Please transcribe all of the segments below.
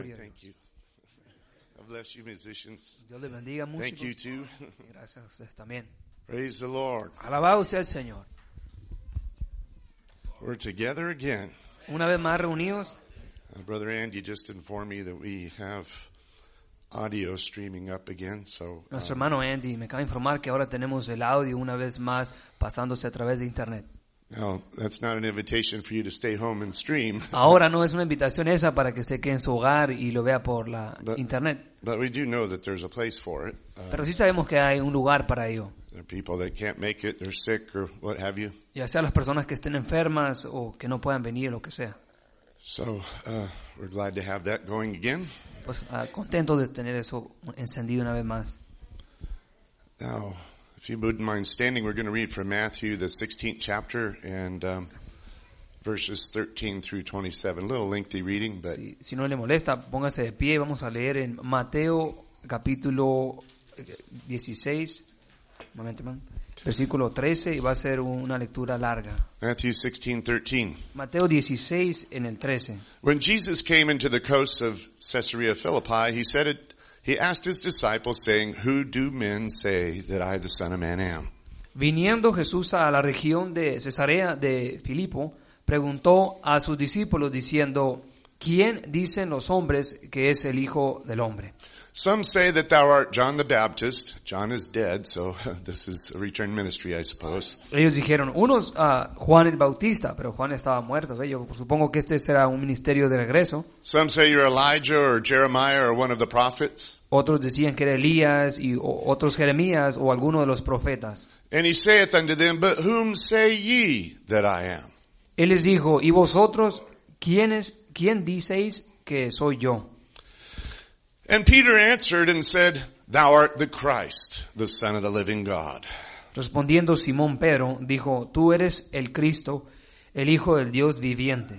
gloria a Thank Dios. you. God bless you, musicians. Dios le bendiga mucho. Thank you too. Gracias a ustedes también. Praise the Lord. Alabado sea el Señor. We're together again. Una vez más reunidos. Brother Andy just informed me that we have audio streaming up again. So Nuestro hermano Andy me acaba de informar que ahora tenemos el audio una vez más pasándose a través de internet. now that's not an invitation for you to stay home and stream. Ahora no es una invitación esa para que se quede en su hogar y lo vea por la But- internet. But we do know that there's a place for it. Pero sí sabemos que hay un lugar para ello. There are people that can't make it, they're sick or what have you. Ya sea las personas que estén enfermas o que no puedan venir o lo que sea. So we're glad to have that going again. Pues contentos de tener eso encendido una vez más. Now, if you wouldn't mind standing, we're going to read from Matthew, the 16th chapter, and verses 13 through 27. A little lengthy reading, but Si no le molesta, póngase de pie y vamos a leer en Mateo capítulo 16, versículo 13, y va a ser una lectura larga. Matthew 16:13. Mateo 16 en el 13. When Jesus came into the coast of Caesarea Philippi, he asked his disciples, saying, "Who do men say that I, the Son of Man, am?" Viniendo Jesús a la región de Cesarea de Filipo, preguntó a sus discípulos diciendo, ¿quién dicen los hombres que es el Hijo del Hombre? Some say that thou art John the Baptist. John is dead, so this is a return ministry, I suppose. Ellos dijeron, unos Juan el Bautista, pero Juan estaba muerto. ¿ve? Yo supongo que este será un ministerio de regreso. Some say you're Elijah or Jeremiah or one of the prophets. Otros decían que era Elías y otros Jeremías o alguno de los profetas. And he saith unto them, But whom say ye that I am? Él les dijo, ¿y vosotros quién diceis que soy yo? And Peter answered and said, Thou art the Christ, the Son of the living God. Respondiendo Simón Pedro, dijo, tú eres el Cristo, el Hijo del Dios viviente.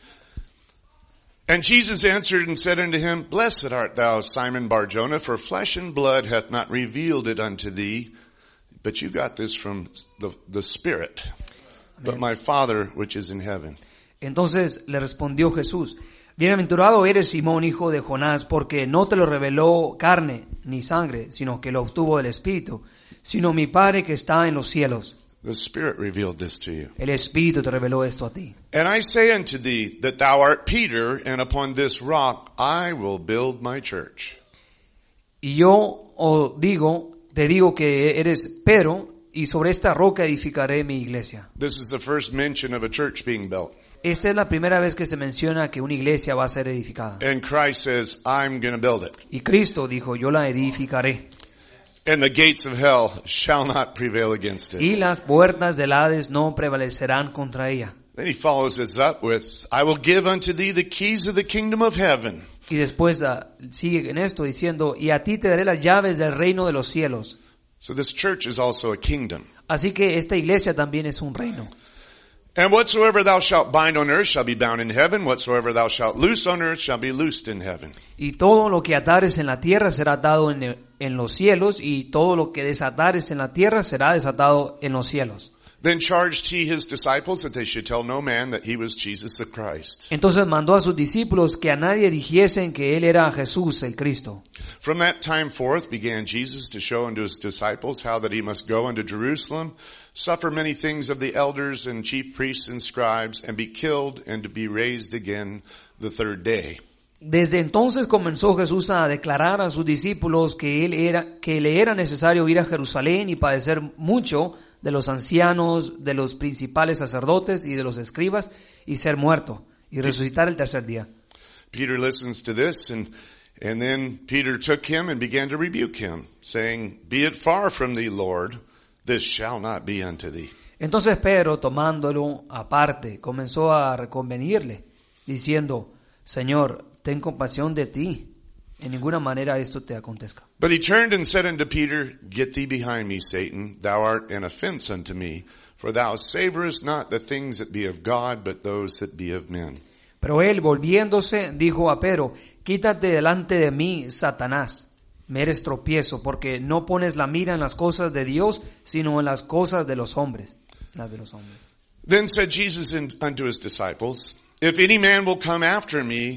And Jesus answered and said unto him, Blessed art thou, Simon Bar-Jonah, for flesh and blood hath not revealed it unto thee, but you got this from the Spirit, but my Father which is in heaven. Entonces le respondió Jesús, bienaventurado eres Simón, hijo de Jonás, porque no te lo reveló carne ni sangre, sino que lo obtuvo del Espíritu, sino mi Padre que está en los cielos. The Spirit revealed this to you. El Espíritu te reveló esto a ti. And I say unto thee that thou art Peter, and upon this rock I will build my church. Y yo te digo que eres Pedro, y sobre esta roca edificaré mi iglesia. This is the first mention of a church being built. Esta es la primera vez que se menciona que una iglesia va a ser edificada. And Christ says, I'm going to build it. Y Cristo dijo, yo la edificaré. And the gates of hell shall not prevail against it. Y las puertas del Hades no prevalecerán contra ella. Then he follows this up with, I will give unto thee the keys of the kingdom of heaven. Y después sigue en esto diciendo, y a ti te daré las llaves del reino de los cielos. So this church is also a kingdom. Así que esta iglesia también es un reino. And whatsoever thou shalt bind on earth shall be bound in heaven. Whatsoever thou shalt loose on earth shall be loosed in heaven. Y todo lo que atares en la tierra será atado en los cielos, y todo lo que desatares en la tierra será desatado en los cielos. Then charged he his disciples that they should tell no man that he was Jesus the Christ. Entonces mandó a sus discípulos que a nadie dijesen que él era Jesús el Cristo. From that time forth began Jesus to show unto his disciples how that he must go unto Jerusalem, suffer many things of the elders and chief priests and scribes, and be killed, and to be raised again the third day. Desde entonces comenzó Jesús a declarar a sus discípulos que le era necesario ir a Jerusalén y padecer mucho de los ancianos, de los principales sacerdotes y de los escribas, y ser muerto y resucitar el tercer día. Peter listens to this, and then Peter took him and began to rebuke him, saying, Be it far from thee, Lord, this shall not be unto thee. Entonces Pedro, tomándolo aparte, comenzó a reconvenirle, diciendo, Señor, ten compasión de ti. En ninguna manera esto te acontezca. But he turned and said unto Peter, Get thee behind me, Satan, thou art an offense unto me, for thou savorest not the things that be of God, but those that be of men. Pero él, volviéndose, dijo a Pedro, Quítate delante de mí, Satanás, me eres tropiezo, porque no pones la mira en las cosas de Dios, sino en las cosas de los hombres, las de los hombres. Then said Jesus unto his disciples, If any man will come after me,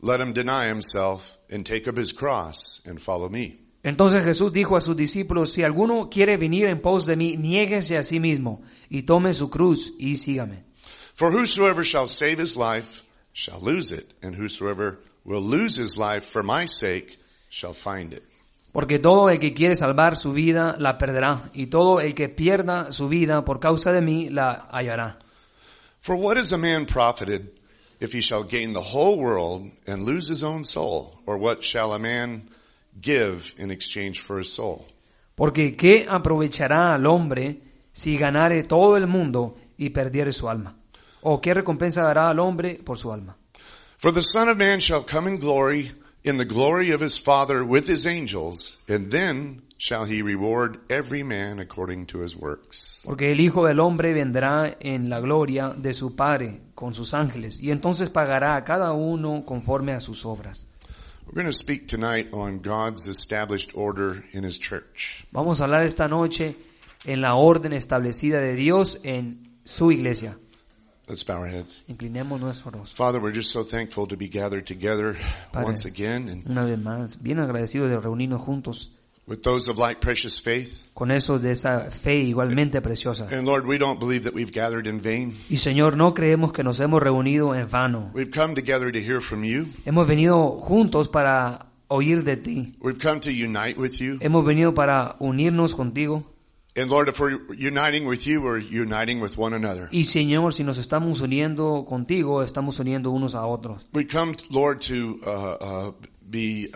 let him deny himself and take up his cross and follow me. Entonces Jesús dijo a sus discípulos, si alguno quiere venir en pos de mí, niéguese a sí mismo y tome su cruz y sígame. For whosoever shall save his life shall lose it, and whosoever will lose his life for my sake shall find it. Porque todo el que quiere salvar su vida la perderá, y todo el que pierda su vida por causa de mí la hallará. For what is a man profited if he shall gain the whole world and lose his own soul? Or what shall a man give in exchange for his soul? Porque ¿qué aprovechará al hombre si ganare todo el mundo y perdiere su alma? ¿O qué recompensa dará al hombre por su alma? For the Son of Man shall come in glory, in the glory of his Father with his angels, and then shall he reward every man according to his works. Porque el Hijo del Hombre vendrá en la gloria de su Padre con sus ángeles, y entonces pagará a cada uno conforme a sus obras. We're going to speak tonight on God's established order in his church. Vamos a hablar esta noche en la orden establecida de Dios en su iglesia. Let's bow our heads. Inclinemos nuestros rostros. Father, we're just so thankful to be gathered together Padre, once again, and una vez más, bien agradecidos de reunirnos juntos with those of like precious faith. con esos de esa fe igualmente preciosa. And Lord, we don't believe that we've gathered in vain. Y Señor, no creemos que nos hemos reunido en vano. We've come together to hear from you. Hemos venido juntos para oír de ti. We've come to unite with you. Hemos venido para unirnos contigo. And Lord, if we're uniting with you, we're uniting with one another. Y Señor, si nos estamos uniendo contigo, estamos uniendo unos a otros. We come, Lord, to be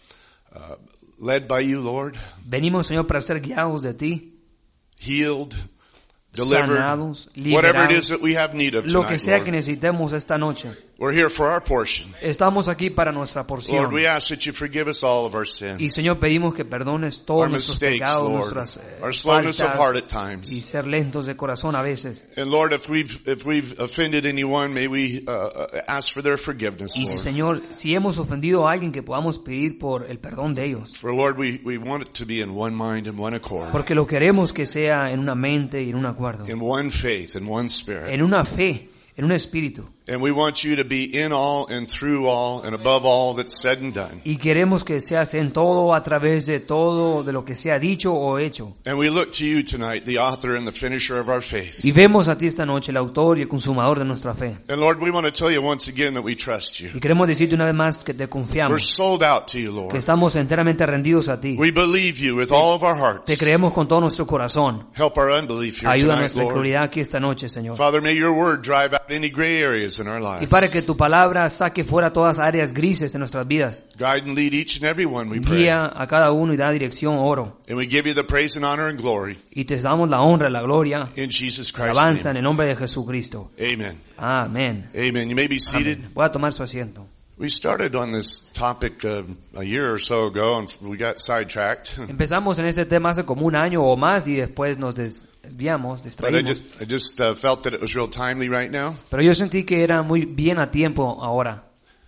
led by you, Lord. Venimos, Señor, para ser guiados de ti, Healed, delivered, sanados, whatever it is liberados, that we have need of lo que tonight, sea que Lord. necesitemos esta noche. We're here for our portion. Estamos aquí para nuestra porción. Lord, we ask that you forgive us all of our Y sins, Señor, pedimos que perdones todos our nuestros mistakes, pecados, Lord, nuestras our slowness of heart faltas at y times. ser lentos de corazón a veces. And Lord, if we've offended anyone, may we ask for their forgiveness, Y si, Lord. Señor, si hemos ofendido a alguien, que podamos pedir por el perdón de ellos. For Lord, we want it to be in one mind and one accord, Porque lo queremos que sea en una mente y en un acuerdo. in one faith and one spirit. En una fe, en un espíritu. And we want you to be in all and through all and above all that's said and done. Y queremos que seas en todo, a través de todo, de lo que sea dicho o hecho. And we look to you tonight, the author and the finisher of our faith. Y vemos a ti esta noche, el autor y el consumador de nuestra fe. And Lord, we want to tell you once again that we trust you. Y queremos decirte una vez más que te We're confiamos, sold out to you, que Lord. estamos enteramente rendidos a ti. We believe you with all of our Te hearts. creemos con todo nuestro corazón. Help our unbelief here Ayuda a tonight, nuestra Lord. incredulidad aquí esta noche, Señor. Father, may your word drive out any gray areas in our Y lives. para que tu palabra saque fuera todas las áreas grises de nuestras vidas. Guide and lead each and every one, we pray. Guía a cada uno y da dirección, oro. And we give you the praise and honor and glory Y te damos la honra, la gloria, in Jesus la Christ's alabanza name. en el nombre de Jesucristo. Amen. Amén. Amen. You may be seated. Amén. Voy a tomar su asiento. We started on this topic a year or so ago, and we got sidetracked. Empezamos en este tema hace como un año o más y después nos desviamos, But I distraímos. just felt that it was real timely right now. Pero yo sentí que era muy bien a tiempo ahora.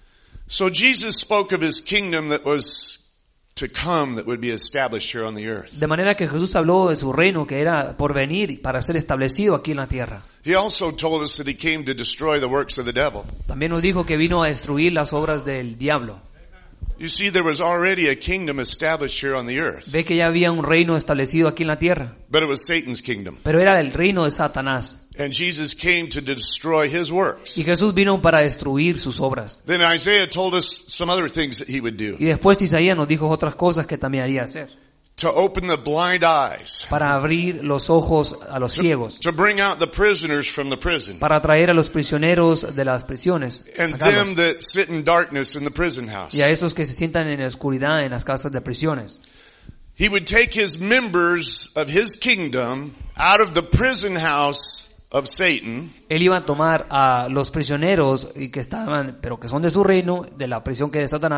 So Jesus spoke of his kingdom that was to come, that would be established here on the earth. De manera que Jesús habló de su reino que era por venir para ser establecido aquí en la tierra. He also told us that he came to destroy the works of the devil. También nos dijo que vino a destruir las obras del diablo. You see, there was already a kingdom established here on the earth, Ve que ya había un reino establecido aquí en la tierra, but it was Satan's kingdom. pero era el reino de Satanás. And Jesus came to destroy his works. Y Jesús vino para destruir sus obras. Then Isaiah told us some other things that he would do. Y después Isaías nos dijo otras cosas que también haría hacer. To open the blind eyes. Para abrir los ojos a los ciegos. To bring out the prisoners from the prison. Para traer a los prisioneros de las prisiones. And Sacarlos. them that sit in darkness in the prison house. Y a esos que se sientan en la oscuridad en las casas de prisiones. He would take his members of his kingdom out of the prison house of Satan. Él iba a tomar a los prisioneros y que estaban, pero que son de su reino, de la prisión que es de Satanás.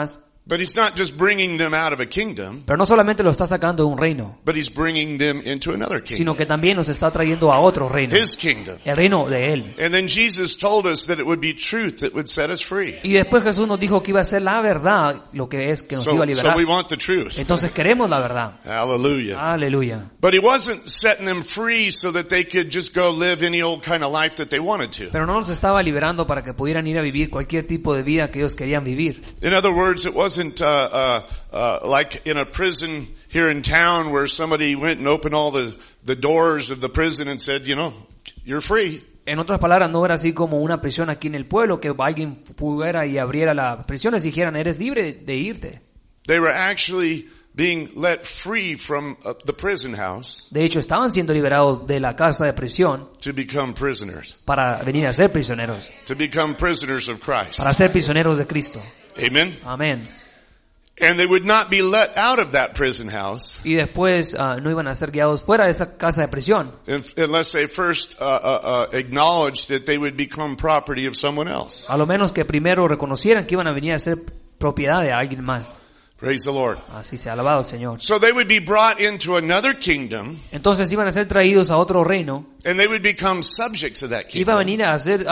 But he's not just bringing them out of a kingdom, Pero no solamente lo está sacando de un reino, but he's bringing them into another sino kingdom. que también nos está trayendo a otro reino, His kingdom. el reino de Él. And then Jesus told us that it would be truth that would set us free. Y después Jesús nos dijo que iba a ser la verdad lo que es que nos iba a So liberar. we want the truth. Entonces queremos la verdad. Hallelujah. Aleluya. But he wasn't setting them free so that they could just go live any old kind of life that they wanted to. Pero no nos estaba liberando para que pudieran ir a vivir cualquier tipo de vida que ellos querían vivir. In other words, it wasn't like in a prison here in town where somebody went and opened all the doors of the prison and said, you know, you're free. En otras palabras, no era así como una prisión aquí en el pueblo, que alguien pudiera y abriera las prisiones y dijeran, eres libre de irte. They were actually being let free from the prison house De hecho, estaban siendo liberados de la casa de prisión to become prisoners, para venir a ser prisioneros, to become prisoners of Christ. para ser prisioneros de Cristo. Amen. Amén. And they would not be let out of that prison house Y después no iban a ser guiados fuera de esa casa de prisión, unless they first acknowledged that they would become property of someone else. a lo menos que primero reconocieran que iban a venir a ser propiedad de alguien más. Praise the Lord. Así sea, alabado el Señor. So they would be brought into another kingdom, Entonces iban a ser traídos a otro reino, and they would become subjects of that iba a kingdom. venir a ser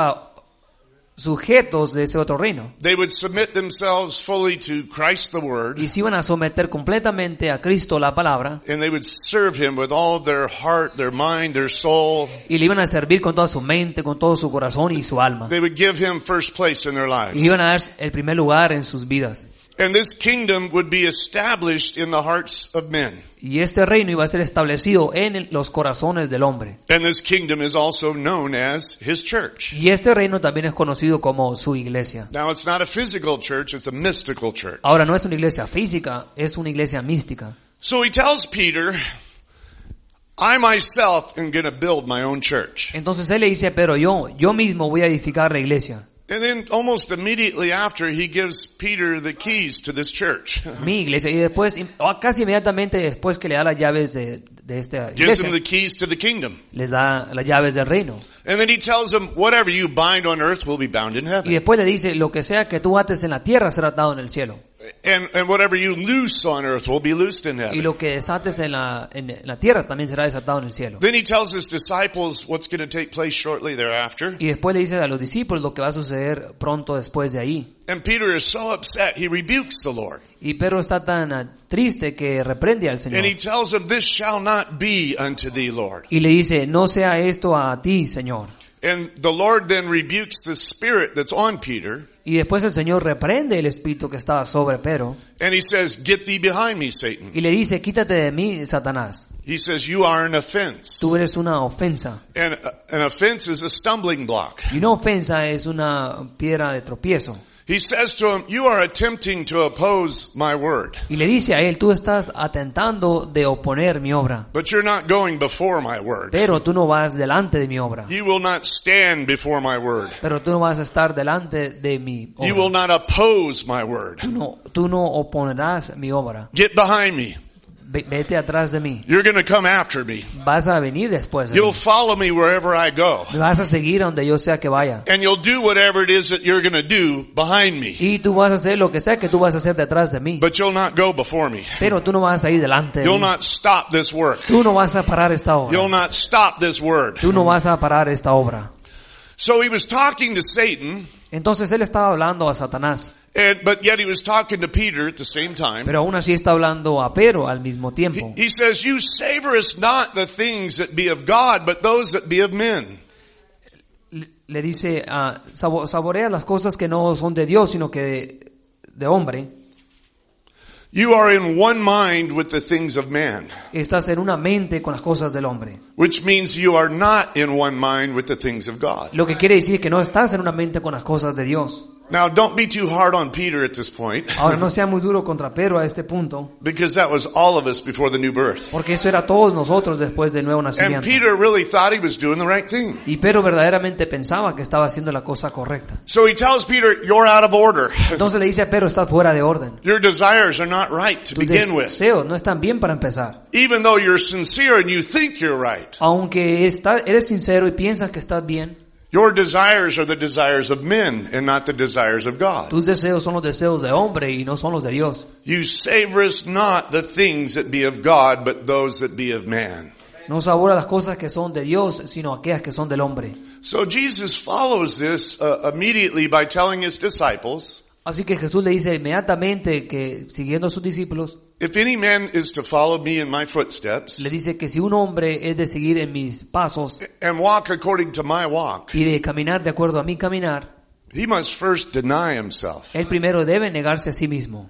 sujetos de ese otro reino. They would submit themselves fully to Christ the Word, Y se iban a someter completamente a Cristo, la palabra, and they would serve Him with all of their heart, their mind, their soul. y le iban a servir con toda su mente, con todo su corazón y su alma. They would give Him first place in their Y lives. iban a dar el primer lugar en sus vidas. And this kingdom would be established in the hearts of men. Y este reino iba a ser establecido en los corazones del hombre. And this kingdom is also known as His church. Y este reino también es conocido como su iglesia. Now, it's not a physical church, it's a mystical church. Ahora, no es una iglesia física, es una iglesia mística. So He tells Peter, I myself am going to build my own church. Entonces él le dice, pero yo mismo voy a edificar la iglesia, And then almost immediately after, He gives Peter the keys to this church. mi iglesia. Y después, casi inmediatamente después que le da las llaves de esta Gives iglesia, him the keys to the kingdom. les da las llaves del reino. And then He tells him, whatever you bind on earth will be bound in Y heaven. después le dice, lo que sea que tú ates en la tierra será atado en el cielo. And whatever you loose on earth will be loosed in Y heaven. lo que desates en la tierra también será desatado en el cielo. Then He tells His disciples what's going to take place shortly thereafter. Y después le dice a los discípulos lo que va a suceder pronto después de ahí. And Peter is so upset, he rebukes the Lord. Y Pedro está tan triste que reprende al Señor. And he tells him, this shall not be unto thee, Lord. Y le dice, no sea esto a ti, Señor. And the Lord then rebukes the spirit that's on Peter. Y después el Señor reprende el espíritu que estaba sobre Pedro. And He says, get thee behind me, Satan. Y le dice, quítate de mí, Satanás. He says, you are an offense. Tú eres una ofensa. And an offense is a stumbling block. Y una ofensa es una piedra de tropiezo. He says to him, you are attempting to oppose my word. Y le dice a él, tú estás atentando de oponer mi obra. But you're not going before my word. Pero tú no vas delante de mi obra. You will not stand before my word. Pero tú no vas a estar delante de mi You will obra. not oppose my word. Tú no oponerás mi obra. Get behind me. Vete atrás de mí. You're going to come after me. Vas a venir después de mí. You'll follow me wherever I go. Me vas a seguir donde yo sea que vaya. And you'll do whatever it is that you're going to do behind me. Y tú vas a hacer lo que sea que tú vas a hacer detrás de mí. But you'll not go before me. Pero tú no vas a ir delante de You'll mí. not stop this work. Tú no vas a parar esta You'll obra. not stop this word. Tú no vas a parar esta obra. So he was talking to Satan, Entonces él estaba hablando a Satanás. but yet he was talking to Peter at the same time. Pero aún así está hablando a Pedro al mismo tiempo. He says, you savorest not the things that be of God, but those that be of men. Le dice, saborea las cosas que no son de Dios, sino que de hombre. You are in one mind with the things of man, Estás en una mente con las cosas del hombre. which means you are not in one mind with the things of God. Lo que quiere decir que no estás en una mente con las cosas de Dios. Now, don't be too hard on Peter at this point, Ahora no sea muy duro contra Pedro a este punto, because that was all of us before the new birth. porque eso era todos nosotros después del nuevo And nacimiento. Peter really thought he was doing the right thing. Y Pedro verdaderamente pensaba que estaba haciendo la cosa correcta. So he tells Peter, you're out of order. Entonces le dice a Pedro, estás fuera de orden. Your desires are not right to Tus begin with. deseos no están bien para empezar. Even though you're sincere and you think you're right, Aunque eres sincero y piensas que estás bien, Your desires are the desires of men and not the desires of God. Tus deseos son los deseos de hombre y no son los de Dios. You savorest not the things that be of God, but those that be of man. No sabora las cosas que son de Dios, sino aquellas que son del hombre. So Jesus follows this immediately by telling his disciples, Así que Jesús le dice inmediatamente que, siguiendo a sus discípulos, if any man is to follow me in my footsteps le dice que si un hombre es de seguir en mis pasos and walk according to my walk, y de caminar de acuerdo a mi caminar, he must first deny himself. él primero debe negarse a sí mismo.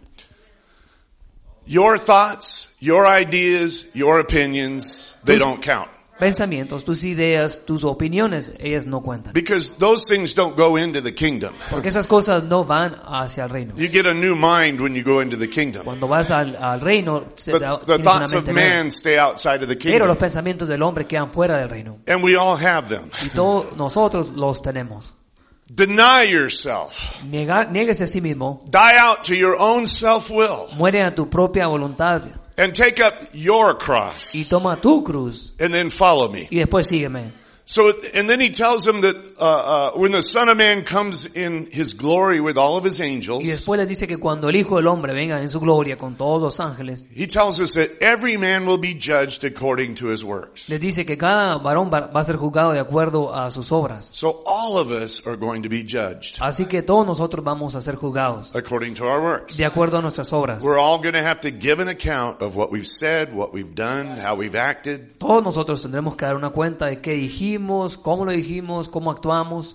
Your thoughts, your ideas, your opinions, they don't count. Pensamientos, tus ideas, tus opiniones, ellas no cuentan. Because those things don't go into the kingdom. Porque esas cosas no van hacia el reino. You get a new mind when you go into the kingdom. Cuando vas al reino, The tienes thoughts una of mente nueva. man stay outside of the Pero los kingdom. pensamientos del hombre quedan fuera del reino. And we all have them. Y todos nosotros los tenemos. Deny yourself. Niéguese a sí mismo. Die out to your own self-will. Muere a tu propia voluntad. And take up your cross. Y toma tu cruz. And then follow me. Y después sígueme. So, and then he tells them that when the Son of Man comes in his glory with all of his angels, Y después les dice que cuando el Hijo del Hombre venga en su gloria con todos los ángeles, he tells us that every man will be judged according to his works. les dice que cada varón va a ser juzgado de acuerdo a sus obras. So all of us are going to be judged Así que todos nosotros vamos a ser juzgados according to our works. de acuerdo a nuestras obras. We're all going to have to give an account of what we've said, what we've done, how we've acted. Todos nosotros tendremos que dar una cuenta de qué dijimos, cómo lo dijimos, cómo actuamos.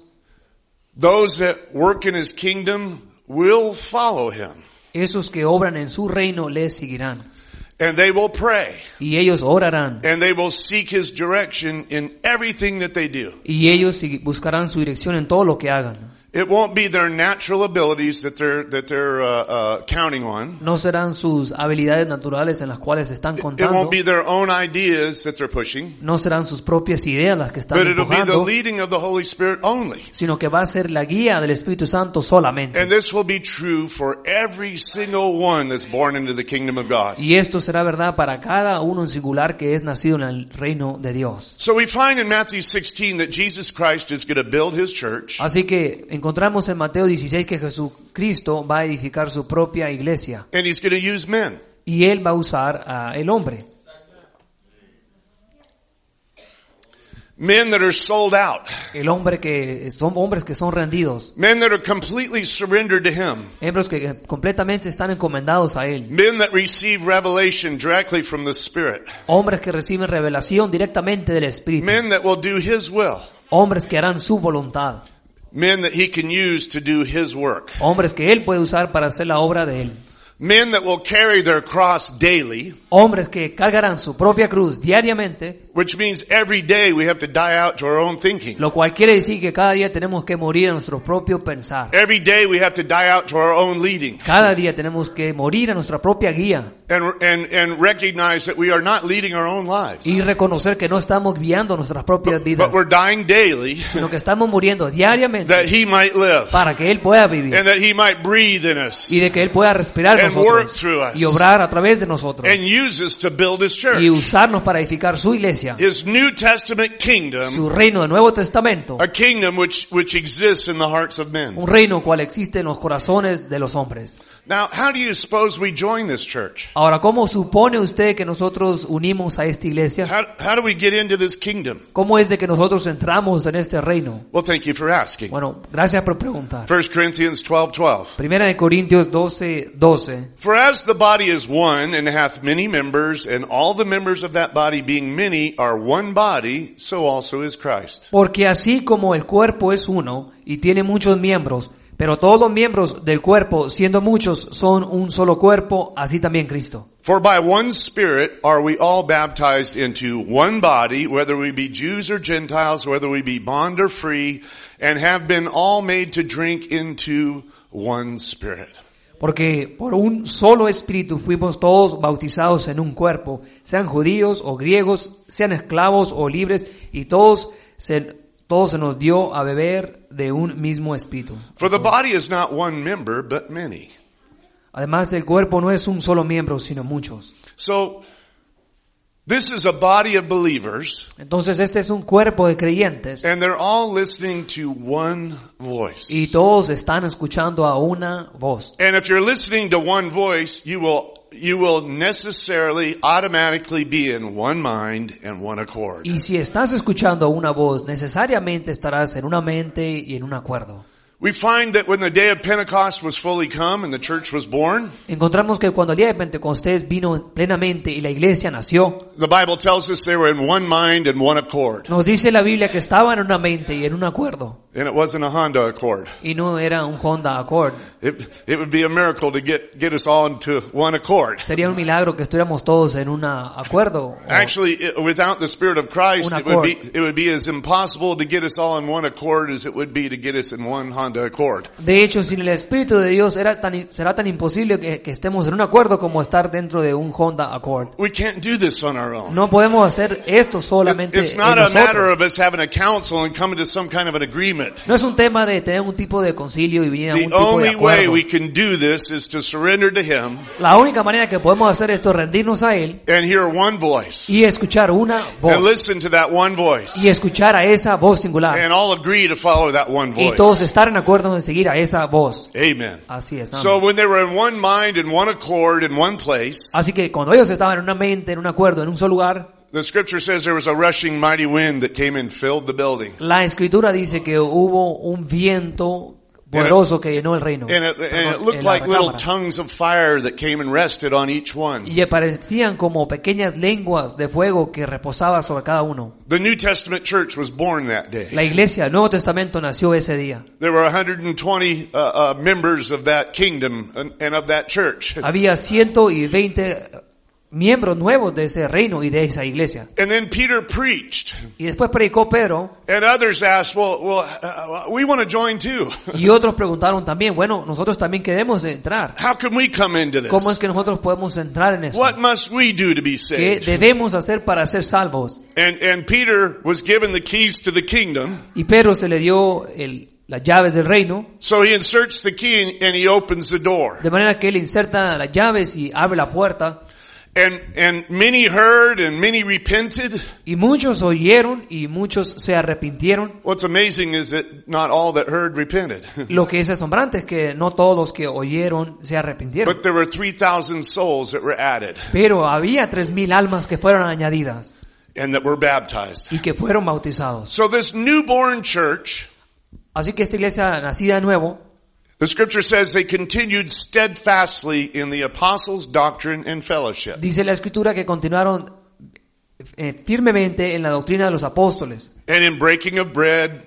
Those that work in his kingdom will follow him. Esos que obran en su reino le seguirán. And they will pray. Y ellos orarán. And they will seek his direction in everything that they do. Y ellos buscarán su dirección en todo lo que hagan. It won't be their natural abilities that they're counting on. No serán sus habilidades naturales en las cuales están It contando. won't be their own ideas that they're pushing. No serán sus propias ideas las que están But it'll be the empujando, leading of the Holy Spirit only. sino que va a ser la guía del Espíritu Santo solamente. And this will be true for every single one that's born into the kingdom of God. Y esto será verdad para cada uno en singular que es nacido en el reino de Dios. So we find in Matthew 16 that Jesus Christ is going to build his church. Así que encontramos en Mateo 16 que Jesucristo va a edificar su propia iglesia. And he's going to use men. Y Él va a usar al hombre. Men that are sold out. El hombre que son hombres que son rendidos. Men that are completely surrendered to him. Hombres que completamente están encomendados a Él. Men that receive revelation directly from the Spirit. Hombres que reciben revelación directamente del Espíritu. Men that will do his will. Hombres que harán su voluntad. Men that he can use to do his work. Hombres que Él puede usar para hacer la obra de Él. Men that will carry their cross daily. Hombres que cargarán su propia cruz diariamente. Which means every day we have to die out to our own thinking. Lo cual quiere decir que cada día tenemos que morir a nuestro propio pensar. Every day we have to die out to our own leading. Cada día tenemos que morir a nuestra propia guía. And recognize that we are not leading our own lives. Y reconocer que no estamos guiando nuestras propias vidas, But we're dying daily sino que estamos muriendo diariamente that he might live. para que Él pueda vivir And that he might breathe in us. y de que Él pueda respirar en And work nosotros through us. y obrar a través de nosotros And use us to build his church. y usarnos para edificar su iglesia, His New Testament kingdom. su reino del Nuevo Testamento, A kingdom which exists in the hearts of men. un reino cual existe en los corazones de los hombres. Now, how do you suppose we join this church? Ahora, ¿cómo supone usted que nosotros unimos a esta iglesia? How do we get into this kingdom? ¿Cómo es de que nosotros entramos en este reino? Well, thank you for asking. Bueno, gracias por preguntar. 1 Corinthians 12:12. Primera de Corintios 12:12. For as the body is one and hath many members, and all the members of that body being many are one body, so also is Christ. Porque así como el cuerpo es uno y tiene muchos miembros, pero todos los miembros del cuerpo, siendo muchos, son un solo cuerpo, así también Cristo. For by one Spirit are we all baptized into one body, whether we be Jews or Gentiles, whether we be bond or free, and have been all made to drink into one Spirit. Porque por un solo espíritu fuimos todos bautizados en un cuerpo, sean judíos o griegos, sean esclavos o libres, y todos se nos dio a beber de un mismo espíritu. For the body is not one member, but many. Además, el cuerpo no es un solo miembro, sino muchos. So, This is a body of believers, Entonces este es un cuerpo de creyentes and they're all listening to one voice. y todos están escuchando a una voz. And if you're listening to one voice, you will necessarily, automatically be in one mind and one accord. Y si estás escuchando a una voz, necesariamente estarás en una mente y en un acuerdo. We find that when the day of Pentecost was fully come and the church was born, Encontramos que cuando el día de Pentecostés vino plenamente y la iglesia nació, the Bible tells us they were in one mind and one accord. nos dice la Biblia que estaban en una mente y en un acuerdo. And it wasn't a Honda Accord. Y no era un Honda Accord. It would be a miracle to get us all into one accord. Sería un milagro que estuviéramos todos en un acuerdo. Actually, without the Spirit of Christ, Un it would be as impossible to get us all in one accord as it would be to get us in one Honda Accord. De hecho, sin el Espíritu de Dios será tan imposible que estemos en un acuerdo como estar dentro de un Honda Accord. We can't do this on our own. No podemos hacer esto solamente It's en not a matter nosotros. of us having a council and coming to some kind of an agreement. No es un tema de tener un tipo de concilio y venir a un The tipo de only way acuerdo. we can do this is to surrender to Him La única manera que podemos hacer esto es rendirnos a Él and hear one voice y escuchar una and voz. listen to that one voice Y escuchar a esa voz singular. and all agree to follow that one Y todos voice. estar en acuerdo en seguir a esa voz. Amen. Así es. So Amén. when they were in one mind and one accord in one place, Así que cuando ellos estaban en una mente, en un acuerdo, en un solo lugar, the scripture says there was a rushing mighty wind that came and filled the building. la Escritura dice que hubo un viento poderoso que llenó el reino. And it looked la like little recámara. tongues of fire that came and rested on each one. Y parecían como pequeñas lenguas de fuego que reposaba sobre cada uno. The New Testament church was born that day. La iglesia del Nuevo Testamento nació ese día. There were 120 members of that kingdom and of that church. Había 120 miembros nuevos de ese reino y de esa iglesia. And then Peter preached, Y después predicó Pedro and others asked, we want to join too. y otros preguntaron también, bueno, nosotros también queremos entrar. How can we come into this? ¿Cómo es que nosotros podemos entrar en esto? What must we do to be ¿Qué saved? debemos hacer para ser salvos? And Peter was given the keys to the kingdom. Y Pedro se le dio las llaves del reino, So he inserts the key and he opens the door. de manera que él inserta las llaves y abre la puerta. And many heard and many repented. Y muchos oyeron y muchos se arrepintieron. What's amazing is that not all that heard repented. Lo que es asombrante es que no todos los que oyeron se arrepintieron. But there were 3,000 souls that were added Pero había 3,000 almas que fueron añadidas and that were baptized. y que fueron bautizados. So this newborn church, Así que esta iglesia nacida de nuevo, the scripture says they continued steadfastly in the apostles' doctrine and fellowship. dice la Escritura que continuaron firmemente en la doctrina de los apóstoles And in breaking of bread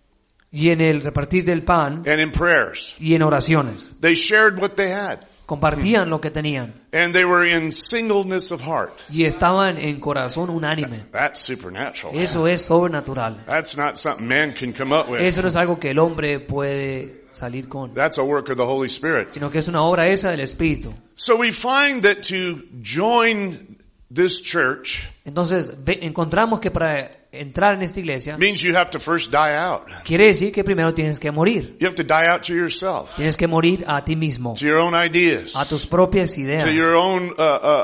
y en el repartir del pan and in prayers. y en oraciones. They shared what they had. Compartían lo que tenían And they were in singleness of heart. y estaban en corazón unánime. That's supernatural. Eso es sobrenatural. That's not something man can come up with. Eso no es algo que el hombre puede salir con, That's a work of the Holy Spirit. sino que es una obra esa del Espíritu. So we find that to join this church Entonces encontramos que para entrar en esta iglesia means you have to first die out. quiere decir que primero tienes que morir. You have to die out to yourself, Tienes que morir a ti mismo, to your own ideas, a tus propias ideas, to your own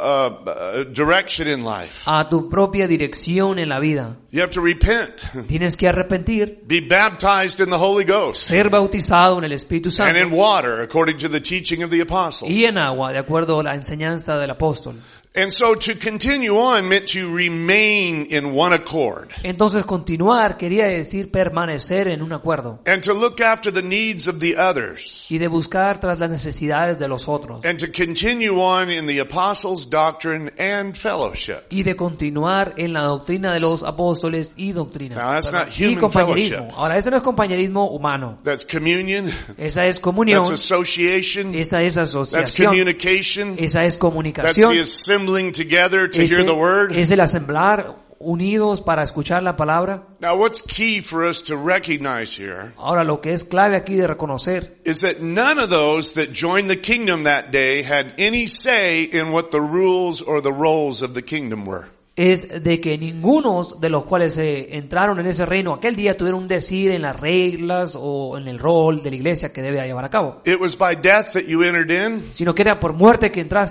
direction in life. a tu propia dirección en la vida. You have to repent, Tienes que arrepentir, be baptized in the Holy Ghost ser bautizado en el Espíritu and in Santo water according to the teaching of the apostles. y en agua, de acuerdo a la enseñanza del apóstol. And so to continue on meant to remain in one accord Entonces continuar quería decir permanecer en un acuerdo and to look after the needs of the others y de buscar tras las necesidades de los otros and to continue on in the apostles' doctrine and fellowship. y de continuar en la doctrina de los apóstoles y doctrina. Now, that's not Y human compañerismo. fellowship. Ahora, eso no es compañerismo humano. That's communion, Esa es comunión, that's association, esa es that's asociación, communication, esa es that's comunicación, the assembling together to hear the word. es el asemblar unidos para escuchar la palabra. Now what's key for us to recognize here Ahora, lo que es clave aquí de reconocer is that none of those that joined the kingdom that day had any say in what the rules or the roles of the kingdom were. es de que ninguno de los cuales entraron en ese reino aquel día tuvieron un decir en las reglas o en el rol de la iglesia que debe llevar a cabo, It was by death that you entered in, sino que era por muerte que entraste,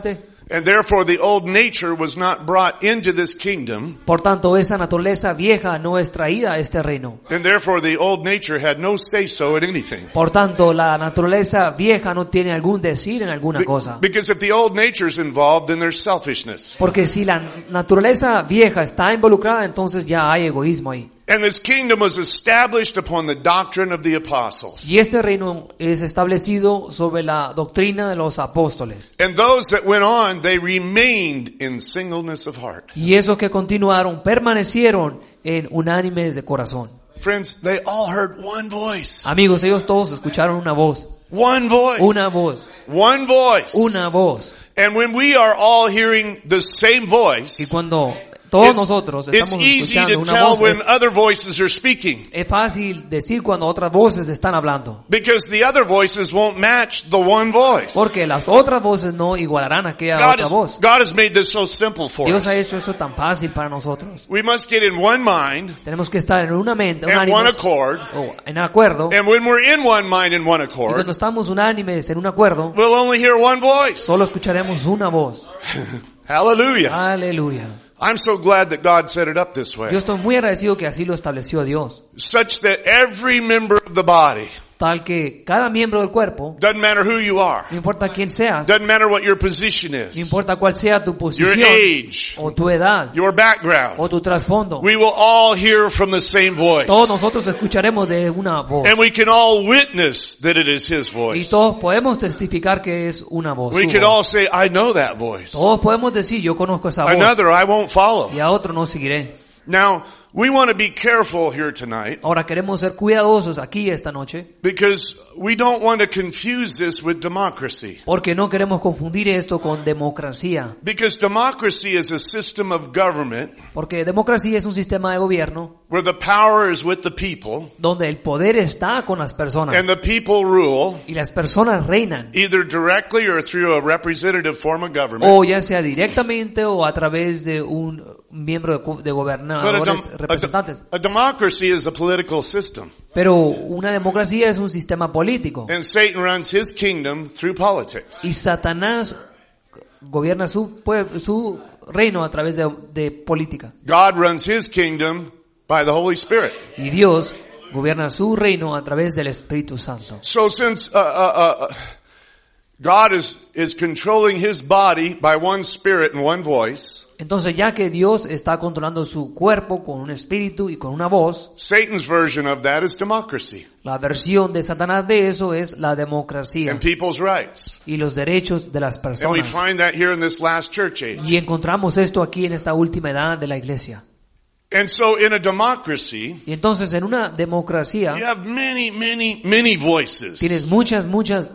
And therefore the old nature was not brought into this kingdom. Por tanto, esa naturaleza vieja no es traída a este reino. And therefore the old nature had no say-so in anything. Por tanto, la naturaleza vieja no tiene algún decir en alguna cosa. Because if the old nature's involved, then there's selfishness. Porque si la naturaleza vieja está involucrada, entonces ya hay egoísmo ahí. And this kingdom was established upon the doctrine of the apostles. Y este reino es establecido sobre la doctrina de los apóstoles. And those that went on, they remained in singleness of heart. Y esos que continuaron permanecieron en unánimes de corazón. Friends, they all heard one voice. Amigos, ellos todos escucharon una voz. One voice. Una voz. One voice. Una voz. And when we are all hearing the same voice, Y cuando todos nosotros it's estamos easy escuchando to una tell voz, when other voices are speaking. es fácil decir cuando otras voces están hablando. Because the other voices won't match the one voice. Porque las otras voces no igualarán a aquella otra voz. God has made this so simple for Dios ha us. hecho eso tan fácil para nosotros. We must get in one mind Tenemos que estar en una mente, and one unánimes, accord. o en acuerdo. And when we're in one mind and one Y accord, cuando estamos unánimes en un acuerdo, we'll only hear one voice. solo escucharemos una voz. Hallelujah. Aleluya. I'm so glad that God set it up this way. Yo estoy muy agradecido que así lo estableció Dios. Such that every member of the body, Tal que cada miembro del cuerpo, doesn't matter who you are, no importa quién seas, doesn't matter what your position no is, importa cuál sea tu your posición, age, o tu edad, your background, o tu trasfondo, we will all hear from the same voice. todos nosotros escucharemos de una voz. And we can all witness that it is His Y voice. todos podemos testificar que es una voz. We tu can voz. all say, I know that voice. Todos podemos decir, yo conozco esa voz, Another I won't follow. y a otro no seguiré. Now, we want to be careful here tonight Ahora queremos ser cuidadosos aquí esta noche, because we don't want to confuse this with democracy. porque no queremos confundir esto con democracia. Because democracy is a system of government Porque democracia es un sistema de gobierno where the power is with the people donde el poder está con las personas and the people rule y las personas reinan, either directly or through a representative form of government. o ya sea directamente o a través de un miembro de gobernadores representantes. A democracy is a political system. Pero una democracia es un sistema político And Satan runs his kingdom through politics. y Satanás gobierna su reino a través de política. God runs his kingdom by the Holy Spirit. Y Dios gobierna su reino a través del Espíritu Santo. So since God is controlling his body by one spirit and one voice, Entonces, ya que Dios está controlando su cuerpo con un espíritu y con una voz, Satan's version of that is democracy la versión de Satanás de eso es la democracia and people's rights. y los derechos de las And we personas. find that here in this last church age. Y encontramos esto aquí en esta última edad de la iglesia. And so in a democracy, Y entonces, en una democracia, you have many voices. tienes muchas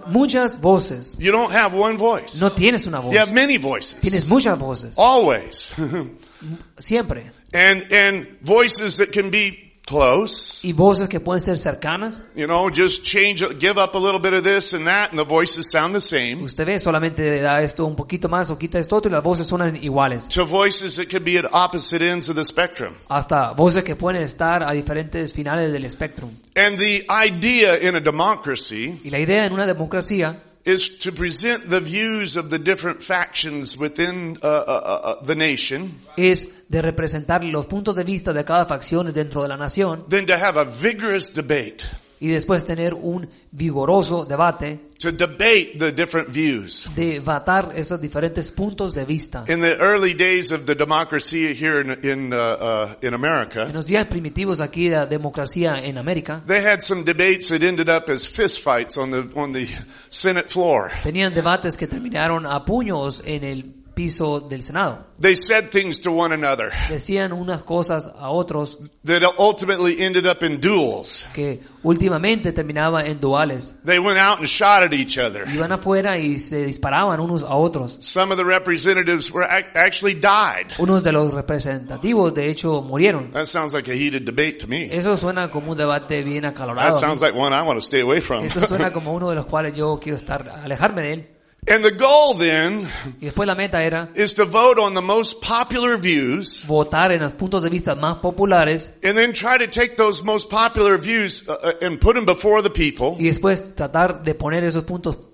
voces. You don't have one voice. No tienes una voz. You have many voices. Tienes muchas voces. Always. Siempre. And voices that can be close. Y voces que pueden ser cercanas. You know, just give up a little bit of this and that and the voices sound the same. Usted ve, solamente da esto un poquito más o quita esto otro y las voces suenan iguales. To voices that could be at opposite ends of the spectrum. Hasta voces que pueden estar a diferentes finales del espectro. And the idea in a democracy Y la idea en una democracia is to present the views of the different factions within the nation, es de representar los puntos de vista de cada facción dentro de la nación then to have a vigorous debate, y después tener un vigoroso debate, to debate the different views. debatar esos diferentes puntos de vista. In the early days of the democracy here in En America, los días primitivos de aquí de la democracia en América, they had some debates that ended up as fistfights on the Senate floor. tenían debates que terminaron a puños en el piso del Senado. They said things to one another Decían unas cosas a otros that ultimately ended up in duels. que últimamente terminaban en duales. They went out and shot at each other. Iban afuera y se disparaban unos a otros. Some of the representatives actually died. Unos de los representativos, de hecho, murieron. That sounds like a heated debate to me. Eso suena como un debate bien That acalorado. sounds like one I want to stay away from. Eso suena como uno de los cuales yo quiero alejarme de él. And the goal then Y después la meta era is to vote on the most popular views votar en los puntos de vista más populares and then try to take those most popular views and put them before the people y después tratar de poner esos puntos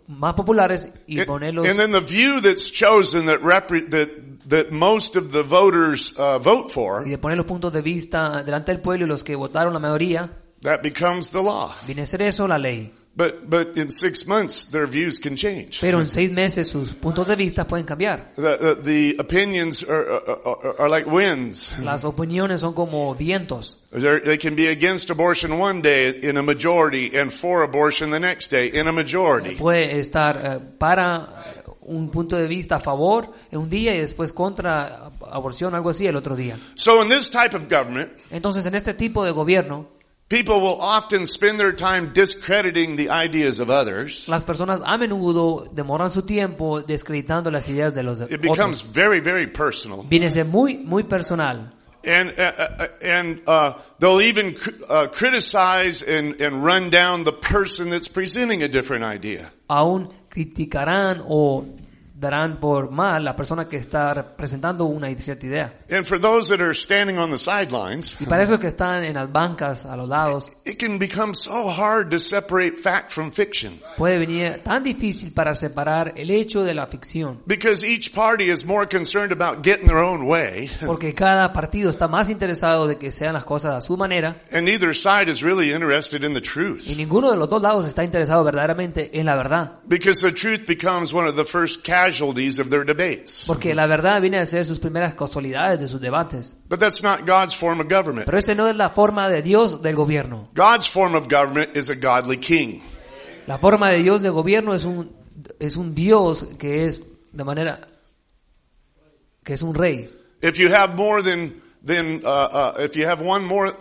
más populares y ponerlos. And then the view that's chosen that most of the voters vote for, Y de poner los puntos de vista delante del pueblo y los que votaron la mayoría, that becomes the law. viene a ser eso la ley. But in 6 months, their views can change. Pero en 6 meses sus puntos de vista pueden cambiar. The opinions are like winds. Las opiniones son como vientos. They can be against abortion one day in a majority and for abortion the next day in a majority. Puede estar para un punto de vista a favor en un día y después contra aborción, algo así, el otro día. So in this type of government, Entonces, en este tipo de gobierno, people will often spend their time discrediting the ideas of others. las personas a menudo demoran su tiempo descreditando las ideas de los It becomes otros. very, very personal. Viene a ser muy personal. And they'll even criticize and run down the person that's presenting a different idea. Aún criticarán o darán por mal la persona que está presentando una cierta idea. And for those that are standing on the sidelines, Y para esos que están en las bancas a los lados, it can become so hard to separate fact from fiction. puede venir tan difícil para separar el hecho de la ficción. Because each party is more concerned about getting their own way, Porque cada partido está más interesado de que sean las cosas a su manera and neither side is really interested in the truth. y ninguno de los dos lados está interesado verdaderamente en la verdad. Because the truth becomes one of the first casualties of their debates. Porque la verdad viene a ser sus primeras casualidades de sus debates. But that's not God's form of government. Pero esa no es la forma de Dios del gobierno. God's form of government is a godly king. La forma de Dios del gobierno es un Dios que es de manera que es un rey. If you have more than if you have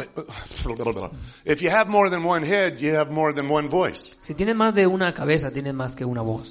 more than one head, you have more than one voice. Si tienes más de una cabeza, tienes más que una voz.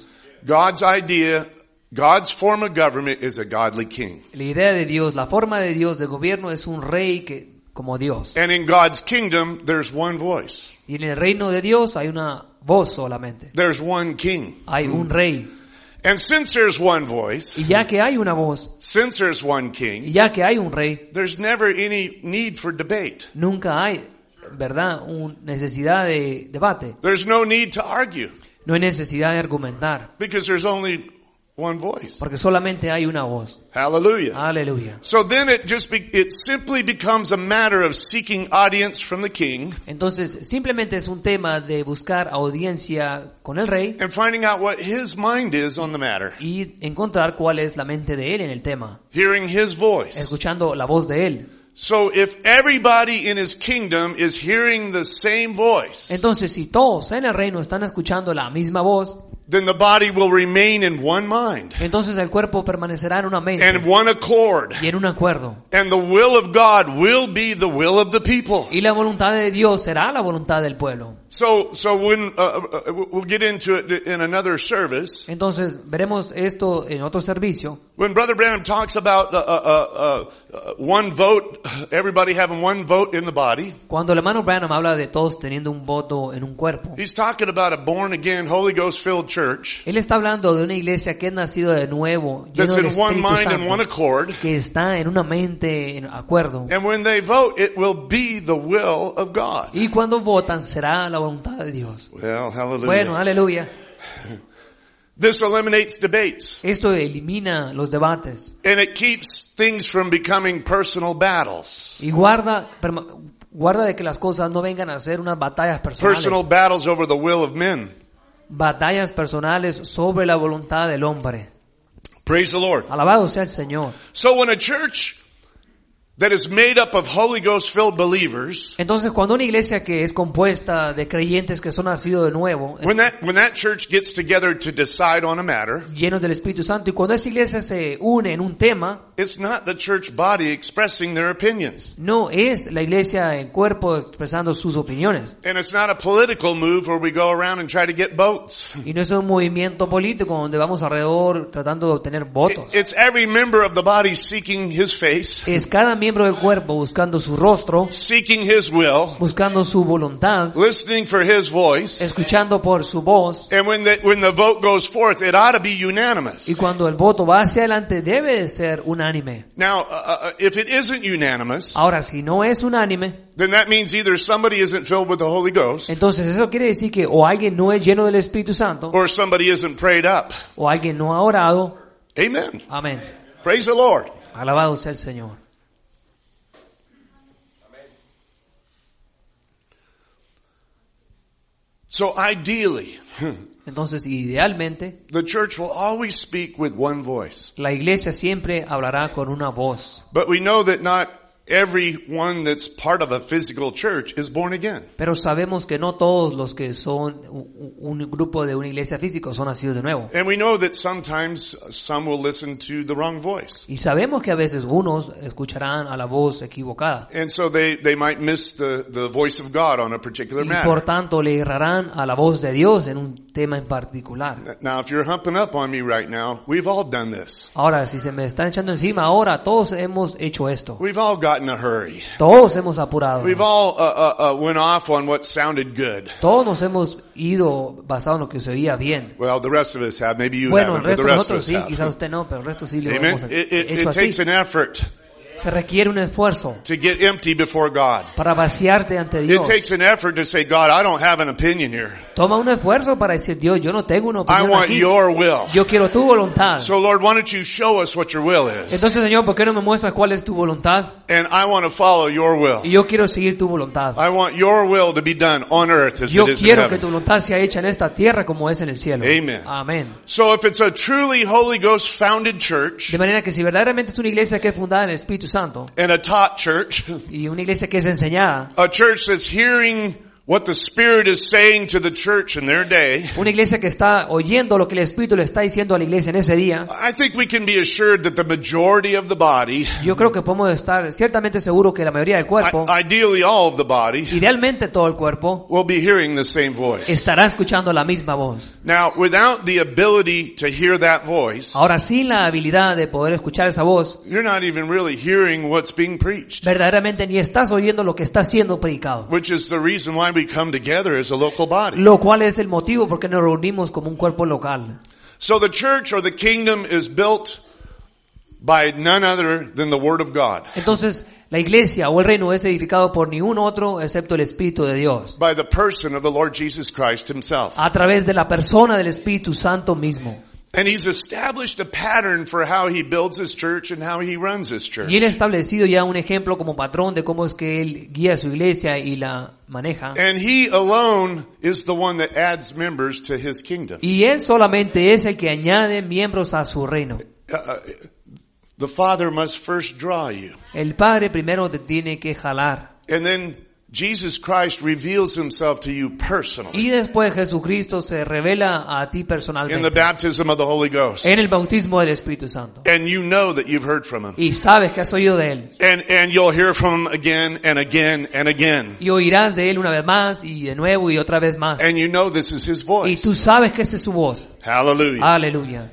God's form of government is a godly king. La idea de Dios, la forma de Dios del gobierno es un rey que como Dios. And in God's kingdom, there's one voice. Y en el reino de Dios hay una voz solamente. There's one king. Hay un rey. And since there's one voice, Y ya que hay una voz, since there's one y king, ya que hay un rey, there's never any need for debate. nunca hay, ¿verdad?, necesidad de debate. There's no need to argue No hay necesidad de argumentar, because there's only one voice. porque solamente hay una voz. Hallelujah. Aleluya. So then it simply becomes a matter of seeking audience from the king Entonces, simplemente es un tema de buscar audiencia con el rey and finding out what his mind is on the matter. y encontrar cuál es la mente de él en el tema, Hearing his voice. escuchando la voz de él. So if everybody in his kingdom is hearing the same voice, Entonces, si todos en el reino están escuchando la misma voz, then the body will remain in one mind entonces el cuerpo permanecerá en una and mente one accord. y en un acuerdo. And the will of God will be the will of the people. Y la voluntad de Dios será la voluntad del pueblo. So when we'll get into it in another service. Entonces, veremos esto en otro servicio. When Brother Branham talks about one vote, everybody having one vote in the body, Cuando el hermano Branham habla de todos teniendo un voto en un cuerpo, he's talking about a born again, Holy Ghost filled church él está hablando de una iglesia que es nacido de nuevo, lleno that's del in one Espíritu mind and one Santo, accord. que está en una mente en acuerdo. And when they vote, it will be the will of God. Y cuando votan será la voluntad de Dios. Well, hallelujah. Bueno, aleluya. This eliminates debates. Esto elimina los debates And it keeps things from becoming personal battles. y guarda de que las cosas no vengan a ser unas batallas personales. Personal battles over the will of men. Batallas personales sobre la voluntad del hombre. Praise the Lord. Alabado sea el Señor. So when a church that is made up of Holy Ghost filled believers, Entonces, cuando una iglesia que es compuesta de creyentes que son nacidos de nuevo, when that church gets together to decide on a matter, llenos del Espíritu Santo, y cuando esa iglesia se une en un tema, it's not the church body expressing their opinions. no es la iglesia en cuerpo expresando sus opiniones. And it's not a political move where we go around and try to get votes. Y no es un movimiento político donde vamos alrededor tratando de obtener votos. It's every member of the body seeking his face. Es cada miembro miembro del cuerpo buscando su rostro, seeking His will, buscando su voluntad, listening for His voice. escuchando por su voz. And when the vote goes forth, it ought to be unanimous. Y cuando el voto va hacia adelante debe de ser unánime. Now, if it isn't unanimous, Ahora, si no es unánime, then that means either somebody isn't filled with the Holy Ghost, entonces eso quiere decir que o alguien no es lleno del Espíritu Santo, or somebody isn't prayed up. o alguien no ha orado. Amen. Amén. Praise the Lord. Alabado sea el Señor. So ideally, Entonces, idealmente, the church will always speak with one voice. la iglesia siempre hablará con una voz. But we know that not everyone that's part of a physical church is born again. Pero sabemos que no todos los que son un grupo de una iglesia física son nacidos de nuevo. And we know that sometimes some will listen to the wrong voice. Y sabemos que a veces unos escucharán a la voz equivocada. And so they might miss the voice of God on a particular Y matter. por tanto le errarán a la voz de Dios en un tema en particular. Now, if you're humping up on me right now, we've all done this. Ahora, si se me están echando encima, ahora todos hemos hecho esto. We've all gotten in a hurry. Todos hemos apurado. We've all went off on what sounded good. Todos nos hemos ido basado en lo que se oía bien. Well, the rest of us have. Maybe you Bueno, el haven't, but resto the de rest of nosotros us sí, have. quizás usted no, pero el resto sí lo Amen. hemos It hecho así. takes an effort Se requiere un esfuerzo to get empty before God. para vaciarte ante It Dios. takes an effort to say, God, I don't have an opinion here. Toma un esfuerzo para decir, Dios, yo no tengo una I opinión want aquí. your will. Yo quiero tu voluntad. So Lord, why don't you show us what your will is? Entonces, Señor, ¿por qué no me muestras cuál es tu voluntad? And I want to follow your will. Y yo quiero seguir tu voluntad. I want your will to be done on earth as Yo it is in quiero que tu heaven. voluntad sea hecha en esta tierra como es en el cielo. Amen. Amén. So if it's a truly Holy Ghost founded church De manera que si verdaderamente es una iglesia que es fundada en el Espíritu Santo and a taught church, y una iglesia que es enseñada, a church that's hearing what the Spirit is saying to the church in their day, una iglesia que está oyendo lo que el Espíritu le está diciendo a la iglesia en ese día, I think we can be assured that the majority of the body, yo creo que podemos estar ciertamente seguros que la mayoría del cuerpo, ideally all of the body, idealmente todo el cuerpo, will be hearing the same voice. estará escuchando la misma voz. Now, without the ability to hear that voice, Ahora, sin la habilidad de poder escuchar esa voz, you're not even really hearing what's being preached, verdaderamente ni estás oyendo lo que está siendo predicado. which is the reason why we come together as a local body. Lo cual es el motivo por qué nos reunimos como un cuerpo local. So the church or the kingdom is built by none other than the Word of God, Entonces, la iglesia o el reino es edificado por ningún otro excepto el Espíritu de Dios, by the person of the Lord Jesus Christ Himself. a través de la persona del Espíritu Santo mismo. And He's established a pattern for how He builds His church and how He runs His church. Y él ha establecido ya un ejemplo como patrón de cómo es que él guía a su iglesia y la maneja. And He alone is the one that adds members to His kingdom. Y él solamente es el que añade miembros a su reino. The Father must first draw you. El Padre primero te tiene que jalar. And then Jesus Christ reveals Himself to you personally Y después Jesucristo se revela a ti in the personalmente baptism of the Holy Ghost. en el bautismo del Espíritu Santo. And you know that you've heard from Him. Y sabes que has oído de él. And you'll hear from Him again and again and again. Y oirás de él una vez más y de nuevo y otra vez más. And you know this is His Y voice. tú sabes que esa es su voz. Hallelujah. Aleluya.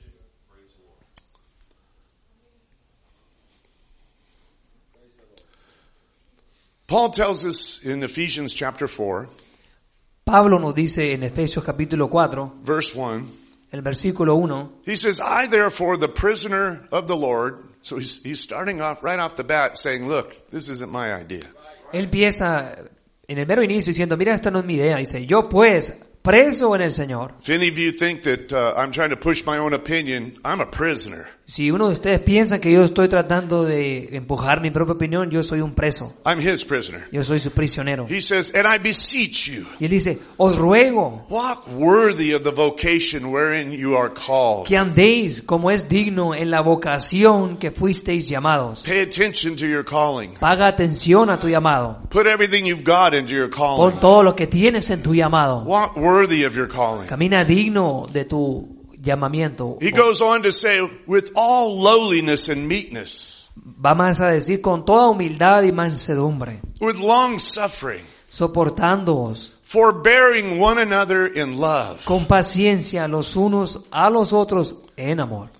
Paul tells us in Ephesians chapter 4, Pablo nos dice en Efesios capítulo 4, verse 1, el versículo 1, he says, I therefore, the prisoner of the Lord. So he's starting off right off the bat saying, look, this isn't my idea. él empieza en el mero inicio diciendo, mira, esta no es mi idea. Dice, yo pues, preso en el Señor. If any of you think that I'm trying to push my own opinion, I'm a prisoner. Si uno de ustedes piensa que yo estoy tratando de empujar mi propia opinión, yo soy un preso. I'm His prisoner. Yo soy su prisionero. He says, and I beseech you, Y él dice, os ruego walk worthy of the vocation wherein you are called. que andéis como es digno en la vocación que fuisteis llamados. Pay attention to your calling. Paga atención a tu llamado. Put everything you've got into your Pon calling. todo lo que tienes en tu llamado. Walk worthy of your calling. Camina digno de tu llamamiento. He goes on to say, with all lowliness and meekness, Va más a decir con toda humildad y mansedumbre, with long suffering, soportándoos forbearing one another in love. con paciencia los unos a los otros en amor.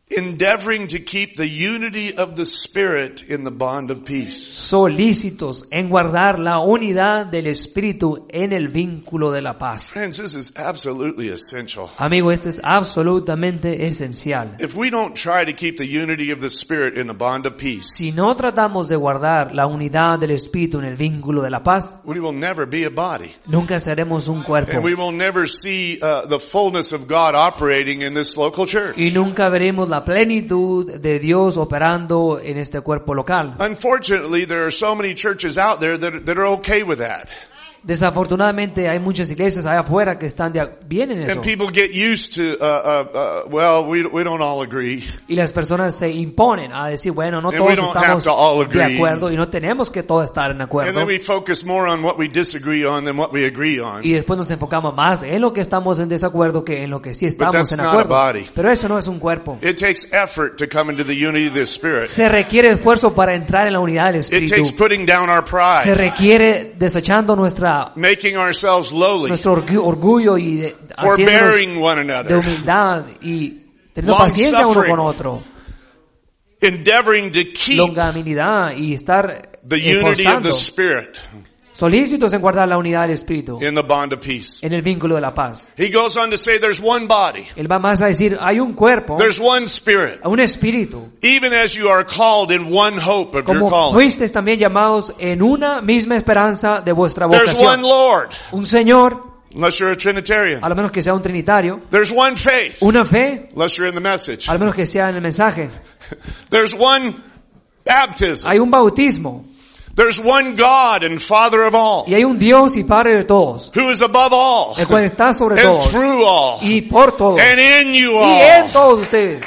endeavoring to keep the unity of the Spirit in the bond of peace. Solícitos en guardar la unidad del Espíritu en el vínculo de la paz. Friends, this is absolutely essential. Amigo, esto es absolutamente esencial. If we don't try to keep the unity of the Spirit in the bond of peace, Si no tratamos de guardar la unidad del Espíritu en el vínculo de la paz, we will never be a body. nunca seremos un cuerpo. And we will never see the fullness of God operating in this local church. Y nunca veremos la plenitud de Dios operando en este cuerpo local. Unfortunately, there are so many churches out there that are okay with that. Desafortunadamente hay muchas iglesias allá afuera que están bien en eso. And people get used to, well, we don't all agree. Y las personas se imponen a decir, bueno, no And todos we don't estamos have to all de agree. acuerdo y no tenemos que todos estar en And acuerdo. then we focus more on what we disagree on than what we agree on. Y después nos enfocamos más en lo que estamos en desacuerdo que en lo que sí estamos that's en not a acuerdo. body. Pero eso no es un cuerpo. It takes effort to come into the unity of the Spirit. Se requiere esfuerzo para entrar en la unidad del It takes Espíritu. putting down our Se pride, requiere desechando making ourselves lowly, nuestro orgullo y haciéndonos forbearing one de another, humildad y teniendo Long paciencia uno suffering. con otro, endeavoring to keep longanimidad y estar the unity of esforzando, the Spirit solícitos en guardar la unidad del Espíritu in the bond of peace. en el vínculo de la paz. He goes on to say there's one body, Él va más a decir, hay un cuerpo, there's one Spirit, un espíritu, even as you are called in one hope of your como calling. fuisteis también llamados en una misma esperanza de vuestra There's one vocación. Lord, Un Señor, unless you're a Trinitarian. a lo menos que sea un trinitario, There's one faith, una fe, unless you're in the message. a lo menos que sea en el mensaje. There's one baptism. Hay un bautismo There's one God and Father of all, y hay un Dios y Padre de todos, who is above all, el cual está sobre and todos through all, y por todos and in you y en all. todos ustedes.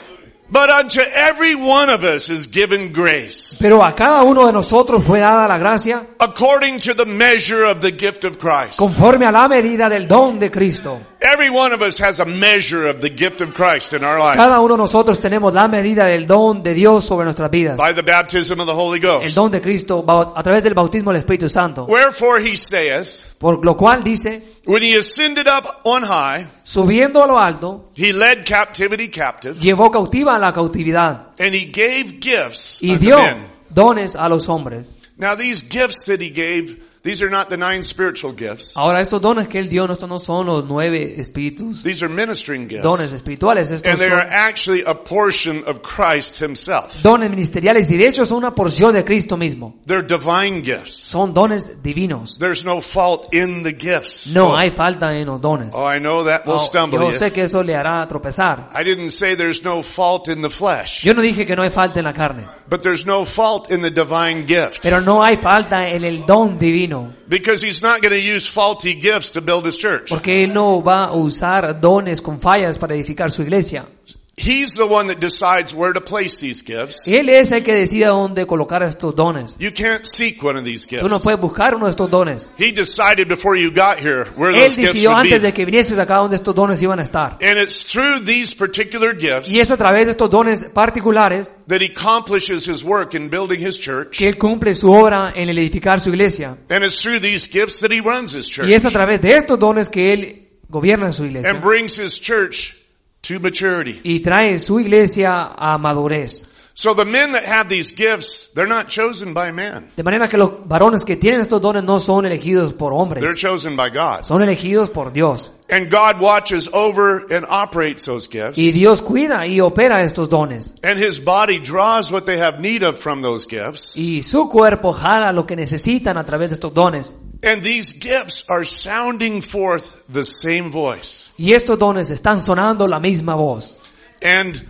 But unto every one of us is given grace, Pero a cada uno de nosotros fue dada la gracia according to the measure of the gift of Christ. conforme a la medida del don de Cristo. Every one of us has a measure of the gift of Christ in our life. Cada uno de nosotros tenemos la medida del don de Dios sobre nuestras vidas. By the baptism of the Holy El Ghost. don de Cristo a través del bautismo del Espíritu Santo. Wherefore he saith, Por lo cual dice, when he ascended up on high, subiendo a lo alto, he led captivity captive, llevó cautiva a la cautividad and he gave gifts y unto dio men. dones a los hombres. Now these gifts that he gave, these are not the 9 spiritual gifts. Ahora estos dones que Él dio, estos no son los 9 espíritus, These are ministering gifts. dones espirituales, estos And they are son actually a portion of Christ himself. dones ministeriales y de hecho son una porción de Cristo mismo. They're divine gifts. Son dones divinos. There's no fault in the gifts. No hay falta en los dones. Oh, I know that will stumble Yo you. sé que eso le hará tropezar. I didn't say there's no fault in the flesh, Yo no dije que no hay falta en la carne, but there's no fault in the divine gift. pero no hay falta en el don divino, Because he's not going to use faulty gifts to build his church. porque Él no va a usar dones con fallas para edificar su iglesia. He's the one that decides where to place these gifts. Él es el que decide dónde colocar estos dones. You can't seek one of these Tú no gifts. puedes buscar uno de estos dones. He decided before you got here where Él those gifts decidió would antes de be. que vinieses acá donde estos dones iban a estar. And it's through these particular gifts Y es a través de estos dones particulares that he accomplishes his work in building his church. que Él cumple su obra en el edificar su iglesia. And it's through these gifts that he runs his Y es a church través de estos dones que Él gobierna su and iglesia. brings his church to maturity. Y trae su iglesia a madurez. So the men that have these gifts, they're not chosen by man. De manera que los varones que tienen estos dones no son elegidos por They're hombres. chosen by God. Son elegidos por Dios. And God watches over and operates those gifts. Y Dios cuida y opera estos dones. And his body draws what they have need of from those gifts. Y su cuerpo jala lo que necesitan a través de estos dones. And these gifts are sounding forth the same voice. Y estos dones están sonando la misma voz. And,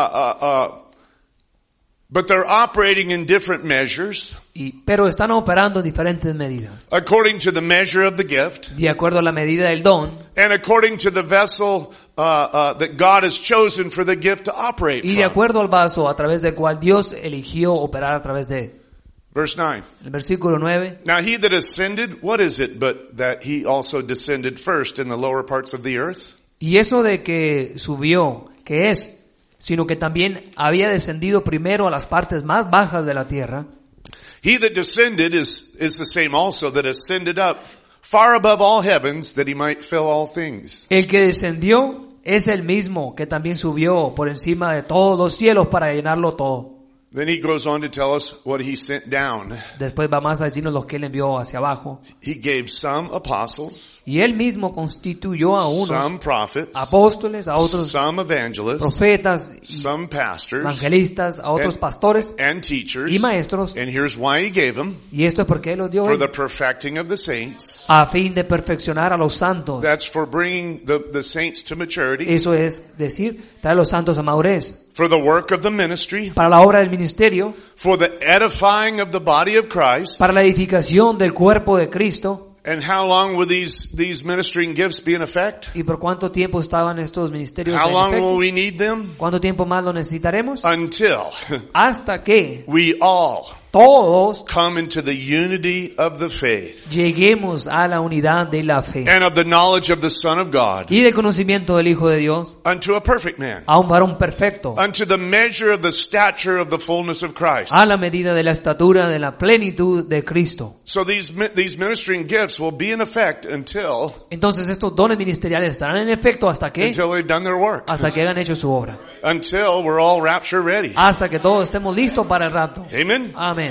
but they're operating in different measures Pero están operando en diferentes medidas. according to the measure of the gift De acuerdo a la medida del don. and according to the vessel that God has chosen for the gift to operate Y de from. acuerdo al vaso a través del cual Dios eligió operar a través de él. Verse 9. El versículo 9. Now he that ascended, what is it but that he also descended first in the lower parts of the earth? Y eso de que subió, ¿qué es? Sino que también había descendido primero a las partes más bajas de la tierra. He that descended is the same also that ascended up far above all heavens that he might fill all things. El que descendió es el mismo que también subió por encima de todos los cielos para llenarlo todo. Then he goes on to tell us what he sent down. Después va más a decirnos lo que él envió hacia abajo. He gave some apostles, Y él mismo constituyó a unos some prophets, apóstoles, a otros some evangelists, profetas, y some pastors, evangelistas, a otros pastores and teachers. y maestros. And here's why he gave them: Y esto es porque él los dio for the perfecting of the saints. a fin de perfeccionar a los santos. That's for bringing the saints to maturity. Eso es decir, traer a los santos a madurez. For the work of the ministry. Para la obra del ministerio. For the edifying of the body of Christ. Para la edificación del cuerpo de Cristo. And how long will these ministering gifts be in effect? ¿Y por cuánto tiempo estaban estos ministerios How en long efecto? will we need them? ¿Cuánto tiempo más lo necesitaremos? Until Hasta que we all todos come into the unity of the faith lleguemos a la unidad de la fe and of the knowledge of the Son of God, y del conocimiento del Hijo de Dios, unto a perfect man, a un varón perfecto, unto the measure of the stature of the fullness of Christ. a la medida de la estatura de la plenitud de Cristo. So these ministering gifts will be in effect until Entonces estos dones ministeriales estarán en efecto hasta que they've done their work, hayan hecho su obra, until we're all rapture ready. hasta que todos estemos listos para el rapto. Amen. Amén.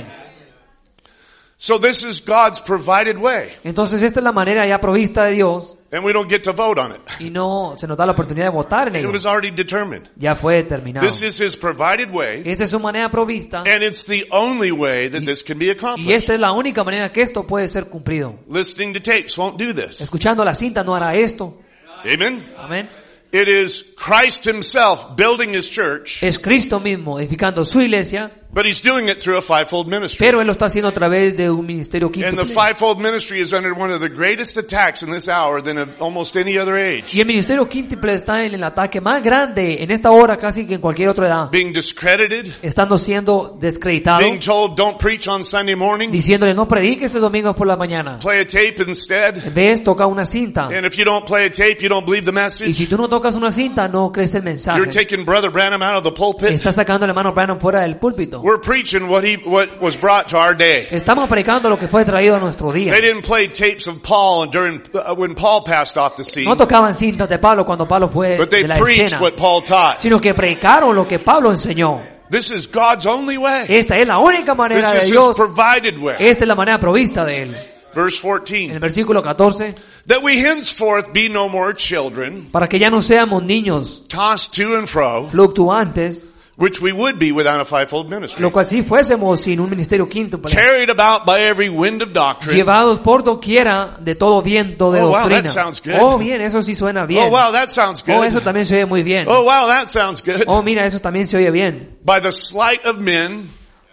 So this is God's provided way, Entonces esta es la manera ya provista de Dios and we don't get to vote on it. y no se nos da la oportunidad de votar en It ello. was already determined. Ya fue determinado. This is His provided way, Esta es su manera provista and it's the only way that this can be y accomplished. esta es la única manera que esto puede ser cumplido. Listening to tapes won't do this. Escuchando la cinta no hará esto. Amen. Amén. It is Christ Himself building His church, Es Cristo mismo edificando su iglesia, but He's doing it through a fivefold ministry. pero Él lo está haciendo a través de un ministerio And the quíntuple. fivefold ministry is under one of the greatest attacks in this hour than of almost any other age. Y el ministerio quíntuple está en el ataque más grande en esta hora casi que en cualquier otra edad. Being discredited, Estando siendo descreditado, being told don't preach on Sunday morning, diciéndole no prediques el domingo por la mañana. play a tape instead. En vez toca una cinta. And if you don't play a tape, you don't believe the Y message. si tú no tocas una cinta, no crees el You're mensaje. taking Brother Branham out of the pulpit. Está sacando al hermano Branham fuera del púlpito. We're preaching what was brought to our day. Estamos predicando lo que fue traído a nuestro día. They didn't play tapes of Paul during when Paul passed off the scene, No tocaban cintas de Pablo cuando Pablo fue but they de la preached escena, what Paul taught. sino que predicaron lo que Pablo enseñó. This is God's only way. Esta es la única manera This de is His Dios. provided way. Esta es la manera provista de Él. Verse En 14. el versículo 14, That we henceforth be no more children, para que ya no seamos niños tossed to and fro, fluctuantes, which we would be without a fivefold ministry, lo cual si fuésemos sin un ministerio quíntuple, carried about by every wind of doctrine. llevados por doquiera de todo viento de Oh, wow, doctrina. that sounds good. Oh, bien, eso sí suena bien. Oh wow, that sounds Oh, eso good. también se oye muy bien. Oh wow, that sounds good. Oh, mira, eso también se oye bien. By the sleight of men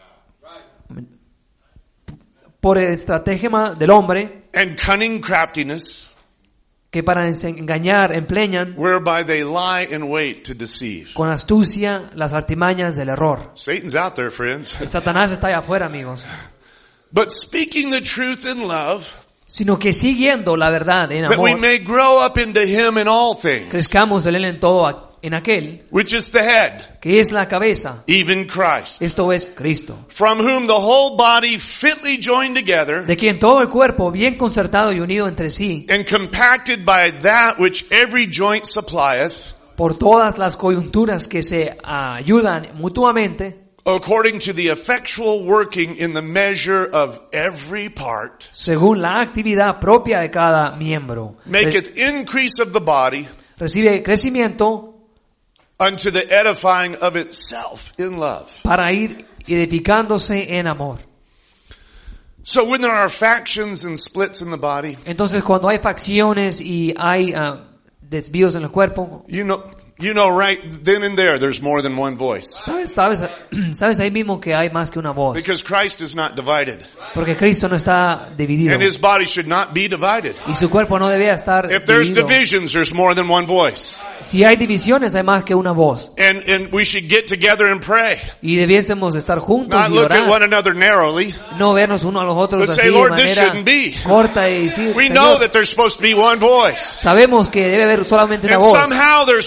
Por el estratagema del hombre, and cunning craftiness, que para engañar emplean whereby they lie in wait to deceive. con astucia las artimañas del error. Satan's out there, friends. El Satanás está allá afuera, amigos. But speaking the truth in love, Sino que siguiendo la verdad en that we amor, may grow up into Him in all things, crezcamos en Él en todo, en aquel which is the head, que es la cabeza. even Christ, Esto es Cristo. from whom the whole body fitly joined together De quien todo el cuerpo, bien concertado y unido entre sí, and compacted by that which every joint supplieth, por todas las coyunturas que se ayudan mutuamente, according to the effectual working in the measure of every part, según la actividad propia de cada miembro, maketh increase of the body recibe crecimiento unto the edifying of itself in love. para ir edificándose en amor. So when there are factions and splits in the body, Entonces, cuando hay facciones y hay desvíos en el cuerpo, you know right then and there there's more than one voice. sabes ahí mismo que hay más que una voz, Because Christ is not divided. porque Cristo no está dividido And His body should not be divided. y su cuerpo no debía estar If there's dividido. divisions, there's more than one voice. Si hay divisiones, hay más que una voz. And we should get together and pray. Y debiésemos estar juntos Not y look at one orar. another narrowly. No vernos uno a los otros But así say, de Lord, this manera shouldn't be. corta y decir, We know Señor, that there's supposed to be one voice. sabemos que debe haber solamente una And voz. somehow there's more than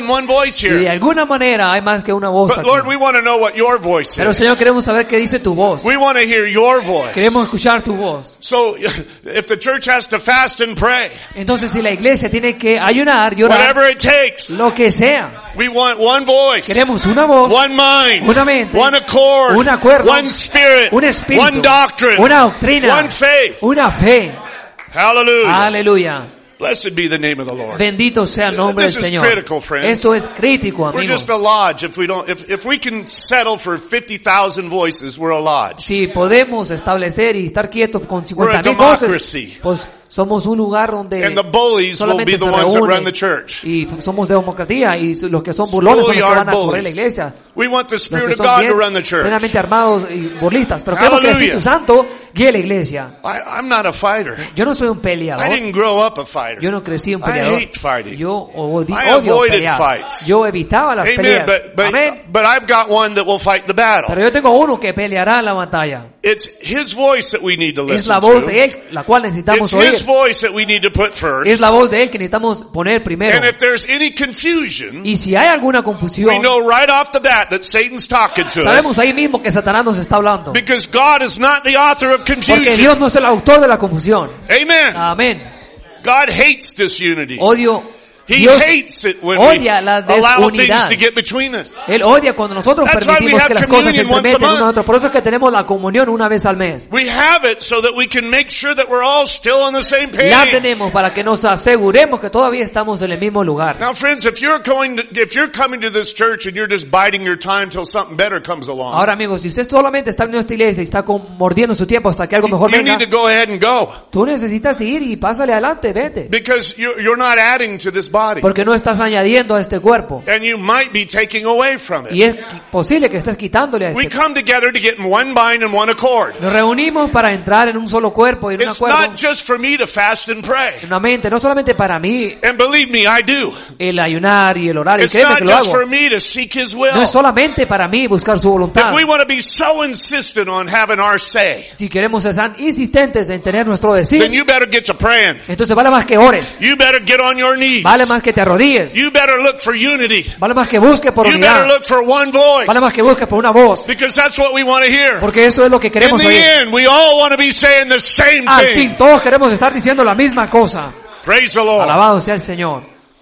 than one voice Y de here. alguna manera hay más que una voz But aquí. Lord, we want to know what your voice Pero is. Señor, queremos saber qué dice tu voz. We want to hear your voice. Queremos escuchar tu voz. So if the church has to fast and pray, Entonces, si la iglesia tiene que ayunar, llorar, whatever it takes, lo que sea, we want one voice, queremos una voz, one mind, una mente, one accord, un acuerdo, one spirit, un espíritu, one doctrine, una doctrina, one faith. una fe. Hallelujah. Aleluya. Blessed be the name of the Lord. Bendito sea el nombre del This is Señor. critical, friends. Esto es crítico, We're amigos. just a lodge if we can settle for 50,000 voices, we're a lodge. Si podemos establecer y estar quietos con We're a 50,000 voces, democracy. pues somos un lugar donde And the bullies will solamente be the se ones that run reúnen the church. y somos democracia y los que son burlones son los que van a correr la iglesia. We want the Los Spirit que of son God bien to run the church. plenamente armados y burlistas, pero queremos que el Hallelujah. Espíritu Santo guíe la iglesia. I'm not a fighter. Yo no soy un I peleador. didn't grow up a fighter. Yo no crecí un I peleador. hate fighting. Yo odio I avoided pelear. fights. Yo evitaba las Amen. peleas. Amén. But I've got one that will fight the battle. Pero yo tengo uno que peleará la batalla. It's His voice that we need to Es listen la voz to. de Él la cual necesitamos It's oír. His voice that we need to put first. Es la voz de Él que necesitamos poner primero. And if there's any confusion, Y si hay alguna we confusión, know right off the bat that Satan's talking to sabemos us. ahí mismo que Satanás nos está hablando. Because God is not the author of Porque confusion. Dios no es el autor de la confusión. Amen. Amén. God hates disunity. Odio. He Dios hates it when odia la we allow things desunidad. to get between us. Él odia cuando nosotros That's why we permitimos have que las cosas se communion once a entremeten uno a month. otro. Por eso es que tenemos la comunión una vez al mes. We have it so that we can make sure that we're all still on the same La page. tenemos para que nos aseguremos que todavía estamos en el mismo lugar. Now friends, if you're coming to this church and you're just biding your time till something better comes along, Ahora amigos, si usted solamente está en esta iglesia y está mordiendo su tiempo hasta que algo mejor you venga, need to go ahead and go. tú necesitas ir y pásale adelante, vete. Because you're not adding to this body. Porque no estás añadiendo a este cuerpo. And you might be taking away from Y it. es posible que estés quitándole a We este. come together to get in one mind and one accord. Nos reunimos para entrar en un solo cuerpo y en un It's acuerdo, not just for me to fast and pray. en una mente, no solamente para mí And believe me, I do. el ayunar y el orar, y It's créeme not que lo just hago. for me to seek His will. No es solamente para mí buscar su voluntad. If we want to be so insistent on having our say, Si queremos ser tan insistentes en tener nuestro then decir, you better get to praying. entonces vale más que ores, You better get on your knees. vale más que te arrodilles, You better look for unity. vale más que busques por You better unidad, look for one voice. vale más que busques por una voz, Because that's what we want to hear. porque esto es lo que In queremos the oír. end, we all want to be saying the same Al thing. fin, todos queremos estar diciendo la misma cosa. Praise the Lord. Alabado sea el Señor.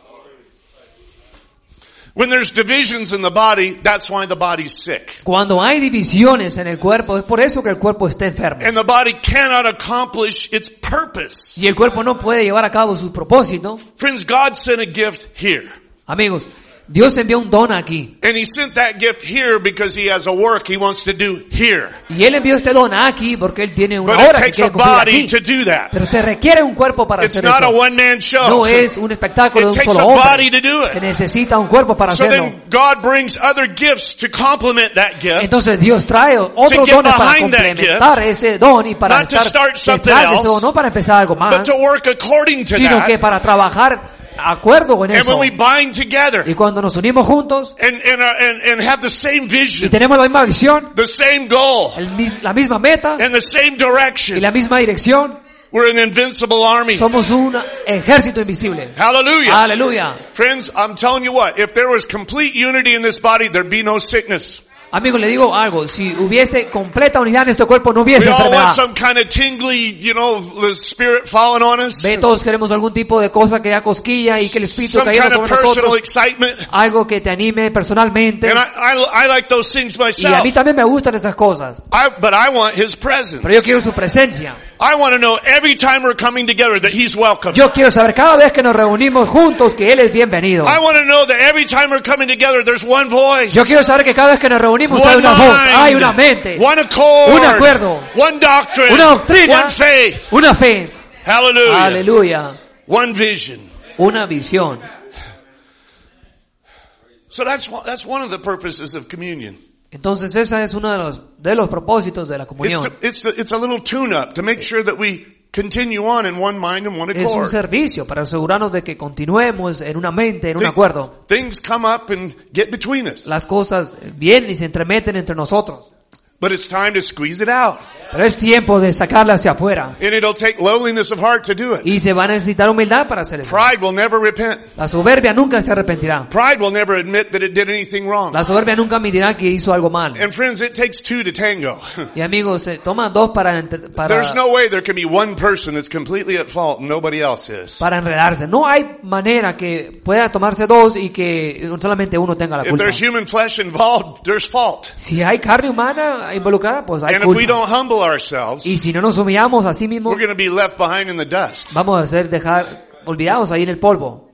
When there's divisions in the body, that's why the body's sick. Cuando hay divisiones en el cuerpo, es por eso que el cuerpo está enfermo. And the body cannot accomplish its purpose. Y el cuerpo no puede llevar a cabo sus propósitos. Friends, God sent a gift here. Amigos, Dios envió un don aquí. And He sent that gift here because He has a work He wants to do here. Y Él envió este don aquí porque Él tiene una But it hora que takes a quiere cumplir body aquí. to do that. Pero se requiere un cuerpo para It's hacer not a eso. one-man show. No es un espectáculo It de un takes solo a body hombre. to do Se it. necesita un cuerpo para So hacerlo. then God brings other gifts to complement that gift. Entonces Dios trae otros get dones para behind that complementar ese don y para Not to estar start something detrás de ese else, don, no para empezar algo But más, to work according to sino que that. para trabajar acuerdo con And eso. when we bind together Y cuando nos unimos juntos and have the same y vision, tenemos la misma visión, the same goal, la misma meta and the same y direction, la misma dirección, we're an invincible army. somos un ejército invisible. Hallelujah. Aleluya. Friends, I'm telling you what, if there was complete unity in this body, there'd be no sickness. Amigos, le digo algo, si hubiese completa unidad en este cuerpo no We hubiese all want enfermedad. some kind of tingly, the spirit falling on us. Ve, todos queremos algún tipo de cosa que da cosquilla y que el espíritu Some caiga kind of sobre personal nosotros. excitement. Algo que te anime personalmente. And I like those things Y a myself. mí también me gustan esas cosas. But I want His presence. Pero yo quiero su presencia. I want to know every time we're coming together that He's welcome. Yo quiero saber cada vez que nos reunimos juntos que Él es bienvenido. I want to know that every time we're coming together there's one voice. Yo quiero saber que cada vez que nos reunimos hay One una voz, mind, hay una mente, one accord, un acuerdo, one doctrine, una doctrina, one faith. una fe. Hallelujah. Aleluya. One vision. Una visión. So that's one of the purposes of communion. Entonces esa es uno de los propósitos de la comunión. It's a little tune-up to make sure that we continue on in one mind and one Es un accord. servicio para asegurarnos de que continuemos en una mente, en un acuerdo. Things come up and get between us. Las cosas vienen y se entremeten entre nosotros. But it's time to squeeze it out. Pero es tiempo de sacarla hacia afuera. And it'll take lowliness of heart to do it. Y se va a necesitar humildad para hacer eso. Pride will never repent. La soberbia nunca se arrepentirá. Pride will never admit that it did anything wrong. La soberbia nunca admitirá que hizo algo mal. And friends, it takes two to tango. Y amigos, se toma dos para There's no way there can be one person that's completely at fault and nobody else is. enredarse. No hay manera que pueda tomarse dos y que solamente uno tenga la If culpa. there's human flesh involved, there's fault. Si hay carne humana involucrada, pues hay And if we culpa. don't humble ourselves, Y si no nos humillamos a sí mismos, we're going to be left behind in the dust. vamos a ser olvidados ahí en el polvo.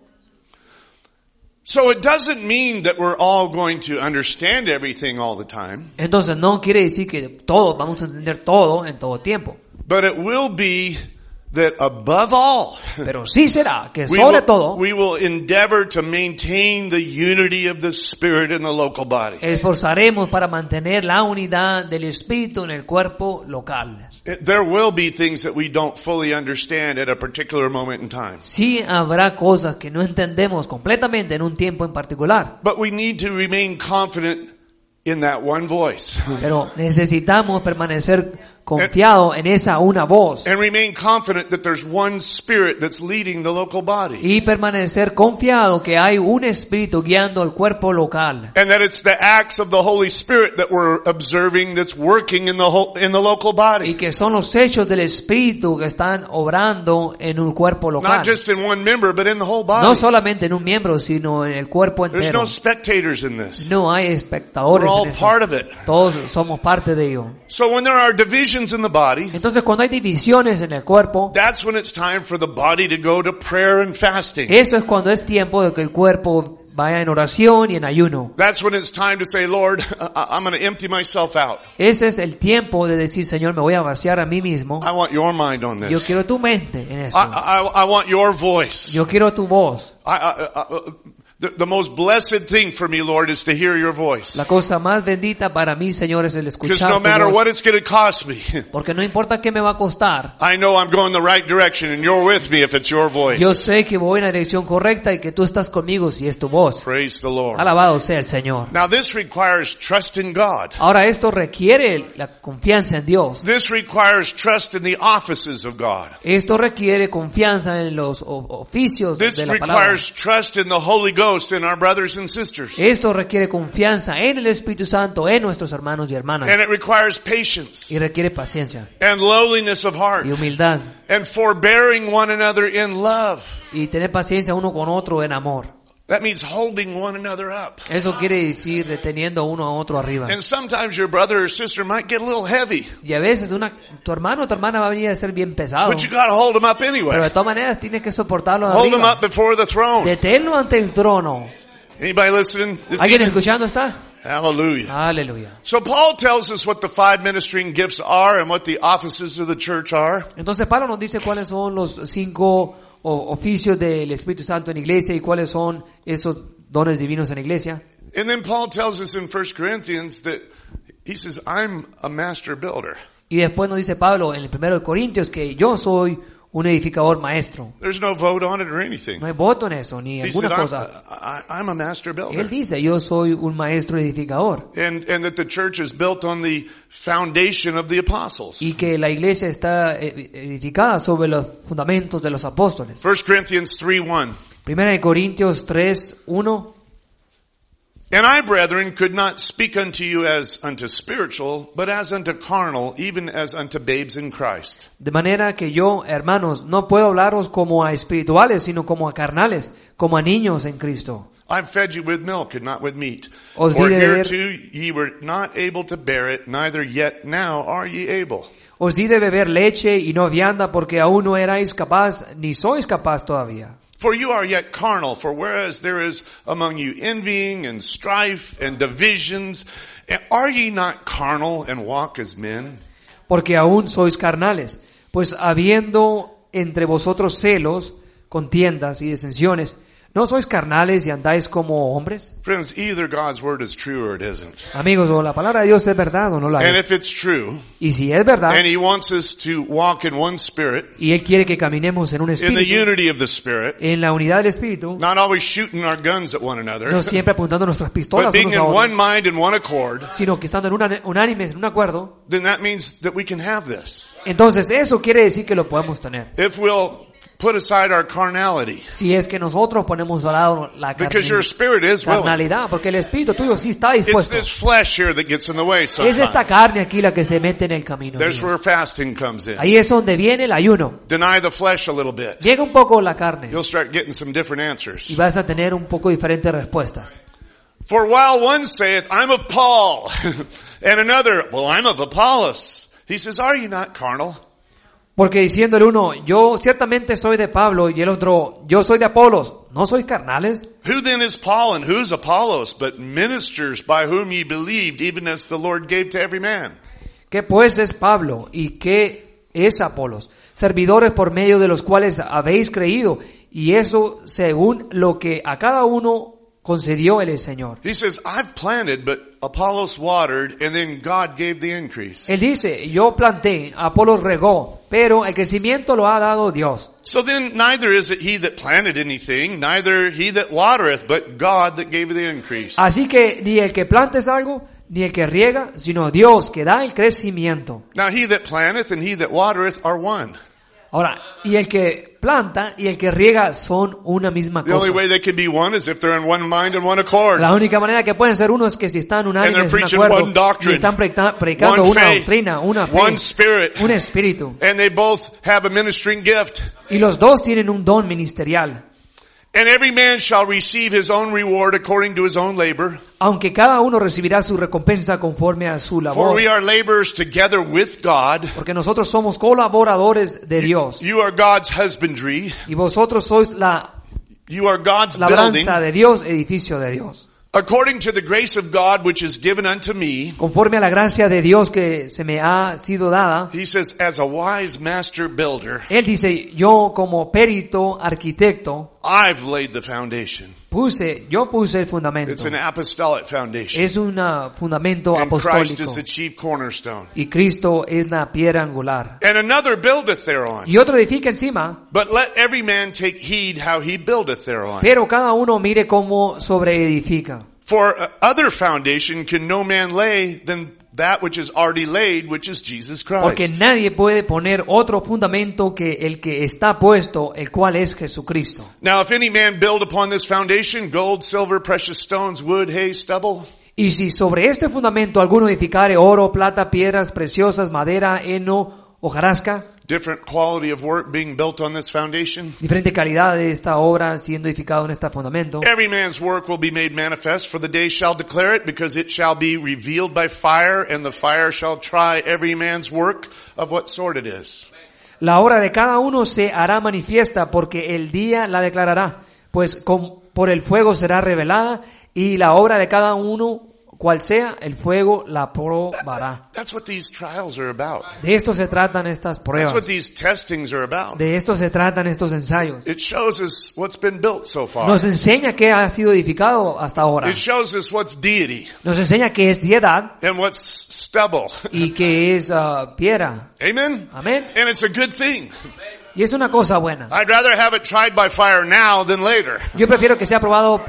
So it doesn't mean that we're all going to understand everything all the time, Entonces no quiere decir que todos vamos a entender todo en todo tiempo. but it will be that above all, Pero sí será que sobre todo we will endeavor to maintain the unity of the Spirit in the local body. esforzaremos para mantener la unidad del Espíritu en el cuerpo local. There will be things that we don't fully understand at a particular moment in time. Sí habrá cosas que no entendemos completamente en un tiempo en particular. But we need to remain confident in that one voice. Pero necesitamos permanecer confiados en esa una voz. And remain confident that there's one Spirit that's leading the local body. Y permanecer confiado que hay un Espíritu guiando el cuerpo local. And that it's the acts of the Holy Spirit that we're observing that's working in the local Y body. que son los hechos del Espíritu que están obrando en un cuerpo local. Not just in one member, but in the whole body. No solamente en un miembro, sino en el cuerpo There's entero. no spectators in this. No hay espectadores We're all en esto. part of it. Todos somos parte de ello. So when there are divisions in the body, Entonces cuando hay divisiones en el cuerpo, that's when it's time for the body to go to prayer and fasting. eso es cuando es tiempo de que el cuerpo vaya en oración y en ayuno. That's when it's time to say, Lord, I'm going to empty myself out. Ese es el tiempo de decir, Señor, me voy a vaciar a mí mismo. I want your mind on Yo this. quiero tu mente en esto. I want your voice. Yo quiero tu voz. The most blessed thing for me, Lord, is to hear your voice. La cosa más bendita para mí, Señor, es el Because escuchar no tu matter voz. what it's going to cost me, Porque no importa qué me va a costar. I know I'm going the right direction and you're with me if it's your voice. Yo sé que voy en la dirección correcta y que tú estás conmigo si es tu voz. Praise the Lord. Alabado sea el Señor. Now this requires trust in God. Ahora esto requiere la confianza en Dios. This requires trust in the offices of God. Esto requiere confianza en los oficios This de la palabra. requires trust in the Holy Ghost in our brothers and sisters. Esto requiere confianza en el Espíritu Santo, en nuestros hermanos y hermanas. And it requires patience Y requiere paciencia and lowliness of heart y humildad. and forbearing one another in love. Y tener paciencia uno con otro en amor. That means holding one another up. Eso quiere decir deteniendo uno a otro arriba. And sometimes your brother or sister might get a little heavy, Y a veces tu hermano o tu hermana va a venir a ser bien pesado. but you got to hold them up Pero anyway. de todas maneras tienes que soportarlo de Hold them arriba. up before the throne. Deténlo ante el trono. Anybody listening? This ¿Alguien evening? escuchando está? Hallelujah. Aleluya. So Paul tells us what the 5 ministering gifts are and what the offices of the church are. Entonces Pablo nos dice cuáles son los 5 oficios del Espíritu Santo en iglesia y cuáles son esos dones divinos en iglesia. And then Paul tells us in 1 Corinthians that he says, I'm a master builder. Y después nos dice Pablo en el 1 de Corintios que yo soy un edificador maestro. There's no vote on it or anything. No hay voto en eso, ni He said, alguna cosa. I'm a master builder. Él dice, yo soy un maestro edificador. And that the church is built on the foundation of the apostles. Y que la iglesia está edificada sobre los fundamentos de los apóstoles. 1 Corinthians 3:1. 1 de Corintios 3:1. And I, brethren, could not speak unto you as unto spiritual, but as unto carnal, even as unto babes in Christ. De manera que yo, hermanos, no puedo hablaros como a espirituales, sino como a carnales, como a niños en Cristo. I've fed you with milk and not with meat. Os For di de beber- hereto ye were not able to bear it, neither yet now are ye able. Os di de beber leche y no vianda, porque aún no erais capaz, ni sois capaz todavía. For you are yet carnal, for whereas there is among you envying and strife and divisions, are ye not carnal and walk as men? Porque aún sois carnales, pues habiendo entre vosotros celos, contiendas y disensiones, ¿No sois carnales y andáis como hombres? Friends, either God's word is true or it isn't. Amigos, o la palabra de Dios es verdad o no la And es. if it's true, Y si es verdad, and He wants us to walk in one spirit, y Él quiere que caminemos en un in the espíritu, unity of the Spirit, en la unidad del espíritu, not always shooting our guns at one another, no siempre apuntando nuestras pistolas but being unos in a one otros, mind and one accord, sino que estando en unánimes, en un acuerdo, then that means that we can have this. entonces eso quiere decir que lo podemos tener. If we'll put aside our carnality, Si es que nosotros ponemos a lado la because your spirit is willing. carnalidad, porque el espíritu tuyo sí está It's dispuesto. this flesh here that gets in the way Es esta sometimes. carne aquí la que se mete en el camino. There's mío. where fasting comes in. Ahí es donde viene el ayuno. Deny the flesh a little bit. Llega un poco la carne You'll start getting some different y answers. vas a tener un poco diferentes respuestas. For while one saith, I'm of Paul, and another, well, I'm of Apollos. He says, are you not carnal? Porque diciendo el uno, yo ciertamente soy de Pablo, y el otro, yo soy de Apolos, ¿no sois carnales? Who then is Paul and who's Apollos, but ministers by whom ye believed, even as the Lord gave to every man? ¿Qué pues es Pablo y qué es Apolos? Servidores por medio de los cuales habéis creído, y eso según lo que a cada uno concedió el Señor. He says, I've planted, but Apollos watered, and then God gave the increase. Él dice, yo planté, Apolos regó, pero el crecimiento lo ha dado Dios. So then neither is it he that planted anything, neither he that watereth, but God that gave the increase. Así que ni el que planta es algo, ni el que riega, sino Dios que da el crecimiento. Now he that planteth and he that watereth are one. Ahora, y el que planta y el que riega son una misma The only cosa. way they can be one is if they're in one mind and one accord. La única manera que pueden ser uno es que si están unánimes And en they're un preaching acuerdo one doctrine, y están predicando one una faith, doctrina, una fe, one spirit, un espíritu. and they both have a ministering gift. Y los dos tienen un don ministerial. And every man shall receive his own reward according to his own labor. Aunque cada uno recibirá su recompensa conforme a su For labor. we are laborers together with God. Porque nosotros somos colaboradores de Dios. You are God's husbandry. Y vosotros sois la You are God's building. labranza de Dios, edificio de Dios. According to the grace of God which is given unto me. Conforme a la gracia de Dios que se me ha sido dada. He says, as a wise master builder, Él dice, yo como perito, arquitecto, I've laid the foundation. yo puse el fundamento. It's an apostolic foundation. Es un fundamento And Christ apostólico. is the chief cornerstone. Y Cristo es la piedra angular. And another buildeth thereon. Y otro edifica encima, But let every man take heed how he buildeth thereon. pero cada uno mire cómo sobreedifica. For other foundation can no man lay than that which is already laid, which is Jesus Porque Christ. nadie puede poner otro fundamento que el que está puesto, el cual es Jesucristo. Now if any man build upon this foundation gold, silver, precious stones, wood, hay, stubble, Y si sobre este fundamento alguno edificare oro, plata, piedras preciosas, madera, heno, hojarasca, different quality of work being built on this foundation, diferente calidad de esta obra siendo edificado en este fundamento, every man's work will be made manifest, for the day shall declare it, because it shall be revealed by fire, and the fire shall try every man's work of what sort it is. la obra de cada uno se hará manifiesta porque el día la declarará, pues por el fuego será revelada y la obra de cada uno, cual sea, el fuego la probará. That's what these trials are about. De esto se tratan estas That's pruebas. what these testings are about. De esto se tratan estos ensayos. It shows us what's been built so far. Nos enseña qué ha sido edificado hasta ahora. It shows us what's deity Nos enseña qué es diedad and what's stubble. y qué es piedra. Amen? Amén. And it's a good thing. Y es una cosa buena. I'd rather have it tried by fire now than later. Yo prefiero que sea probado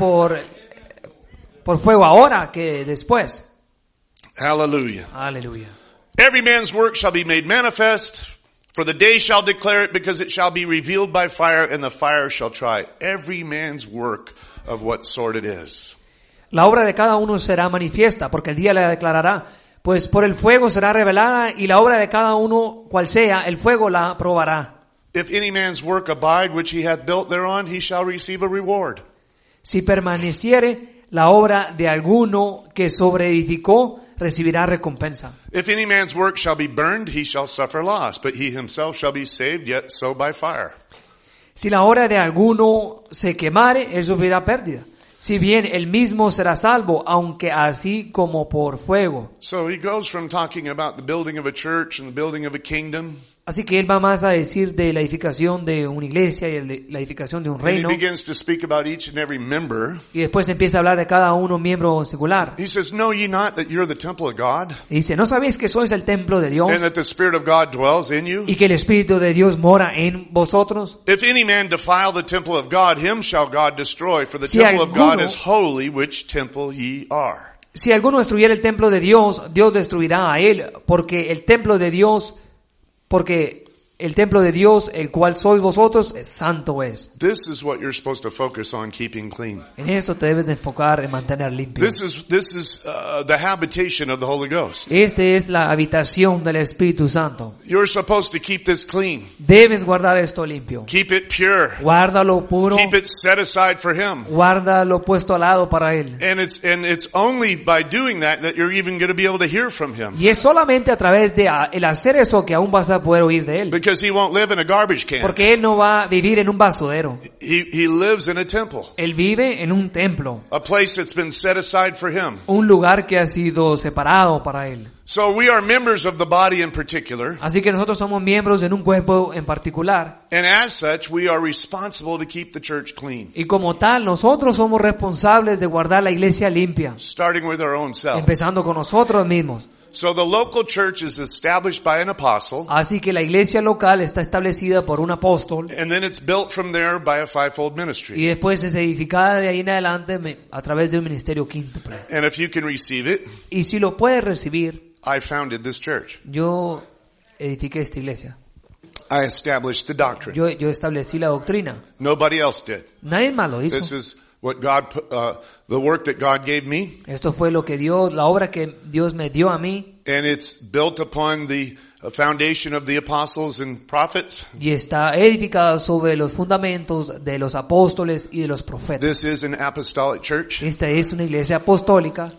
por fuego ahora que después. Hallelujah. Aleluya. Every man's work shall be made manifest, for the day shall declare it, because it shall be revealed by fire, and the fire shall try every man's work of what sort it is. La obra de cada uno será manifiesta, porque el día la declarará. Pues por el fuego será revelada, y la obra de cada uno, cual sea, el fuego la probará. If any man's work abide which he hath built thereon, he shall receive a reward. Si permaneciere la obra de alguno que sobreedificó, recibirá recompensa. If any man's work shall be burned, he shall suffer loss, but he himself shall be saved, yet so by fire. Si la obra de alguno se quemare, él sufrirá pérdida. Si bien él mismo será salvo, aunque así como por fuego. So he goes from talking about the building of a church and the building of a kingdom. Así que él va más a decir de la edificación de una iglesia y de la edificación de un And he reino. begins to speak about each and every member. Y después empieza a hablar de cada uno miembro secular. He says, "Know ye not that you're the temple of God, Y dice, ¿no sabéis que sois el templo de Dios and that the Spirit of God dwells in you? y que el Espíritu de Dios mora en vosotros? If any man defile the temple of God, him shall God destroy, for the Si temple of God alguno- is holy, which temple ye are." Si alguno destruyera el templo de Dios, Dios destruirá a él, porque el templo de Dios, el cual sois vosotros, santo es. This is what you're supposed to focus on, keeping clean. En esto te debes de enfocar en mantener limpio. This is the habitation of the Holy Ghost. Este es la habitación del Espíritu Santo. You're supposed to keep this clean. Debes guardar esto limpio. Keep it pure. Guárdalo puro. Keep it set aside for Him. Guárdalo puesto al lado para Él. And it's only by doing that you're even going to be able to hear from Him. Y es solamente a través de el hacer eso que aún vas a poder oír de Él. Because He won't live in a garbage can. Porque Él no va a vivir en un basurero. He lives in a temple. Él vive en un templo. A place that's been set aside for Him. Un lugar que ha sido separado para Él. So we are members of the body in particular. Así que nosotros somos miembros en un cuerpo en particular. And as such, we are responsible to keep the church clean. Y como tal, nosotros somos responsables de guardar la iglesia limpia. Starting with our own selves. Empezando con nosotros mismos. So the local church is established by an apostle. Así que la iglesia local está establecida por un apóstol. And then it's built from there by a fivefold Y ministry. después es edificada de ahí en adelante a través de un ministerio quíntuple. And if you can receive it, Y si lo puedes recibir, I founded this church. yo edifiqué esta iglesia. I established the doctrine. Yo establecí la doctrina. Nobody else did. Nadie más lo hizo. This is what God, the work that God gave me. Esto fue lo que Dios, la obra que Dios me dio a mí. And it's built upon the foundation of the apostles and prophets. Y está edificada sobre los fundamentos de los apóstoles y de los profetas. This is an apostolic church. Esta es una iglesia apostólica.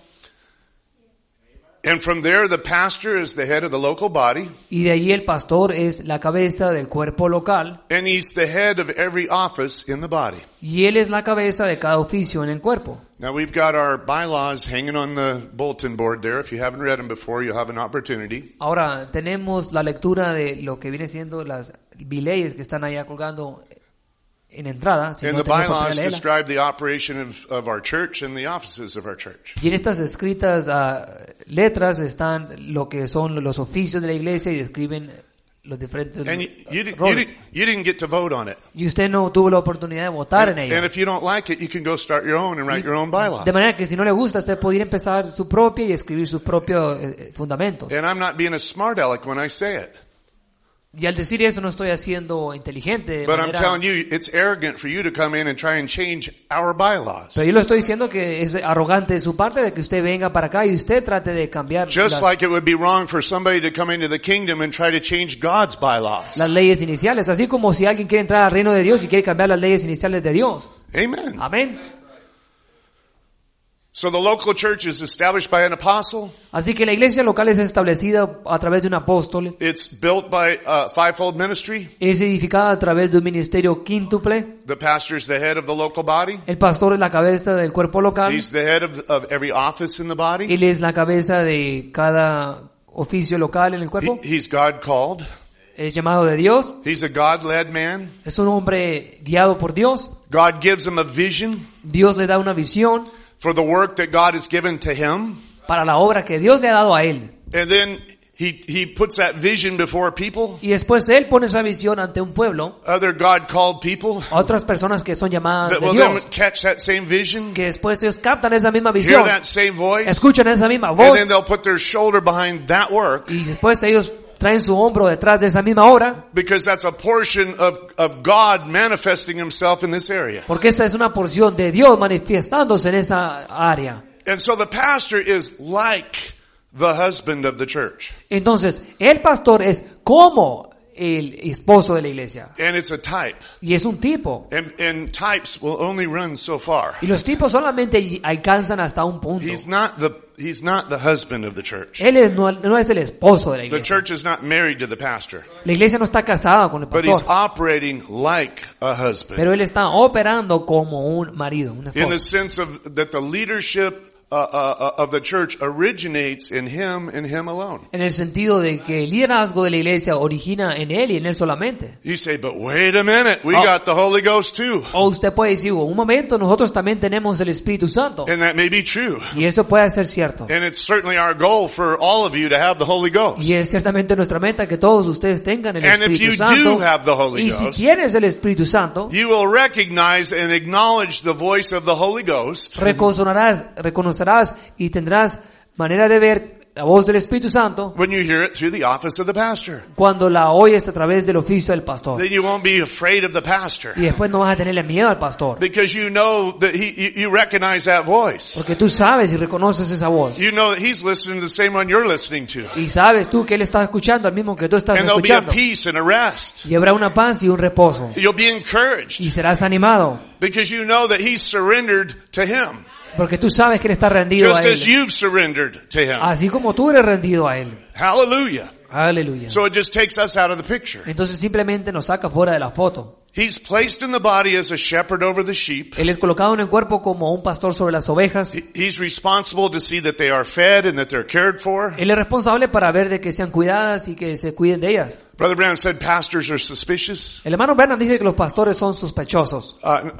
And from there, the pastor is the head of the local body. Y de allí el pastor es la cabeza del cuerpo local. And he's the head of every office in the body. Y él es la cabeza de cada oficio en el cuerpo. Now we've got our bylaws hanging on the bulletin board there. If you haven't read them before, you'll have an opportunity. Ahora tenemos la lectura de lo que viene siendo las leyes que están allá colgando en entrada. Si And no the tenemos bylaws papel, léela. describe the operation of our church and the offices of our church. Y en estas escritas letras están lo que son los oficios de la iglesia y describen los diferentes And you roles. didn't get to vote on it. Y usted no tuvo la oportunidad de votar en And ello. if you don't like it, you can go start your own and write your own bylaws. De manera que si no le gusta, usted puede empezar su propia y escribir sus propios fundamentos. And I'm not being a smart aleck when I say it. Y al decir eso no estoy haciendo inteligente de But I'm manera... telling you, it's arrogant for you to come in and try and change our bylaws. Pero yo lo estoy diciendo que es arrogante de su parte de que usted venga para acá y usted trate de cambiar Just like it would be wrong for somebody to come into the kingdom and try to change God's bylaws. las leyes iniciales. Así como si alguien quiere entrar al reino de Dios y quiere cambiar las leyes iniciales de Dios. Amen. Amén. So the local church is established by an apostle. Así que la iglesia local es establecida a través de un apóstol. It's built by a fivefold ministry. Es edificada a través de un ministerio quíntuple. The pastor is the head of the local body. El pastor es la cabeza del cuerpo local. He's the head of every office in the body. Él es la cabeza de cada oficio local en el cuerpo. He's God called. Es llamado de Dios. He's a God-led man. Es un hombre guiado por Dios. God gives him a vision Dios le da una visión for the work that God has given to him. para la obra que Dios le ha dado a él. And then he puts that vision before people, Y después él pone esa visión ante un pueblo, other God-called people a otras personas que son llamadas that de will then Dios, catch that same vision, que después ellos captan esa misma hear visión, that same voice, escuchan esa misma and voz then they'll put their shoulder behind that work y después ellos traen su hombro detrás de esa misma obra, because that's a portion of God manifesting himself in this area. porque esa es una porción de Dios manifestándose en esa área. And so the pastor is like the husband of the church. Entonces, el pastor es como el esposo de la iglesia. And it's a type. Y es un tipo. And types will only run so far. Y los tipos solamente alcanzan hasta un punto. He's not the husband of the church. Él no es el esposo de la The iglesia. church is not married to the pastor. La iglesia no está casada con el But he's pastor. operating like a husband. Pero él está operando como un marido, un In the esposo. sense of that the leadership of the church originates in him and him alone. En el sentido de que el liderazgo de la iglesia origina en él y en él solamente. You say, but wait a minute, we got the Holy Ghost too. O usted puede decir, un momento, nosotros también tenemos el Espíritu Santo. And that may be true. Y eso puede ser cierto. And it's certainly our goal for all of you to have the Holy Ghost. Y es ciertamente nuestra meta que todos ustedes tengan el And if Espíritu you Santo. do have the Holy Y si Ghost, tienes el Espíritu Santo, you will recognize and acknowledge the voice of the Holy Ghost reconocerás y tendrás manera de ver la voz del Espíritu Santo when you hear it through the office of the pastor. cuando la oyes a través del oficio del pastor. Then you won't be afraid of the pastor. Y después no vas a tenerle miedo al pastor. Because you know that you recognize that voice. Porque tú sabes y reconoces esa voz. You know that he's listening to the same one you're listening to. Y sabes tú que él está escuchando al mismo que tú estás And there'll be a escuchando. peace and a rest. Y habrá una paz y un reposo. You'll be encouraged Y serás animado. because you know that he's surrendered to him. Porque tú sabes que él está rendido a Just as él. you've surrendered to him. Así como tú eres rendido a él. Hallelujah. Aleluya. So it just takes us out of the picture. Entonces simplemente nos saca fuera de la foto. He's placed in the body as a shepherd over the sheep. Él es colocado en el cuerpo como un pastor sobre las ovejas. He's responsible to see that they are fed and that they're cared for. Él es responsable para ver de que sean cuidadas y que se cuiden de ellas. Brother Branham said pastors are suspicious. El hermano Bernard dice que los pastores son sospechosos.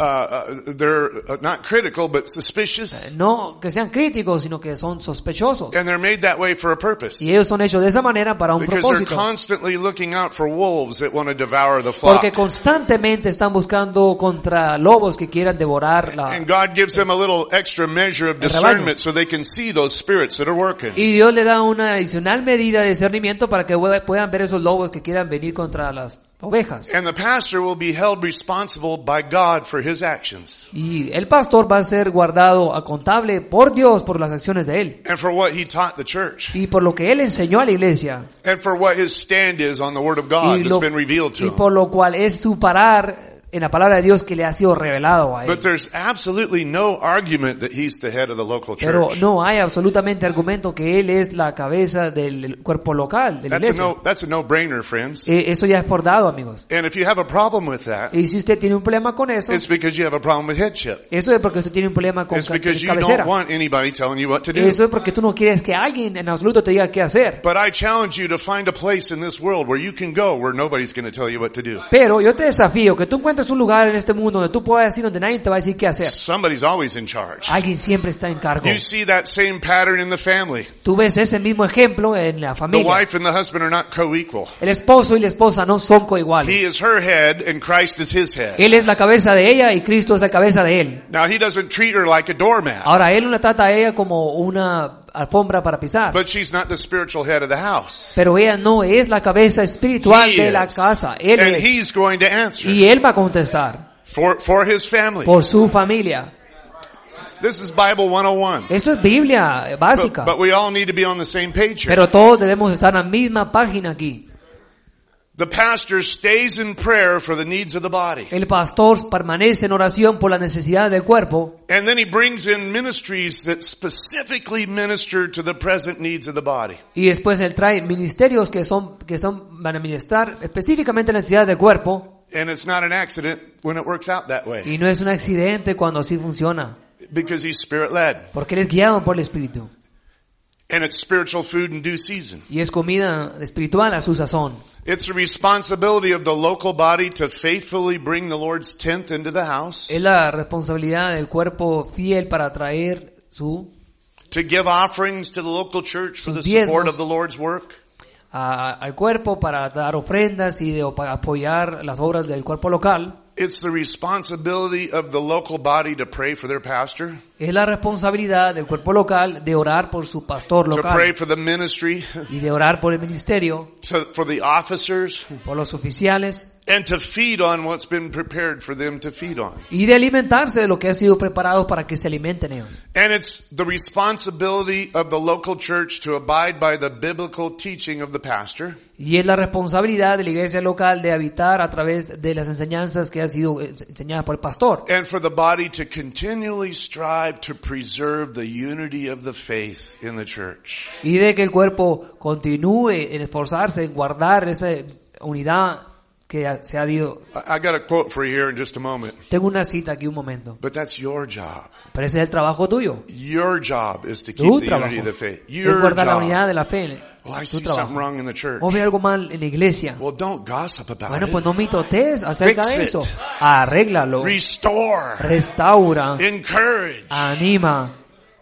They're not critical, but suspicious. No que sean críticos, sino que son sospechosos. And they're made that way for a purpose. Y ellos son hechos de esa manera para un Because they're propósito. constantly looking out for wolves that want to devour the flock. Porque constantemente están buscando contra lobos que quieran devorar la... And God gives them a little extra measure of El rebaño. discernment so they can see those spirits that are working. Y Dios le da una adicional medida de discernimiento para que puedan ver esos lobos que quieran venir contra las ovejas. And the pastor will be held responsible by God for his actions. Y el pastor va a ser guardado a contable por Dios por las acciones de él. And for what he taught the church. Y por lo que él enseñó a la iglesia. And for what his stand is on the Word of God Y, that's been revealed to y him. por lo cual es su parar en la palabra de Dios que le ha sido revelado a él. But there's absolutely no argument that he's the head of the local Pero church. no hay absolutamente argumento que él es la cabeza del cuerpo local de la iglesia. That's a no-brainer, friends. Eso ya es por dado, amigos. And if you have a problem with that, Y si usted tiene un problema con eso, it's because you have a problem with headship. eso es porque usted tiene un problema con It's because you cabecera. don't want anybody telling you what to do. Eso es porque tú no quieres que alguien en absoluto te diga qué hacer. But I challenge you to find a place in this world where you can go where nobody's going to tell you what to do. Pero yo te desafío que tú encuentres un lugar en este mundo donde tú puedas decir donde nadie te va a decir qué hacer. Somebody's always in charge. Alguien siempre está en cargo. You see that same pattern in the family. Tú ves ese mismo ejemplo en la The familia. wife and the husband are not co-equal. El esposo y la esposa no son coiguales. He is her head and Christ is his head. Él es la cabeza de ella y Cristo es la cabeza de él. Now he doesn't treat her like a doormat, Ahora él no la trata a ella como una alfombra para pisar. but she's not the spiritual head of the house. Pero ella no es la cabeza espiritual He de la is. casa. Él And es. he's going to answer Y él va a contestar for his family. por su familia. This is Bible 101. Esto es Biblia básica. But we all need to be on the same page here. Pero todos debemos estar en la misma página aquí. The pastor stays in prayer for the needs of the body. El pastor permanece en oración por la necesidad del cuerpo. And then he brings in ministries that specifically minister to the present needs of the body. Y después él trae ministerios que van a ministrar específicamente la necesidad del cuerpo. And it's not an accident when it works out that way. Y no es un accidente cuando así funciona. Because he's spirit led. Porque él es guiado por el Espíritu. And it's spiritual food in due season. Y es comida espiritual a su sazón. It's the responsibility of the local body to faithfully bring the Lord's tenth into the house. Es la responsabilidad del cuerpo fiel para traer To give offerings to the local church for the sus diezmos support of the Lord's work. Al cuerpo para dar ofrendas y para apoyar las obras del cuerpo local. It's the responsibility of the local body to pray for their pastor. Es la responsabilidad del cuerpo local de orar por su pastor To pray local for the ministry. y de orar por el ministerio, For the officers. por los oficiales And to feed on what's been prepared for them to feed on. y de alimentarse de lo que ha sido preparado para que se alimenten ellos. And it's the responsibility of the local church to abide by the biblical teaching of the pastor. Y es la responsabilidad de la iglesia local de habitar a través de las enseñanzas que han sido enseñadas por el pastor. And for the body to continually strive to preserve the unity of the faith in the church. Y de que el cuerpo continúe en esforzarse en guardar esa unidad que se ha ido. I got a quote for you here in just a moment. Tengo una cita aquí un momento. But that's your job. Pero ese es el trabajo tuyo. Your job is to keep Tu the trabajo unity of the faith. es Your guardar la job. unidad de la fe. Well, I Tu see something trabajo. wrong in the church. O ve algo mal en la iglesia. Well, don't gossip about Bueno, it. pues no mitotees acerca Fix de it. eso. Arréglalo. Restore. Restaura. Encourage. Anima.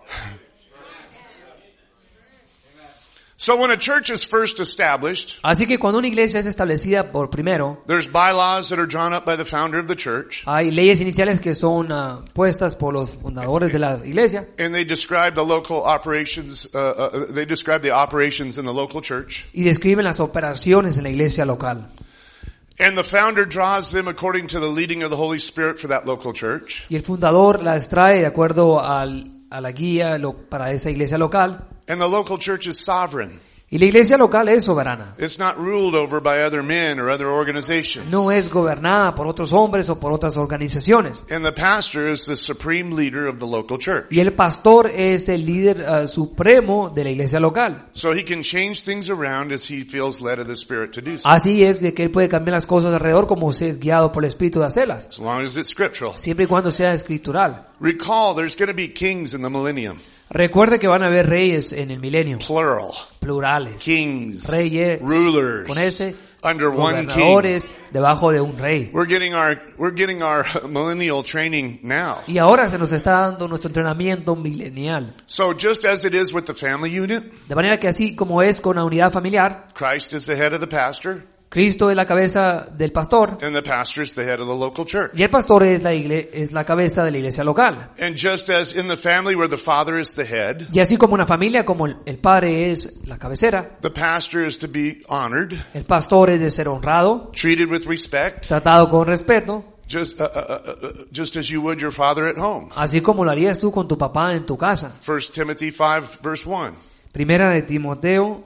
So when a church is first established, Así que cuando una iglesia es establecida por primero, there's bylaws that are drawn up by the founder of the church, hay leyes iniciales que son puestas por los fundadores de la iglesia and they describe the local operations. They describe the operations in the local church, y describen las operaciones en la iglesia local. and the founder draws them according to the leading of the Holy Spirit for that local church. Y el fundador las trae de acuerdo a la guía para esa iglesia local. And the local church is sovereign. Y la iglesia local es soberana. It's not ruled over by other men or other organizations. No es gobernada por otros hombres o por otras organizaciones. And the pastor is the supreme leader of the local church. Y el pastor es el líder supremo de la iglesia local. So he can change things around as he feels led of the Spirit to do so. Así es de que él puede cambiar las cosas alrededor como se es guiado por el Espíritu de hacerlas. As long as it's scriptural. Siempre y cuando sea escritural. Recall, there's going to be kings in the millennium. Recuerde que van a haber reyes en el milenio. Plural. Plurales. Kings. Reyes. Rulers. Con ese. Under one king. Gobernadores debajo de un rey. We're getting our millennial training now. Y ahora se nos está dando nuestro entrenamiento milenial. So just as it is with the family unit, De manera que así como es con la unidad familiar, Christ is the head of the pastor, Cristo es la cabeza del pastor and the pastor is the head of the local church. y el pastor es la cabeza de la iglesia local. And just as in the family where the father is the head, Y así como una familia, como el padre es la cabecera, the pastor is to be honored, el pastor es de ser honrado, treated with respect, tratado con respeto, just as you would your father at home. así como lo harías tú con tu papá en tu casa. 1 Timothy 5 verse 1. Primera de Timoteo,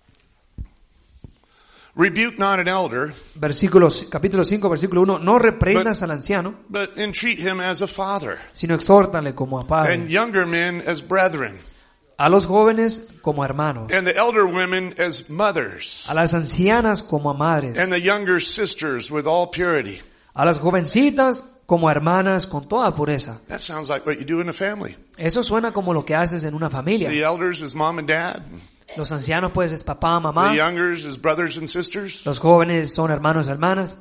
Rebuke not an elder, capítulo 5, versículo 1, no reprendas al anciano, but entreat him as a father, sino exhórtale como a and padre, younger men as brethren, a los jóvenes como hermanos, and the elder women as mothers, a las ancianas como a madres, and the younger sisters with all purity. a las jovencitas como hermanas con toda pureza. That sounds like what you do in a family. Eso suena como lo que haces en una familia. The elders as mom and dad, Los ancianos pues es papá, mamá, the youngers as brothers and sisters. los jóvenes son hermanos, hermanas.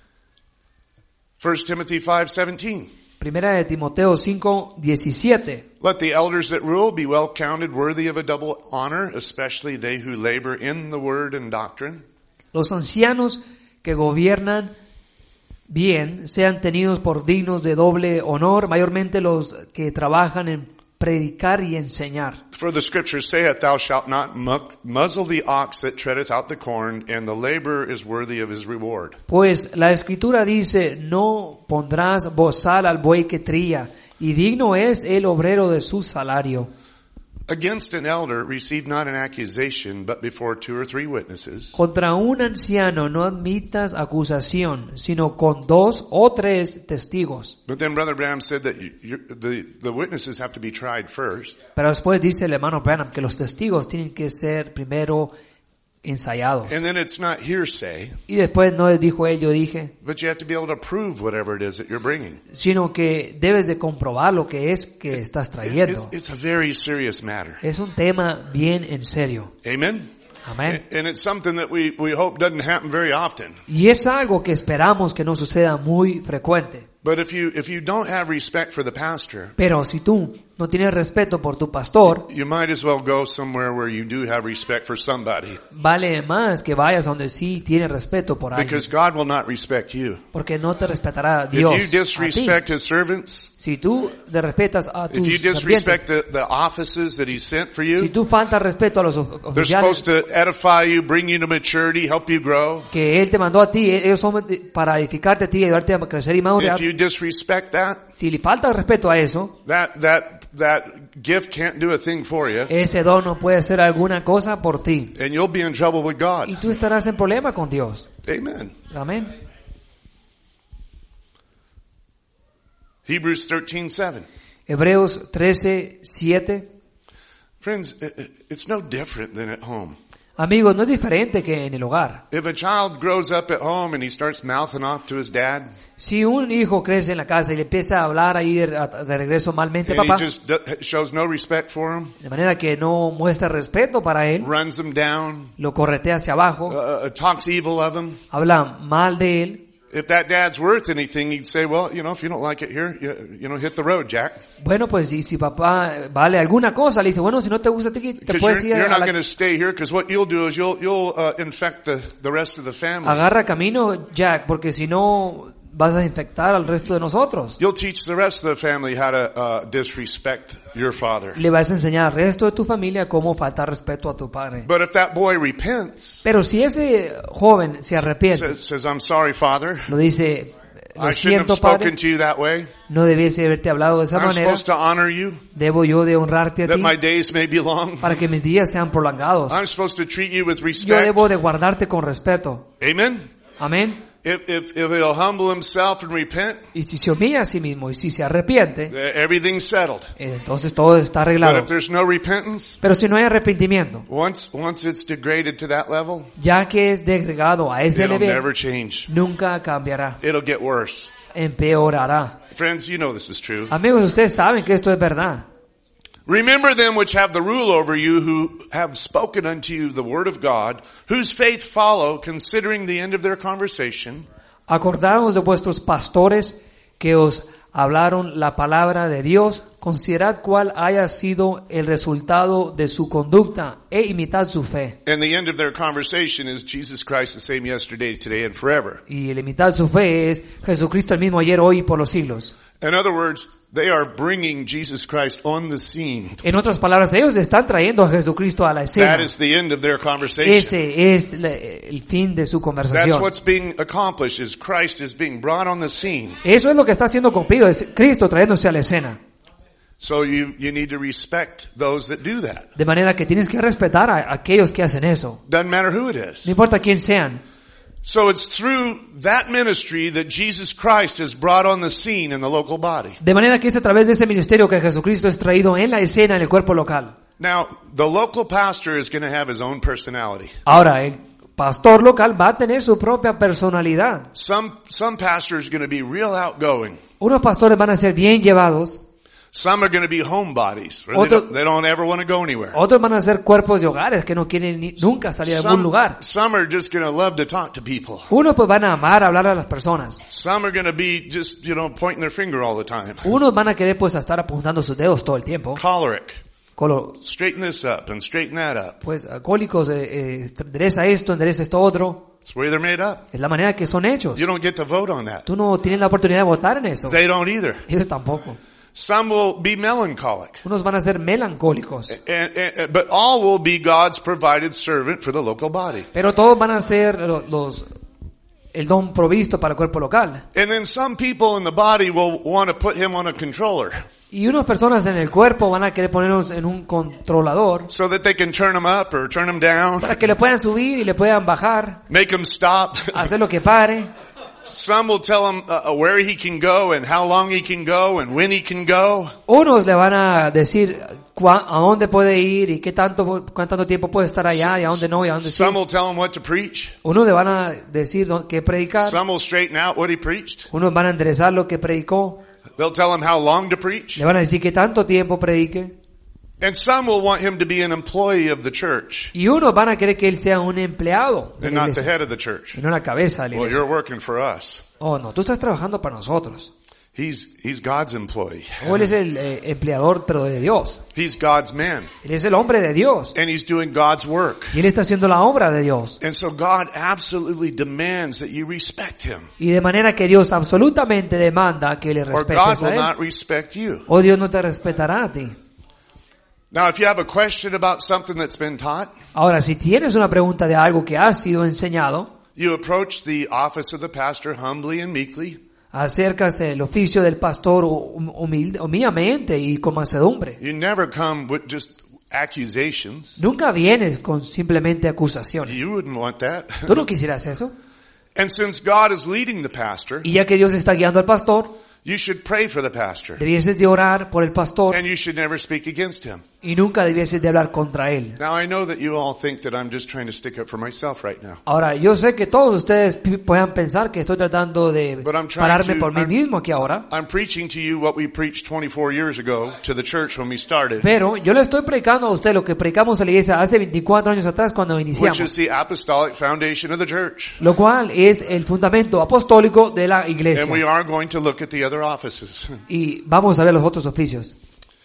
1 Timothy 5:17. Primera de Timoteo 5, 17. Let the elders that rule be well counted worthy of a double honor, especially they who labor in the word and doctrine. Los ancianos que gobiernan bien sean tenidos por dignos de doble honor, mayormente los que trabajan en predicar y enseñar. For the scripture saith, thou shalt not muzzle the ox that treadeth out the corn, and the laborer is worthy of his reward. Pues la escritura dice, no pondrás bozal al buey que trilla, y digno es el obrero de su salario. Against an elder receive not an accusation, but before 2 or 3 witnesses. Contra un anciano no admitas acusación, sino con 2 o 3 testigos. But then Brother Branham said that the witnesses have to be tried first. Pero después dice el hermano Branham que los testigos tienen que ser primero ensayados. And then it's not hearsay, Y después no les dijo él, yo dije, but you have to be able to prove whatever it is that you're bringing. sino que debes de comprobar lo que es que estás trayendo. It's a very serious matter. Es un tema bien en serio. Amen? Amén. And it's something that we hope doesn't happen very often. Y es algo que esperamos que no suceda muy frecuente. But if you don't have respect for the pastor, Pero si tú no tienes respeto por tu pastor, you might as well go somewhere where you do have respect for somebody. vale más que vayas donde sí tienes respeto por alguien. Because God will not respect you. Porque no te respetará Dios If you a disrespect ti. His servants, Si tú le respetas a if you tus disrespect sirvientes, the offices that He sent for si you, tú faltas respeto a los they're supposed oficiales to edify you, bring you to maturity, help you grow. que Él te mandó a ti, ellos son para edificarte a ti y ayudarte a crecer y madurar. If you disrespect that, Si le falta respeto a eso, that gift can't do a thing for you, ese don no puede hacer alguna cosa por ti. and you'll be in trouble with God. Y tú estarás en problema con Dios. Amen. Amén. Hebrews 13:7. Hebreos 13, 7. Friends, it's no different than at home. Amigos, no es diferente que en el hogar. If a child grows up at home and he starts mouthing off to his dad, Si un hijo crece en la casa y le empieza a hablar ahí de regreso malmente, and he papá, just shows no respect for him, de manera que no muestra respeto para él, runs him down, lo corretea hacia abajo, talks evil of him, habla mal de él. if that dad's worth anything, he'd say, well, if you don't like it here, hit the road, Jack. Bueno, pues si papá vale alguna cosa, le dice, bueno, si no te gusta, te Because puedes ir you're a not la... going to stay here, because what you'll do is you'll infect the rest of the family. Agarra camino, Jack, porque si no vas a infectar al resto de nosotros. You'll teach the rest of the family how to disrespect your father. Le vas a enseñar al resto de tu familia cómo faltar respeto a tu padre. But if that boy repents, Pero si ese joven se arrepiente, says, I'm sorry, Father, lo dice, lo I shouldn't siento, have spoken padre, to you that way. no debiese haberte hablado de esa I'm manera, supposed to honor you, debo yo de honrarte a that ti, my days may be long. para que mis días sean prolongados. I'm supposed to treat you with Yo respect. debo de guardarte con respeto. Amen? Amén. If he'll humble himself and repent, Y si se humilla a sí mismo y si se arrepiente, everything's settled. entonces todo está But arreglado. if there's no repentance, Pero si no hay arrepentimiento, once it's degraded to that level, ya que es degradado a ese it'll nivel, never change. nunca cambiará, It'll get worse. empeorará. Friends, you know this is true. Amigos, ustedes saben que esto es verdad. Remember them which have the rule over you, who have spoken unto you the word of God, whose faith follow, considering the end of their conversation. Acordaos de vuestros pastores que os hablaron la palabra de Dios, considerad cuál haya sido el resultado de su conducta e imitad su fe. And the end of their conversation is Jesus Christ the same yesterday, today, and forever. Y el imitar su fe es Jesucristo el mismo ayer, hoy y por los siglos. In other words, they are bringing Jesus Christ on the scene. En otras palabras, ellos están trayendo a Jesucristo a la escena. That is the end of their conversation. Ese es el fin de su That's conversación. what's being accomplished, is Christ is being brought on the scene. Eso es lo que está siendo cumplido, es Cristo trayéndose a la escena. So you need to respect those that do that. De manera que tienes que respetar a aquellos que hacen eso. Doesn't matter who it is. No importa quién sean. So it's through that ministry that Jesus Christ is brought on the scene in the local body. De manera que es a través de ese ministerio que Jesucristo es traído en la escena, en el cuerpo local. Now, the local pastor is going to have his own personality. Ahora, el pastor local va a tener su propia personalidad. Some pastors are going to be real outgoing. Unos pastores van a ser bien llevados. Some are going to be homebodies. They don't ever want to go anywhere. Otros van a ser cuerpos de hogares que no quieren nunca salir de algún lugar. Some are just going to love to talk to people. Unos pues van a amar hablar a las personas. Some are going to be just, pointing their finger all the time. Unos van a querer pues estar apuntando sus dedos todo el tiempo. Choleric. Straighten this up and straighten that up. Pues alcohólicos, endereza esto otro. It's the way they're made up. Es la manera que son hechos. You don't get to vote on that. Tú no tienes la oportunidad de votar en eso. They don't either. Ellos tampoco. Some will be melancholic. Unos van a ser melancólicos. But all will be God's provided servant for the local body. Pero todos van a ser el don provisto para el cuerpo local. And then some people in the body will want to put him on a controller. Y unas personas en el cuerpo van a querer ponernos en un controlador so that they can turn him up or turn him down. Para que le puedan subir y le puedan bajar. Make him stop. Hacer lo que pare. Some will tell him where he can go and how long he can go and when he can go. Unos le van a decir a dónde puede ir y cuánto tiempo puede estar allá y a dónde no y a dónde sí. Some will tell him what to preach. Unos le van a decir qué predicar. Some will straighten out what he preached. Unos van a enderezar lo que predicó. They'll tell him how long to preach. Le van a decir qué tanto tiempo predique. And some will want him to be an employee of the church. Y unos van a querer que él sea un empleado de and la not the iglesia, head of the church. y no la cabeza de la Well, iglesia. you're working for us. Oh, no, tú estás trabajando para nosotros. He's God's employee. O él es el empleador, pero de Dios. He's God's man. Él es el hombre de Dios. And he's doing God's work. Y él está haciendo la obra de Dios. And so God absolutely demands that you respect him. Y de manera que Dios absolutamente demanda que le Or God respetes will a él. not respect you. O Dios no te respetará a ti. Now, if you have a question about something that's been taught, Ahora, si tienes una pregunta de algo que ha sido enseñado, you approach the office of the pastor humbly and meekly. acercas el oficio del pastor humildemente y con mansedumbre. You never come with just accusations. Nunca vienes con simplemente acusaciones. You wouldn't want that. ¿Tú no quisieras eso? And since God is leading the pastor, Y ya que Dios está guiando al pastor, You should pray for the pastor. Debieses de orar por el pastor And you should never speak against him. y nunca debieses de hablar contra él. Now I know that you all think that I'm just trying to stick up for myself right now. Ahora, yo sé que todos ustedes puedan pensar que estoy tratando de But I'm trying pararme to- por mí mismo aquí ahora, I'm preaching to you what we preached 24 years ago to the church when we started, pero yo le estoy predicando a usted lo que predicamos en la iglesia hace 24 años atrás cuando which iniciamos, is the apostolic foundation of the church. lo cual es el fundamento apostólico de la iglesia. And we are going to look at the other offices. Y vamos a ver los otros oficios.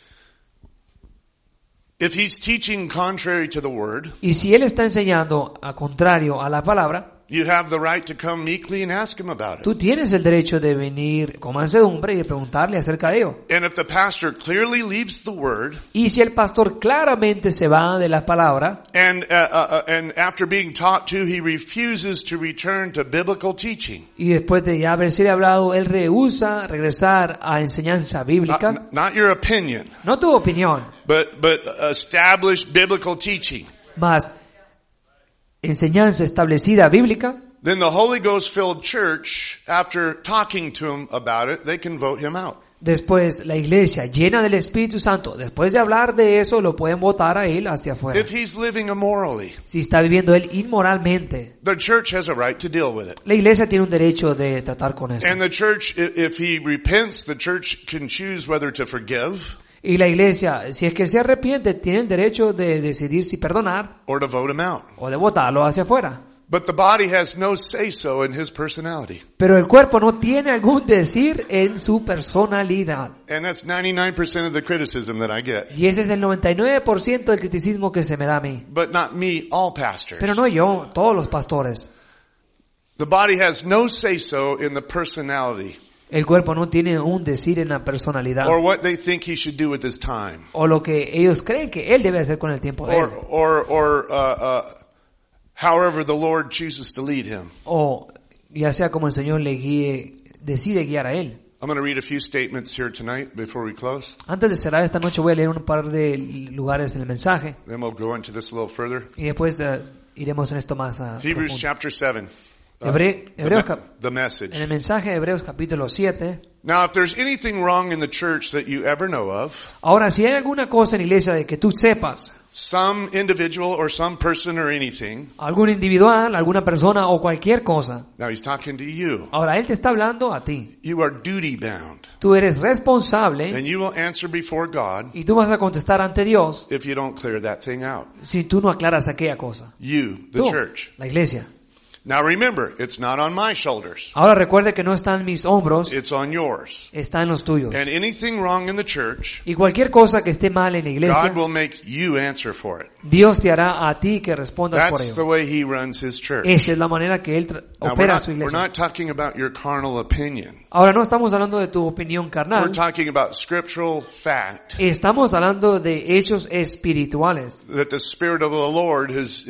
If he's teaching contrary to the word, Y si él está enseñando a contrario a la palabra, you have the right to come meekly and ask him about it. tú tienes el derecho de venir con mansedumbre y de preguntarle acerca de ello. And if the pastor clearly leaves the word, Y si el pastor claramente se va de la palabra, and after being taught to, he refuses to return to biblical teaching. y después de ya haberse hablado, él rehúsa regresar a enseñanza bíblica, Not your opinion, no tu opinión, but established biblical teaching. más enseñanza establecida bíblica, Then the Holy Ghost filled church, after talking to him about it, they can vote him out. después la iglesia llena del Espíritu Santo, después de hablar de eso, lo pueden votar a él hacia afuera. If he's living immorally, Si está viviendo él inmoralmente, the church has a right to deal with it. la iglesia tiene un derecho de tratar con eso. And the church, if he repents, the church can choose whether to forgive Y la iglesia, si es que él se arrepiente, tiene el derecho de decidir si perdonar or to vote him out. o de votarlo hacia afuera. But the body has no say-so in his personality. Pero el cuerpo no tiene algún decir en su personalidad. And that's 99% of the criticism that I get. Y ese es el 99% del criticismo que se me da a mí. But not me, all pastors. Pero no yo, todos los pastores. The body has no say-so in the personality El cuerpo no tiene un decir en la personalidad. or what they think he should do with his time. O lo que ellos creen que él debe hacer con el tiempo de él. Or however the Lord chooses to lead him. O ya sea como el Señor le guíe, decide guiar a él. I'm going to read a few statements here tonight before we close. Antes de cerrar esta noche voy a leer un par de lugares en el mensaje. Then we'll go into this a little further. Y después iremos en esto más Hebrews profundo. chapter 7. The message. En el mensaje de Hebreos capítulo 7. Now, if there's anything wrong in the church that you ever know of, Ahora, si hay alguna cosa en la iglesia de que tú sepas, some individual or some person or anything, algún individual, alguna persona o cualquier cosa, now he's talking to you. ahora él te está hablando a ti. You are duty bound, Tú eres responsable and you will answer before God y tú vas a contestar ante Dios if you don't clear that thing out. si tú no aclaras aquella cosa. You, the Tú, church. la iglesia. Now remember, it's not on my shoulders. Ahora recuerde que no está en mis hombros, It's on yours. está en los tuyos. And anything wrong in the church, Y cualquier cosa que esté mal en la iglesia, God will make you answer for it. Dios te hará a ti que respondas por That's the ello. way He runs His church. Esa es la manera que Él Now, opera su we're iglesia. not talking about your carnal opinion. Ahora no estamos hablando de tu opinión We're carnal, talking about scriptural fact estamos hablando de hechos espirituales that the Spirit of the Lord is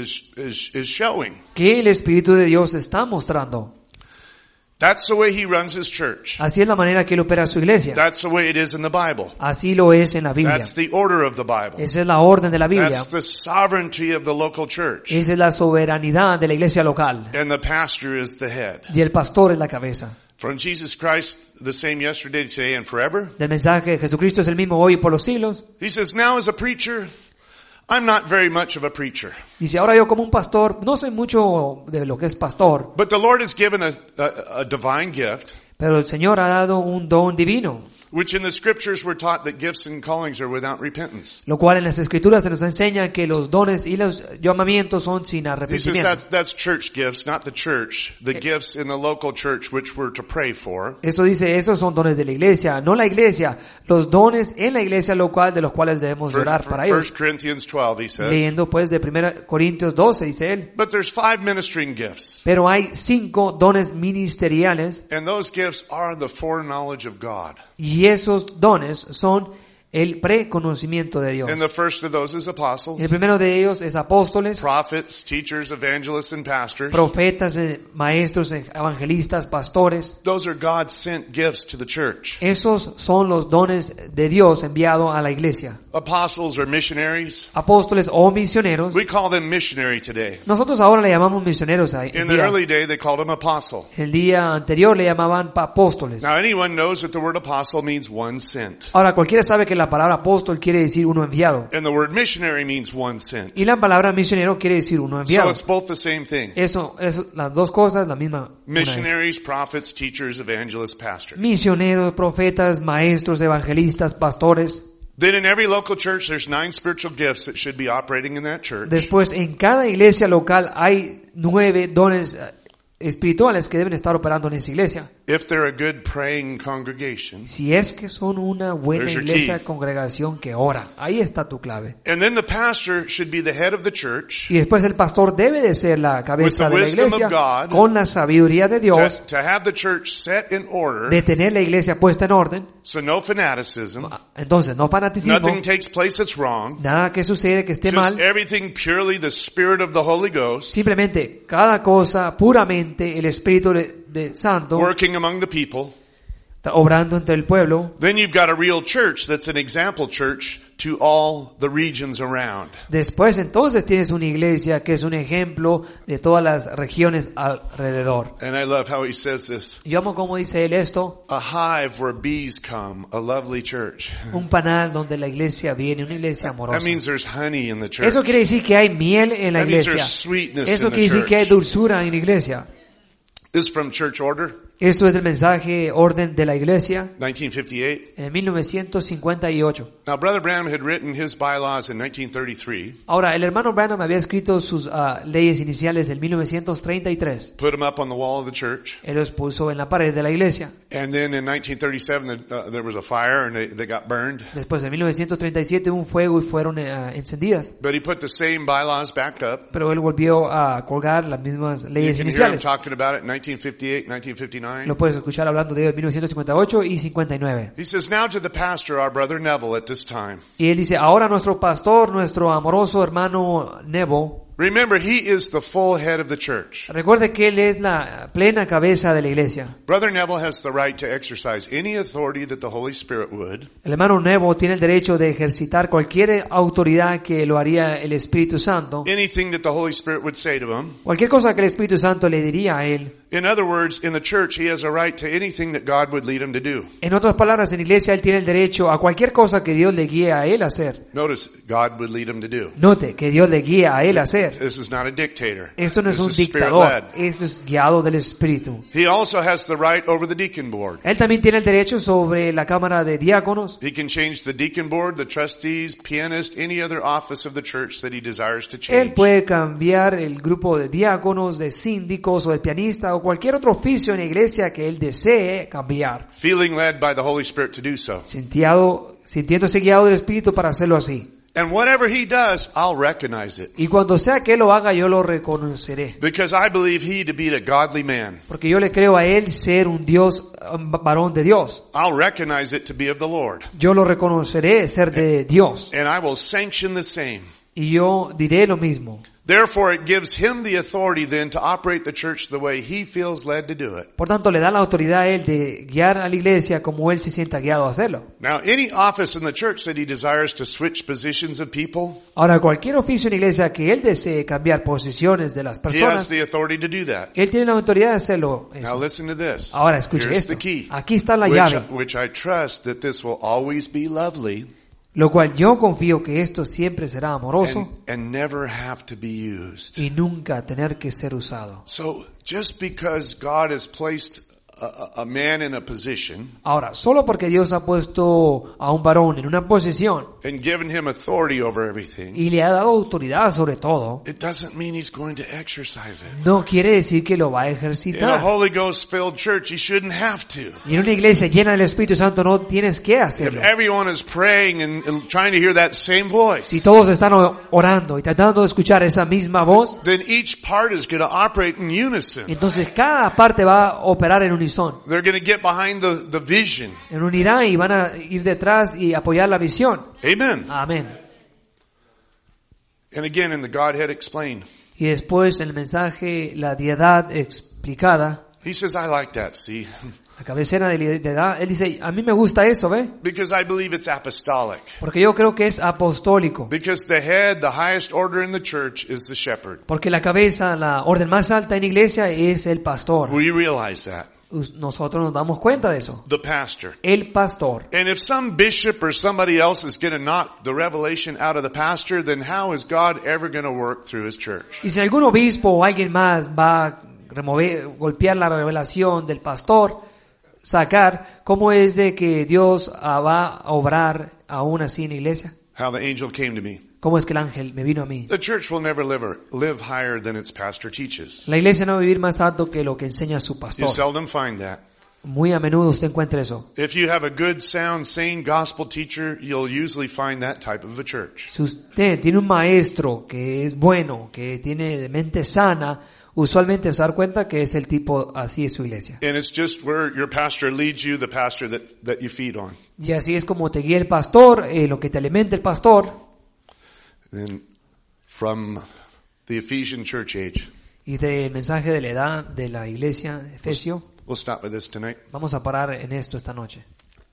showing. que el Espíritu de Dios está mostrando. That's the way He runs His church. Así es la manera que Él opera su iglesia. That's the way it is in the Bible. Así lo es en la Biblia. That's the order of the Bible. Esa es la orden de la Biblia. That's the sovereignty of the local church. Esa es la soberanidad de la iglesia local. And the pastor is the head. Y el pastor es la cabeza. From Jesus Christ, the same yesterday, today, and forever. Del mensaje de Jesucristo es el mismo hoy y por los siglos. He says, now as a preacher, I'm not very much of a preacher. Dice, ahora yo como un pastor, no soy mucho de lo que es pastor, But the Lord has given a divine gift, pero el Señor ha dado un don divino, which in the scriptures we're taught that gifts and callings are without repentance. lo cual en las Escrituras se nos enseña que los dones y los llamamientos son sin He says arrepentimiento. that's church gifts, not the church. The gifts in the local church which we're to pray for. Eso dice, esos son dones de la iglesia, no la iglesia, los dones en la iglesia local de los cuales debemos orar para 1 ellos. Corinthians 12, he says. Leyendo pues de 1 Corintios 12, dice él, But there's 5 ministering gifts. pero hay 5 dones ministeriales And those gifts are the foreknowledge of God. y esos dones son el preconocimiento de Dios. And the first of those is apostles, El primero de ellos es apóstoles, prophets, teachers, evangelists, and pastors. profetas, maestros, evangelistas, pastores. Those are God's sent gifts to the church. Esos son los dones de Dios enviados a la iglesia. Apostles are missionaries. Apóstoles o misioneros. We call them missionary today. Nosotros ahora le llamamos misioneros a In the early day, they called them apostle. El día anterior le llamaban apóstoles. Now, anyone knows that the word apostle means one sent. Ahora cualquiera sabe que la palabra apóstol quiere decir uno enviado. And the word missionary means one sent. Y la palabra misionero quiere decir uno So enviado. it's both the same thing. Eso, las dos cosas, la misma. Una es. Missionaries, prophets, teachers, evangelists, pastors. Misioneros, profetas, maestros, evangelistas, pastores. Then in every local church, there's 9 spiritual gifts that should be operating in that church. Después, en cada iglesia local hay 9 dones espirituales que deben estar operando en esa iglesia. If they're a good praying congregation. Si es que son una buena There's your iglesia, key. congregación que ora. Ahí está tu clave. And then the pastor should be the head of the church Y después el pastor debe de ser la cabeza With the de la wisdom iglesia of God, con la sabiduría de Dios, to have the church set in order. de tener la iglesia puesta en orden. So no fanaticism. Entonces, no fanatismo, Nothing takes place that's wrong. nada que sucede que esté Just mal. everything purely the Spirit of the Holy Ghost Simplemente cada cosa puramente el Espíritu de Santo working among the people. obrando entre el pueblo. Then you've got a real church that's an example church to all the regions around. Después entonces tienes una iglesia que es un ejemplo de todas las regiones alrededor. And I love how he says this. Yo amo como dice él esto, A hive where bees come, a lovely church. un panal donde la iglesia viene, una iglesia That amorosa. means there's honey in the church. Eso quiere decir que hay miel en la That means iglesia. there's sweetness Eso in the quiere decir que hay church. dulzura en la iglesia. This is from Church Order, Esto es el mensaje orden de la iglesia 1958. en 1958. Now, Brother Branham had written his bylaws in 1933, Ahora, el hermano Branham había escrito sus leyes iniciales en 1933. put them up on the wall of the church. Él los puso en la pared de la iglesia. And then in 1937, there was a fire and they got burned. Después de 1937 hubo un fuego y fueron encendidas. But he put the same bylaws back up. Pero él volvió a colgar las mismas You leyes can hear him iniciales. talking about it in 1958, 1959. Lo puedes escuchar hablando de 1958 y 59. He says, now to the pastor, our brother Neville, at this time. Y él dice, ahora nuestro pastor, nuestro amoroso hermano Nebo, Remember, he is the full head of the church. recuerde que él es la plena cabeza de la iglesia. Brother Neville has the right to exercise any authority that the Holy Spirit would. El hermano Nebo tiene el derecho de ejercitar cualquier autoridad que lo haría el Espíritu Santo. Anything that the Holy Spirit would say to him. Cualquier cosa que el Espíritu Santo le diría a él. In other words, in the church, he has a right to anything that God would lead him to do. En otras palabras, en la iglesia él tiene el derecho a cualquier cosa que Dios le guíe a él a hacer. Notice, God would lead him to do. Note que Dios le guía a él a hacer. This is not a dictator. Esto no es This un is dictador, spirit-led. esto es guiado del Espíritu. He also has the right over the deacon board. Él también tiene el derecho sobre la cámara de diáconos. He can change the deacon board, the trustees, pianist, any other office of the church that he desires to Él change. puede cambiar el grupo de diáconos, de síndicos o de pianistas o cualquier otro oficio en la iglesia que él desee cambiar. Feeling led by the Holy Spirit to do so. Sintiéndose guiado del Espíritu para hacerlo así. And whatever he does, I'll recognize it. Y cuando sea que él lo haga, yo lo reconoceré. Because I believe he to be a godly man. Porque yo le creo a él ser un Dios, un varón de Dios. I'll recognize it to be of the Lord. Yo lo reconoceré ser de Dios. And I will sanction the same. Y yo diré lo mismo. Therefore, it gives him the authority then to operate the church the way he feels led to do it. Por tanto, le da la autoridad a él de guiar a la iglesia como él se sienta guiado a hacerlo. Now, any office in the church that he desires to switch positions of people, Ahora, cualquier oficio en la iglesia que él desee cambiar posiciones de las he has personas, the authority to do that. él tiene la autoridad de hacerlo. Now Eso. listen to this. Ahora, escuche Here's esto. the key. Aquí está la llave. Which I trust that this will always be lovely Lo cual yo confío que esto siempre será amoroso and never have to be used. y nunca tener que ser usado. So just because God has placed a man in a position Ahora, solo porque Dios ha puesto a un varón en una posición and given him authority over everything, y le ha dado autoridad sobre todo, it doesn't mean he's going to exercise it. no quiere decir que lo va a In a ejercitar. Holy Ghost filled church, he shouldn't have to. Y en una iglesia llena del Espíritu Santo no tienes que If hacerlo. everyone is praying and trying to hear that same voice, Si todos están orando y tratando de escuchar esa misma voz, then each part is going to operate in unison. entonces cada parte va a operar en unisón, They're going to get behind the vision. en unidad, y van a ir detrás y apoyar la visión. Amen. Amén. And again, in the Godhead explained, Y después el mensaje, la deidad explicada, he says, I like that, see, la cabecera de la deidad, él dice, a mí me gusta eso, ¿ve? because I believe it's apostolic. Porque yo creo que es apostólico. Because the head, the highest order in the church is the shepherd. Porque la cabeza, la orden más alta en iglesia es el pastor. We realize that. Nosotros nos damos cuenta de eso. The pastor. El pastor. And if some bishop or somebody else is going to knock the revelation out of the pastor, then how is God ever going to work through his church? Y si algún obispo o alguien más va a golpear la revelación del pastor, sacar, ¿cómo es de que Dios va a obrar aún así en la iglesia? How the angel came to me. ¿Cómo es que el ángel me vino a mí? The church will never live higher than its pastor teaches. La iglesia no va a vivir más alto que lo que enseña su You pastor. seldom find that. Muy a menudo usted encuentra eso. If you have a good, sound, sane gospel teacher, you'll usually find that type of a church. Si usted tiene un maestro que es bueno, que tiene mente sana, usualmente se da cuenta que es el tipo, así es su iglesia. And it's just where your pastor leads you, the pastor that you feed on. Y así es como te guía el pastor, lo que te alimenta el pastor. Then from the Ephesian church age, Y del mensaje de la edad de la iglesia de Efesio, we'll stop with this tonight. vamos a parar en esto esta noche.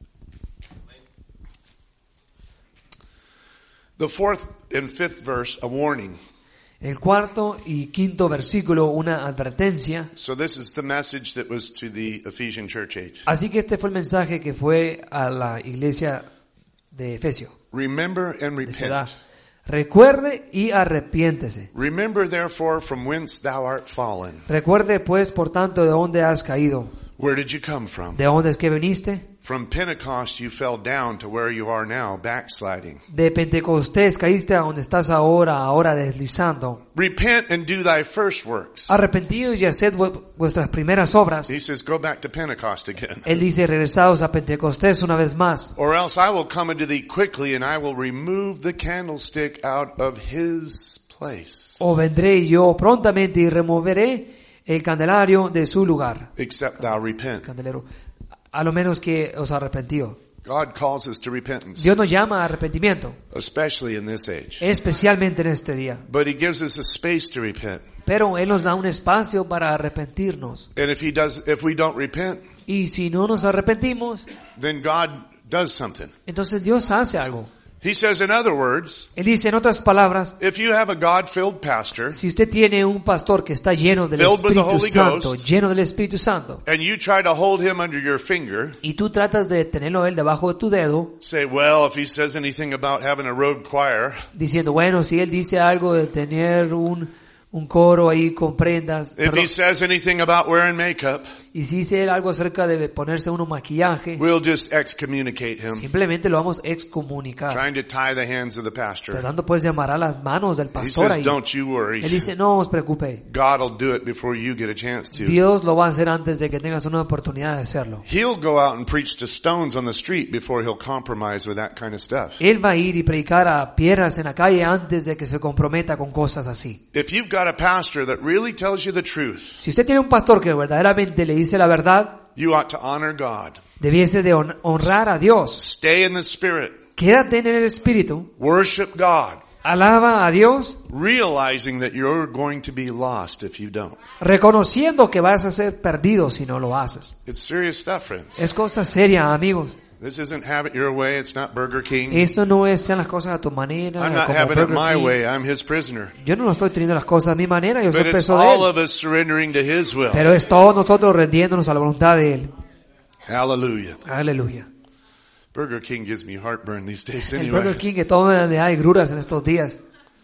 The fourth and fifth verse, a warning. El cuarto y quinto versículo, una advertencia. So this is the message that was to the Ephesian church age. Así que este fue el mensaje que fue a la iglesia de Efesio. Remember and De esa edad. repent. Recuerde y arrepiéntese. Remember therefore from whence thou art fallen. Recuerde pues, por tanto, de dónde has caído. Where did you come from? ¿De dónde es que viniste? From Pentecost you fell down to where you are now, backsliding. De Pentecostés caíste a donde estás ahora deslizando. Repent and do thy first works. Arrepentidos y haced vuestras primeras obras. He says, go back to Pentecost again. Él dice, regresados a Pentecostés una vez más. Or else I will come unto thee quickly, and I will remove the candlestick out of his place. O vendré yo prontamente y removeré el candelario de su lugar. Except thou repent. Candelero. A lo menos que os arrepentió. God calls us to repentance, Dios nos llama a arrepentimiento, especially in this age. especialmente en este día. But he gives us a space to repent. Pero Él nos da un espacio para arrepentirnos. And if we don't repent, Y si no nos arrepentimos, then God does something. entonces Dios hace algo. He says, in other words, Él dice, en otras palabras, if you have a God-filled pastor, si usted tiene un pastor que está lleno del Filled with the Espíritu Holy Santo, Ghost, lleno del Espíritu Santo, and you try to hold him under your finger, y tú tratas de tenerlo él debajo de tu dedo, say, well, if he says anything about having a rogue choir, diciendo, bueno, si él dice algo de tener un coro ahí con prendas, if perdón, he says anything about wearing makeup, y si dice él algo acerca de ponerse uno maquillaje, we'll just excommunicate him, simplemente lo vamos a excomunicar, trying to tie the hands of the pastor. tratando pues de amarrar las manos del He pastor says, ahí. don't you Él worry. dice, no os preocupe, God will do it before you get a chance to. Dios lo va a hacer antes de que tengas una oportunidad de hacerlo. He'll go out and preach to stones on the street before he'll compromise with that kind of stuff. Él va a ir y predicar a piedras en la calle antes de que se comprometa con cosas así. If you've got a pastor that really tells you the truth, Si usted tiene un pastor que verdaderamente le dice la verdad, you ought to honor God. debiese de honrar a Dios. Stay in the Spirit. Quédate en el Espíritu, Worship God. alaba a Dios, Realizing that you're going to be lost if you don't. reconociendo que vas a ser perdido si no lo haces. It's serious stuff, friends. Es cosa seria, amigos. This isn't have it your way. It's not Burger King. Esto no es sean las cosas a tu manera, I'm not como having it Burger my King. way. I'm his prisoner. Yo no lo estoy teniendo las cosas a mi manera, yo soy But it's preso de all Él. of us surrendering to his will. Pero es todos nosotros rendiéndonos a la voluntad de Él. Hallelujah. Aleluya. Burger King gives me heartburn these days El Burger anyway. King que toma de agruras en estos días.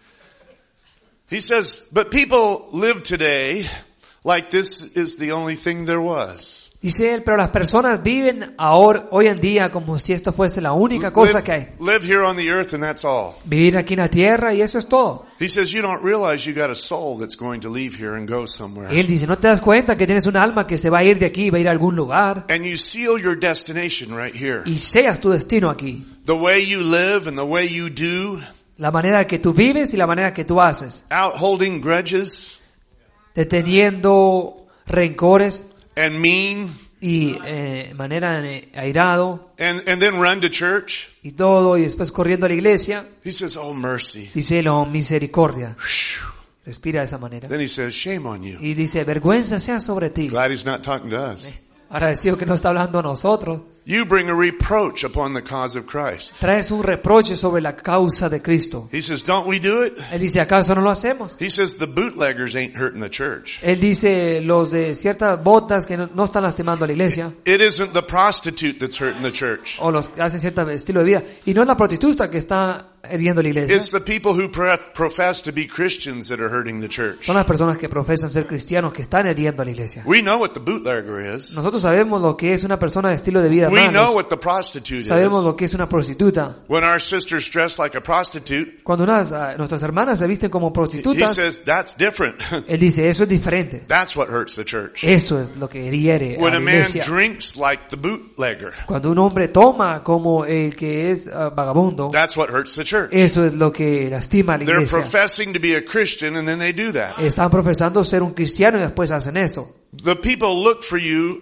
He says, but people live today like this is the only thing there was. Dice él, pero las personas viven ahora, hoy en día, como si esto fuese la única cosa que hay. Live here on the earth and that's all. Vivir aquí en la tierra y eso es todo. He says, you don't realize you got a soul that's going to leave here and go somewhere. Y él dice, ¿no te das cuenta que tienes un alma que se va a ir de aquí y va a ir a algún lugar? And you seal your destination right here. Y seas tu destino aquí. The way you live and the way you do, La manera que tú vives y la manera que tú haces. out holding grudges Deteniendo rencores and mean y manera airado and then run to church. y todo, y después corriendo a la iglesia, He says, oh, mercy. dice lo misericordia. Respira de esa manera. Then he says, shame on you. Y dice, vergüenza sea sobre ti. Glad he's not talking to us. Agradecido que no está hablando a nosotros. You bring a reproach upon the cause of Christ. Traes un reproche sobre la causa de Cristo. He says, don't we do it? Él dice, ¿acaso no lo hacemos? He says, the bootleggers ain't hurting the church. Él dice, los de ciertas botas que no están lastimando a la iglesia, It isn't the prostitute that's hurting the church. o los que hacen cierto estilo de vida, y no es la prostituta que está hiriendo la iglesia. It's the people who profess to be Christians that are hurting the church. Son las personas que profesan ser cristianos que están hiriendo a la iglesia. We know what the bootlegger is. Nosotros sabemos lo que es una persona de estilo de vida We know hermanos. what the prostitute Sabemos is. lo que es una prostituta. When our sisters dress like a prostitute, Cuando nuestras hermanas se visten como he prostitutas, says, that's different. él dice, eso es diferente. That's what hurts the church. Eso es lo que hiere a When la a man iglesia. drinks like the bootlegger, Cuando un hombre toma como el que es vagabundo, that's what hurts the church. eso es lo que lastima a la They're iglesia. professing to be a Christian and then they do that. Están profesando ser un cristiano y después hacen eso. The people look for you,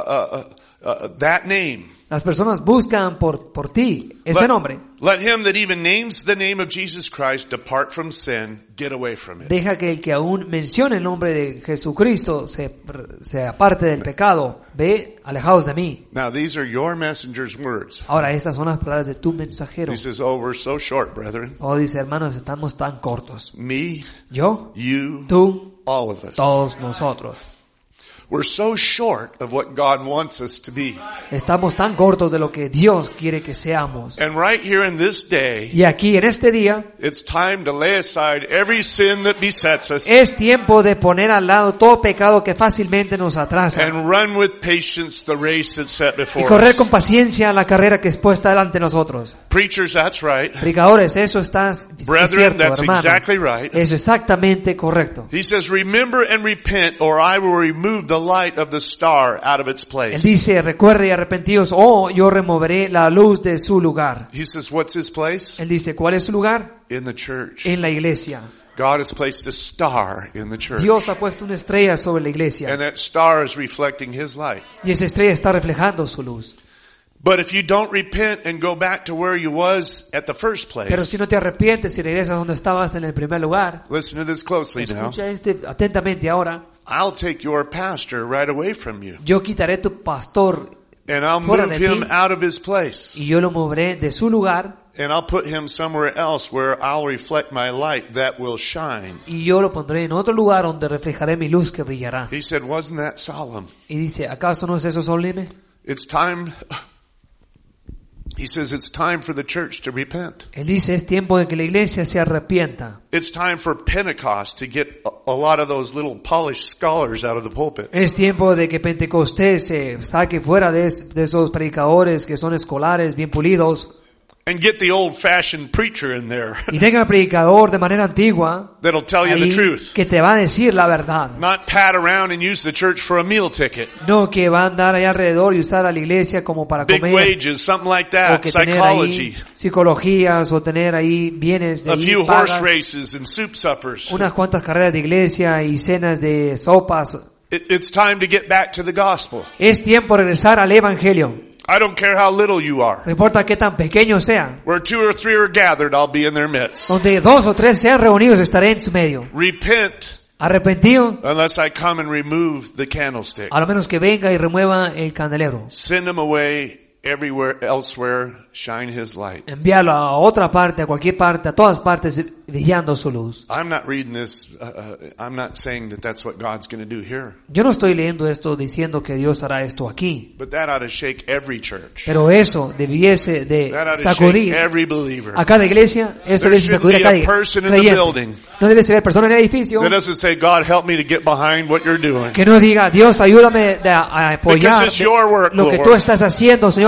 that name. Las personas buscan por ti ese nombre. Let him that even names the name of Jesus Christ depart from sin, get away from it. Deja que el que aún mencione el nombre de Jesucristo se aparte del pecado. Ve, alejados de mí. Now these are your messenger's words. Ahora, estas son las palabras de tu mensajero. He says, oh, we're so short, brethren. Oh, dice, hermanos, estamos tan cortos. Me, Yo, you, tú, all of us. todos nosotros. We're so short of what God wants us to be. Estamos tan cortos de lo que Dios quiere que seamos. And right here in this day, Y aquí, en este día, it's time to lay aside every sin that besets us es tiempo de poner al lado todo pecado que fácilmente nos atrasa. and run with patience the race that's set Y before correr us. con paciencia la carrera que es puesta delante de nosotros. Preachers, that's right. Predicadores, eso está Brethren, cierto, that's hermano. exactly right. Es exactamente correcto. He says, remember and repent, or I will remove the light of the star out of its Él place. dice, recuerde y arrepentíos, o yo removeré la luz de su lugar. He says, what's his place? Él dice, ¿cuál es su lugar? In the church. En la iglesia. God has placed a star in the church. Dios ha puesto una estrella sobre la iglesia. And that star is reflecting his light. Y esa estrella está reflejando su luz. But if you don't repent and go back to where you was at the first Pero place, si no te arrepientes y regresas donde estabas en el primer lugar, listen to this closely now. escucha atentamente ahora, I'll take your pastor right away from you. yo quitaré tu pastor And I'll fuera move de him ti, out of his place. y yo lo moveré de su lugar, And I'll put him somewhere else where I'll reflect my light that will shine. y yo lo pondré en otro lugar donde reflejaré mi luz que brillará. He said, wasn't that solemn? Y dice, ¿acaso no es eso sublime? It's time. He says it's time for the church to repent. Él dice, es tiempo de que la iglesia se arrepienta. It's time for Pentecost to get a lot of those little polished scholars out of the pulpit. Es tiempo de que Pentecostés se saque fuera de esos predicadores que son escolares, bien pulidos, And get the old-fashioned preacher in there y tenga al predicador de manera antigua that'll tell you ahí, the truth. que te va a decir la verdad. Not pat around and use the church for a meal ticket. No que va a andar ahí alrededor y usar a la iglesia como para Big comer, wages, something like o that. que tener Psychology. ahí psicologías, o tener ahí bienes de A ahí, few pagas, horse races and soup suppers. unas cuantas carreras de iglesia y cenas de sopas. It's time to get back to the gospel. Es tiempo de regresar al evangelio. I don't care how little you are. No importa qué tan pequeños sean. Where 2 or 3 are gathered, I'll be in their midst. Donde 2 o 3 sean reunidos, estaré en su medio. Repent Arrepentido, unless I come and remove the candlestick. a lo menos que venga y remueva el candelero. Send them away everywhere, elsewhere, shine his light. Envíalo a otra parte, a cualquier parte, a todas partes, brillando su luz. I'm not reading this, I'm not saying that that's what God's going to do here. Yo no estoy leyendo esto diciendo que Dios hará esto aquí. But that ought to shake every church. Pero eso debiese de That ought to shake sacudir every believer. a cada iglesia, eso There debe sacudir a cada shouldn't be a person in the creyente. building No debe ser persona en el edificio that doesn't say, God, help me to get behind what you're doing. que no diga, Dios, ayúdame a apoyar Because it's your work, lo que Lord. tú estás haciendo, Señor,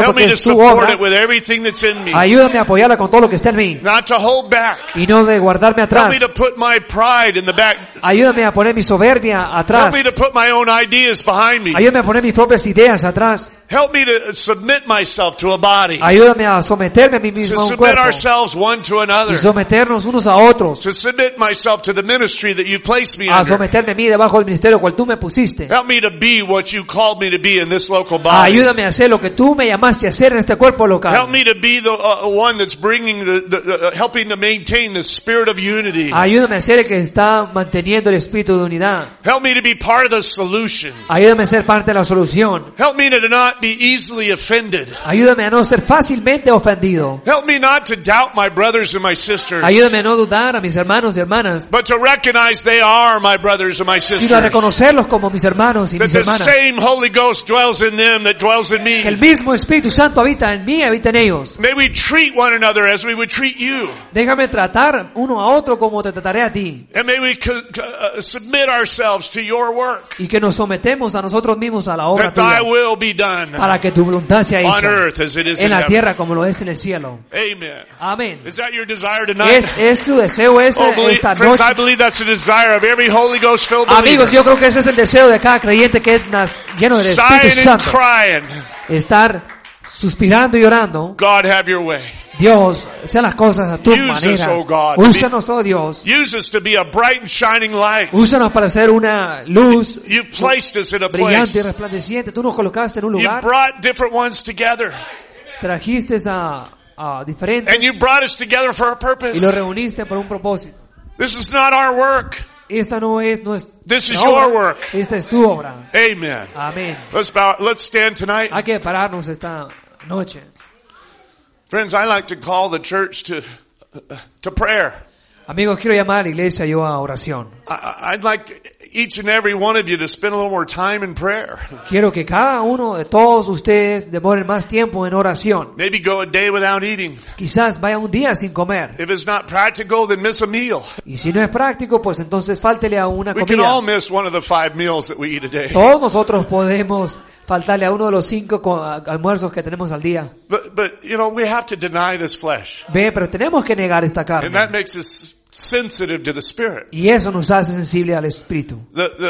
Help porque me to es tu support obra. it with everything that's in me. Ayúdame a apoyarla con todo lo que está en mí Not to hold back. y no de guardarme Help atrás. me to put my pride in the back. Ayúdame a poner mi soberbia Help atrás. me to put my own ideas behind me. Ayúdame a poner mis propias ideas atrás. Help me to submit myself to a body. Ayúdame a someterme a mí mismo To a un submit cuerpo ourselves one to another. y someternos unos a otros. To submit myself to the ministry that you placed me A under. someterme a mí debajo del ministerio cual tú me pusiste. Help me to be what you called me to be in this local body. Ayúdame a hacer lo que tú me llamaste a hacer en este cuerpo Help local. me to be the one that's bringing helping to maintain the spirit of unity. Ayúdame a ser el que está manteniendo el espíritu de unidad. Help me to be part of the solution. Ayúdame a ser parte de la solución. Help me to not be easily offended. Ayúdame a no ser fácilmente ofendido. Help me not to doubt my brothers and my sisters, Ayúdame a no dudar a mis hermanos y hermanas, but to recognize they are my brothers and my sino a sisters. reconocerlos como mis hermanos y That mis the hermanas. same Holy Ghost dwells in them that dwells in Que el me. mismo Espíritu Santo habita en mí, habita en ellos. May we treat one another as we would treat you. Déjame tratar uno a otro como te trataré a ti. And may we submit ourselves to your work. Y que nos sometemos a nosotros mismos a la obra That thy tuya. will be done Para que tu voluntad sea on hecha earth as it is en in la heaven. tierra como lo es en el cielo. Amen. Amén. Is that your desire tonight? Es su deseo ese esta Friends, noche. I believe that's the desire of every Holy Ghost filled Amigos, believer. yo creo que ese es el deseo de cada creyente que es lleno del Espíritu Sighing and Santo. crying, Estar suspirando y orando. God, have your way. Dios, sean las cosas a tu Use us, manera. oh God. Úsanos, oh Dios. Use us to be a bright and shining light. Úsanos para ser una luz You've placed us in a brillante y place. resplandeciente. Tú nos colocaste en un You lugar. brought different ones together. Trajiste a diferentes And you brought us together for a y purpose. los reuniste por un propósito. This is not our work. Esta no es nuestra This is obra. your work. Esta es tu obra. Amen. Amén. Let's stand tonight. Hay que pararnos esta noche. Friends, I like to call the church to prayer. Amigos, quiero llamar a la iglesia yo a oración. I'd like each and every one of you to spend a little more time in prayer. Quiero que cada uno de todos ustedes demoren más tiempo en oración. Maybe go a day without eating. Quizás vaya un día sin comer. If it's not practical, then miss a meal. Y si no es práctico, pues entonces fáltele a una We can all comida. miss one of the 5 meals that we eat a day. Todos nosotros podemos faltarle a uno de los 5 almuerzos que tenemos al día. But you know, we have to deny this flesh. Ve, pero tenemos que negar esta And that carne. makes us sensitive to the Spirit. Y eso nos hace sensible al Espíritu.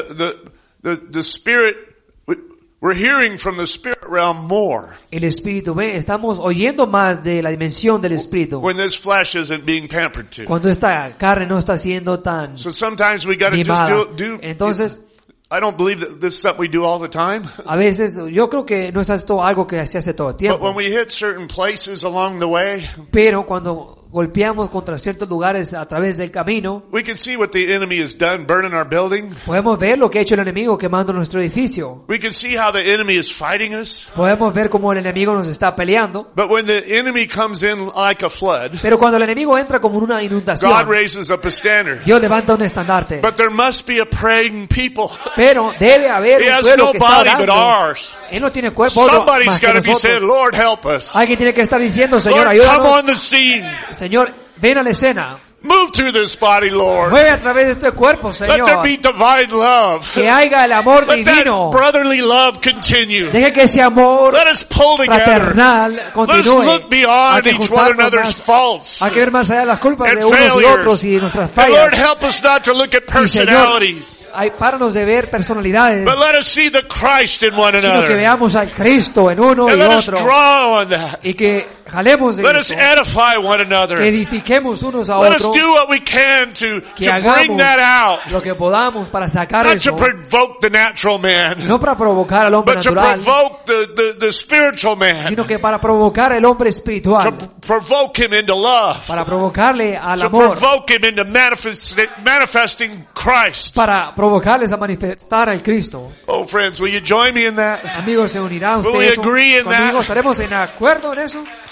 The Spirit, we're hearing from the Spirit realm more El Espíritu, ve, estamos oyendo más de la dimensión del Espíritu. when this flesh isn't being pampered to. Cuando esta carne no está siendo tan So sometimes we got to just mimada. do. Entonces, I don't believe that this is something we do all the time. a veces, yo creo que no es esto algo que se hace todo el But tiempo. when we hit certain places along the way, Pero cuando golpeamos contra ciertos lugares a través del camino, we can see what the enemy has done, burning our building. podemos ver lo que ha hecho el enemigo quemando nuestro edificio. We can see how the enemy is fighting us. Podemos ver cómo el enemigo nos está peleando. But when the enemy comes in like a flood, Pero cuando el enemigo entra como una inundación, God raises up a standard. Dios levanta un estandarte. But there must be a praying people. Pero debe haber He un has pueblo no que está body but orando. ours. Él no tiene cuerpo Somebody's más que got to be saying, nosotros. Lord, help us. Alguien tiene que estar diciendo, Señor, Lord, come ayúdanos. on the scene. Señor, ven a la escena. Move through this body, Lord. Mueve a través de este cuerpo, Let there Señor. be divine love. Que haya el amor Let that divino. brotherly love continue. Deje que ese amor Let us pull together. fraternal Let's continúe. look Hay beyond que each one juntarnos another's más. faults Hay que ver más allá de las culpas and de unos y failures. otros y de nuestras And Lord, fallas. help us not to look at Y Señor, personalities, páranos de ver personalidades, but let us see the Christ in one sino que another. veamos al Cristo en uno And y let us otro. draw on that. Y que jalemos de Let us eso. edify one Que another. edifiquemos unos a Let us otros. do what we can to Que bring hagamos that out. lo que podamos para sacar Not eso. to provoke the natural man, No para provocar al hombre but to natural, provoke the spiritual man. sino que para provocar al hombre To espiritual. provoke him into love. Para provocarle al To amor. provoke him into manifesting Christ. Para provocarles a manifestar al Cristo. Oh, friends, will you join me in that? Amigos, ¿se unirán Will we ustedes agree in conmigo? that? ¿Estaremos en acuerdo en eso?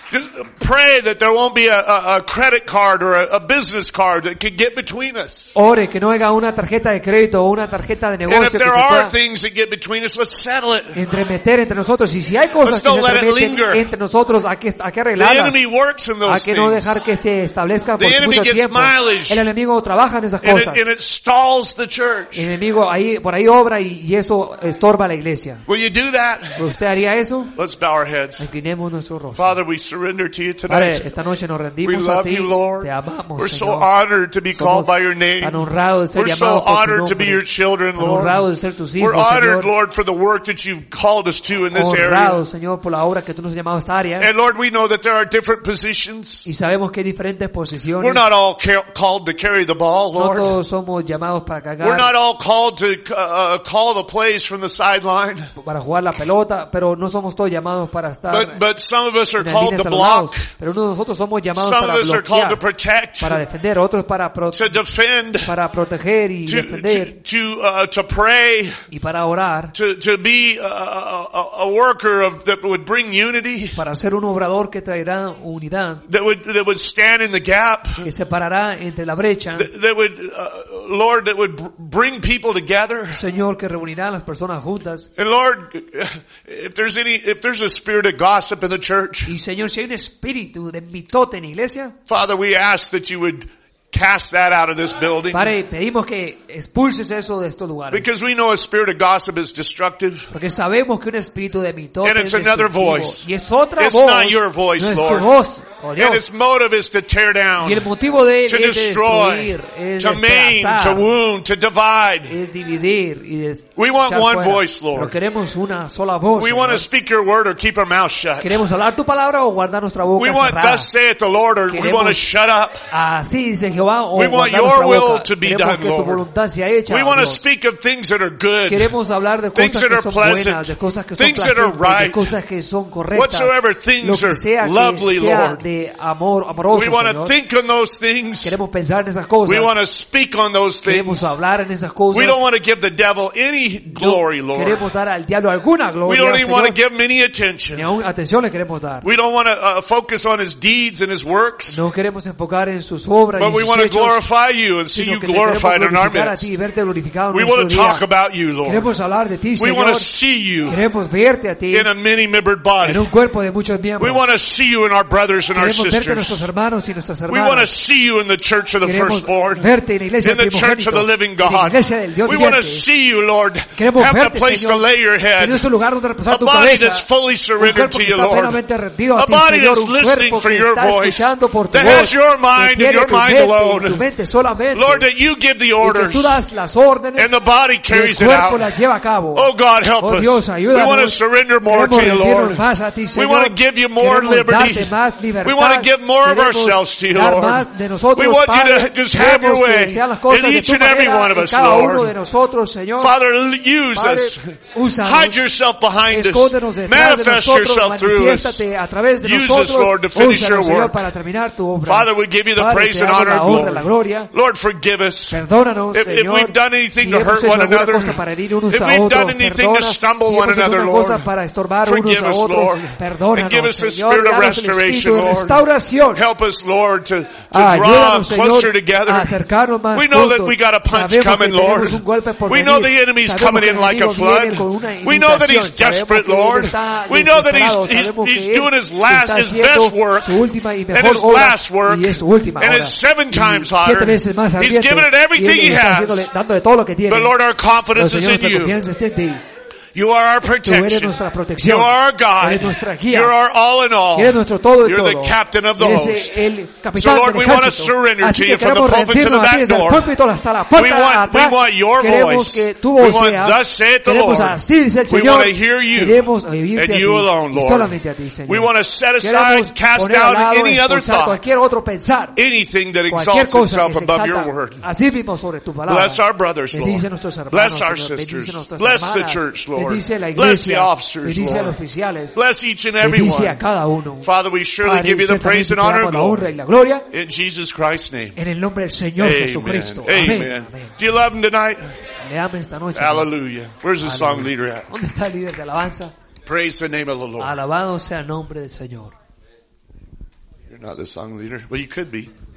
Just pray that there won't be a credit card or a business card that could get between us. Ore que no haya una tarjeta de crédito o una tarjeta de And negocio if que there se are pueda things that get between us, let's settle it. entremeter entre nosotros. Y si hay cosas Let's que don't se let it entremeten linger. entre nosotros, hay que The arreglarlas. enemy works in Hay those que no things. dejar que se establezcan por The enemy mucho gets tiempo. mileage. El enemigo trabaja en esas And cosas. it stalls the church. El enemigo por ahí obra y eso estorba a la iglesia. Will you do that? ¿Usted haría eso? Let's bow our heads. Inclinemos nuestro rostro. Father, we surrender to you Padre, tonight. esta noche nos We rendimos a love ti. you, Lord. Te amamos, We're so Señor. honored to be called Somos by your name. tan honrados de ser We're so llamados por tu honored to be your nombre. children, Tan Lord. honrados de ser tus hijos, We're honored, Señor. Lord, for the work that you've called us to in this area. Honrados, Señor, por la obra que tú nos has llamado a esta área. And Lord, we know that there are different positions. Y sabemos que hay diferentes posiciones. We're not all called to carry the ball, No Lord. todos somos llamados para We're cargar, not all called to call the plays from the sideline. para jugar la pelota, pero no somos todos llamados para estar But some of us are en las called líneas to a los lados. block. Pero uno de nosotros somos llamados Some of para us are called to bloquear, protect, para defender, otros para to defend, para proteger y defender to pray, y para orar, to be a worker that would bring unity, para ser un obrador que traerá unidad, that would stand in the gap, que separará entre la brecha, that would, Lord, that would bring people together. Señor, que reunirá a las personas juntas. And Lord, if there's a spirit of gossip in the church, Y Señor, si hay un espíritu de mitote en la iglesia, Father, we ask that you would cast that out of this building. Padre, pedimos que expulses eso de estos lugares. Because we know a spirit of gossip is destructive. Porque sabemos que un espíritu de mitote And es it's another destructivo. voice. Y es otra It's voz. not your voice, no es Lord. tu voz, oh Dios. And its motive is to tear down, Y el motivo de él to es de destroy, destruir, es to maim, to despedazar, wound, to divide. es dividir y We want echar one fuera. voice, Lord. Pero queremos una sola voz. We Señor. want to speak your word or keep our mouth shut. Queremos hablar tu palabra o guardar nuestra boca We want cerrada. thus saith the Lord, or we Queremos- want to shut up. Así dice Jehová, o We want guardar your nuestra will boca. to be Queremos done, que tu Lord. voluntad sea hecha. We want to Dios. speak of things that are good, Queremos hablar de things cosas that que are son pleasant, buenas, de cosas que son things that are placentes, de right, cosas que son correctas. whatsoever things Lo que are sea lovely, que sea Lord. de amoroso, We want to Señor. think on those things. Queremos pensar en esas cosas. We want to speak on those Queremos things. hablar en esas cosas. We don't want to give the devil any glory, No Lord. queremos dar al diablo alguna We gloria, don't even want to Señor. give him any Ni attention. aún atención le queremos dar. We don't want to focus on his deeds and his works, No queremos enfocar en sus obras but y we sus want to hechos, glorify you and see sino you que te queremos glorified in our glorificar a ti y midst. verte glorificado en We nuestro want to día. talk about you, Lord. Queremos hablar de ti, We Señor. want to see you Queremos verte a ti in a many-membered en body. un cuerpo de muchos We miembros. want to see you in our brothers and our Queremos verte en nuestros sisters. hermanos y nuestras We want to hermanas. see you in the church of the Queremos firstborn, verte en la iglesia in del the church of the primogénito, living en la God. iglesia del Dios We want to viviente. see you, Lord, Queremos have the verte, place to Señor, lay your head, en ese lugar donde reposar a tu body cabeza, that's fully un surrendered cuerpo to que you, está Lord, plenamente rendido a a ti, body Señor, that's un listening cuerpo for que your está voice, escuchando por tu that voz, has your que mind and tiene your tu mind mente y tu alone. mente solamente, Lord, that you give the y que orders tú das las órdenes and the body y el carries it cuerpo out. las lleva a cabo. Oh God, help Oh us. Dios, We ayúdanos. want to surrender more Queremos to you, rendirnos Lord. más a ti, We Señor. want to give you more Queremos liberty. darte más libertad. We want to give more of Queremos ourselves to you, dar Lord. más de nosotros, We want you Padre. to just have your Queremos que way sean las cosas in de each tu and every manera one of en us, cada uno de Lord. nosotros, Señor. Father, use Padre, us. úsanos. Hide yourself behind us. Escóndenos detrás de Manifest nosotros, yourself through us. manifiéstate a través de Use nosotros. us, Lord, to finish your Úsanos, Señor, work. para terminar tu obra. Father, we give you the Padre, praise te and damos honor la and honra, la glory. gloria. Lord, forgive us. Perdónanos, If Señor. we've done anything Si to hemos hurt hecho one alguna another, cosa para herir unos if a we've otros, done anything perdona. to stumble Si one hemos hecho another, alguna cosa Lord, para estorbar forgive unos a us, otros, Lord. perdónanos, And give us the Señor, spirit y of danos el espíritu restoration, de Lord. restauración. Help us, Lord, to draw Ayúdanos, closer Señor, together. a acercarnos más We know that juntos. we got a punch Sabemos coming, que tenemos Lord. un golpe por We know venir. the enemy's Sabemos coming que in el like a enemigo viene flood. con una We know that he's inundación. desperate, Sabemos que Lord. él está We know that desesperado. he's Sabemos que doing él his last, está his haciendo best work, su última y and mejor his obra, last work, y es su última and hora. it's 7 times Y 7 hotter. veces más He's ardiente. given it Y everything él he está has. dándole todo lo que tiene. But Lord, our Pero, confidence is Señor, in nuestra you. confianza está en ti. You are our Tú eres protection. nuestra protección. You are our guide. Eres nuestra guía. You're our all in all. Eres nuestro todo y You're todo. the captain of the Eres host. el So capitán Lord, del we want to ejército. surrender Así to que you from the queremos pulpit to the rendirnos a ti back desde el door. púlpito hasta la puerta We atrás. want your Queremos voice. que tu We voz want sea. thus saith the Queremos Lord. así dice el We Señor. want to hear you Queremos oírte and a ti you alone, y Lord. solamente a ti, Señor. We want to set aside, Queremos cast poner al down lado, any other expulsar thought, cualquier otro pensar, anything that cualquier exalts cosa que itself se above your exalta word. así mismo sobre tu palabra. Bless our brothers, Bendice a Lord. nuestros hermanos, Bless our Señor. Bendice a sisters. nuestras Bless the hermanas. church, Lord. Bendice a la Bless the iglesia. officers, Bendice a los Lord. oficiales. Bless each and every Bendice a one. cada uno. Father, we surely Padre, give you the praise and ciertamente te honor damos and la honra glory. y la gloria In Jesus Christ's name. en el nombre del Señor Amen. Jesucristo. Amén. Amen. Amén. Do you love him tonight? Le amo esta noche. Hallelujah. Where's the song Aleluya. leader at? ¿Dónde está el líder de alabanza? Praise the name of the Lord. Alabado sea el nombre del Señor. You're not the song leader. Well, you could be.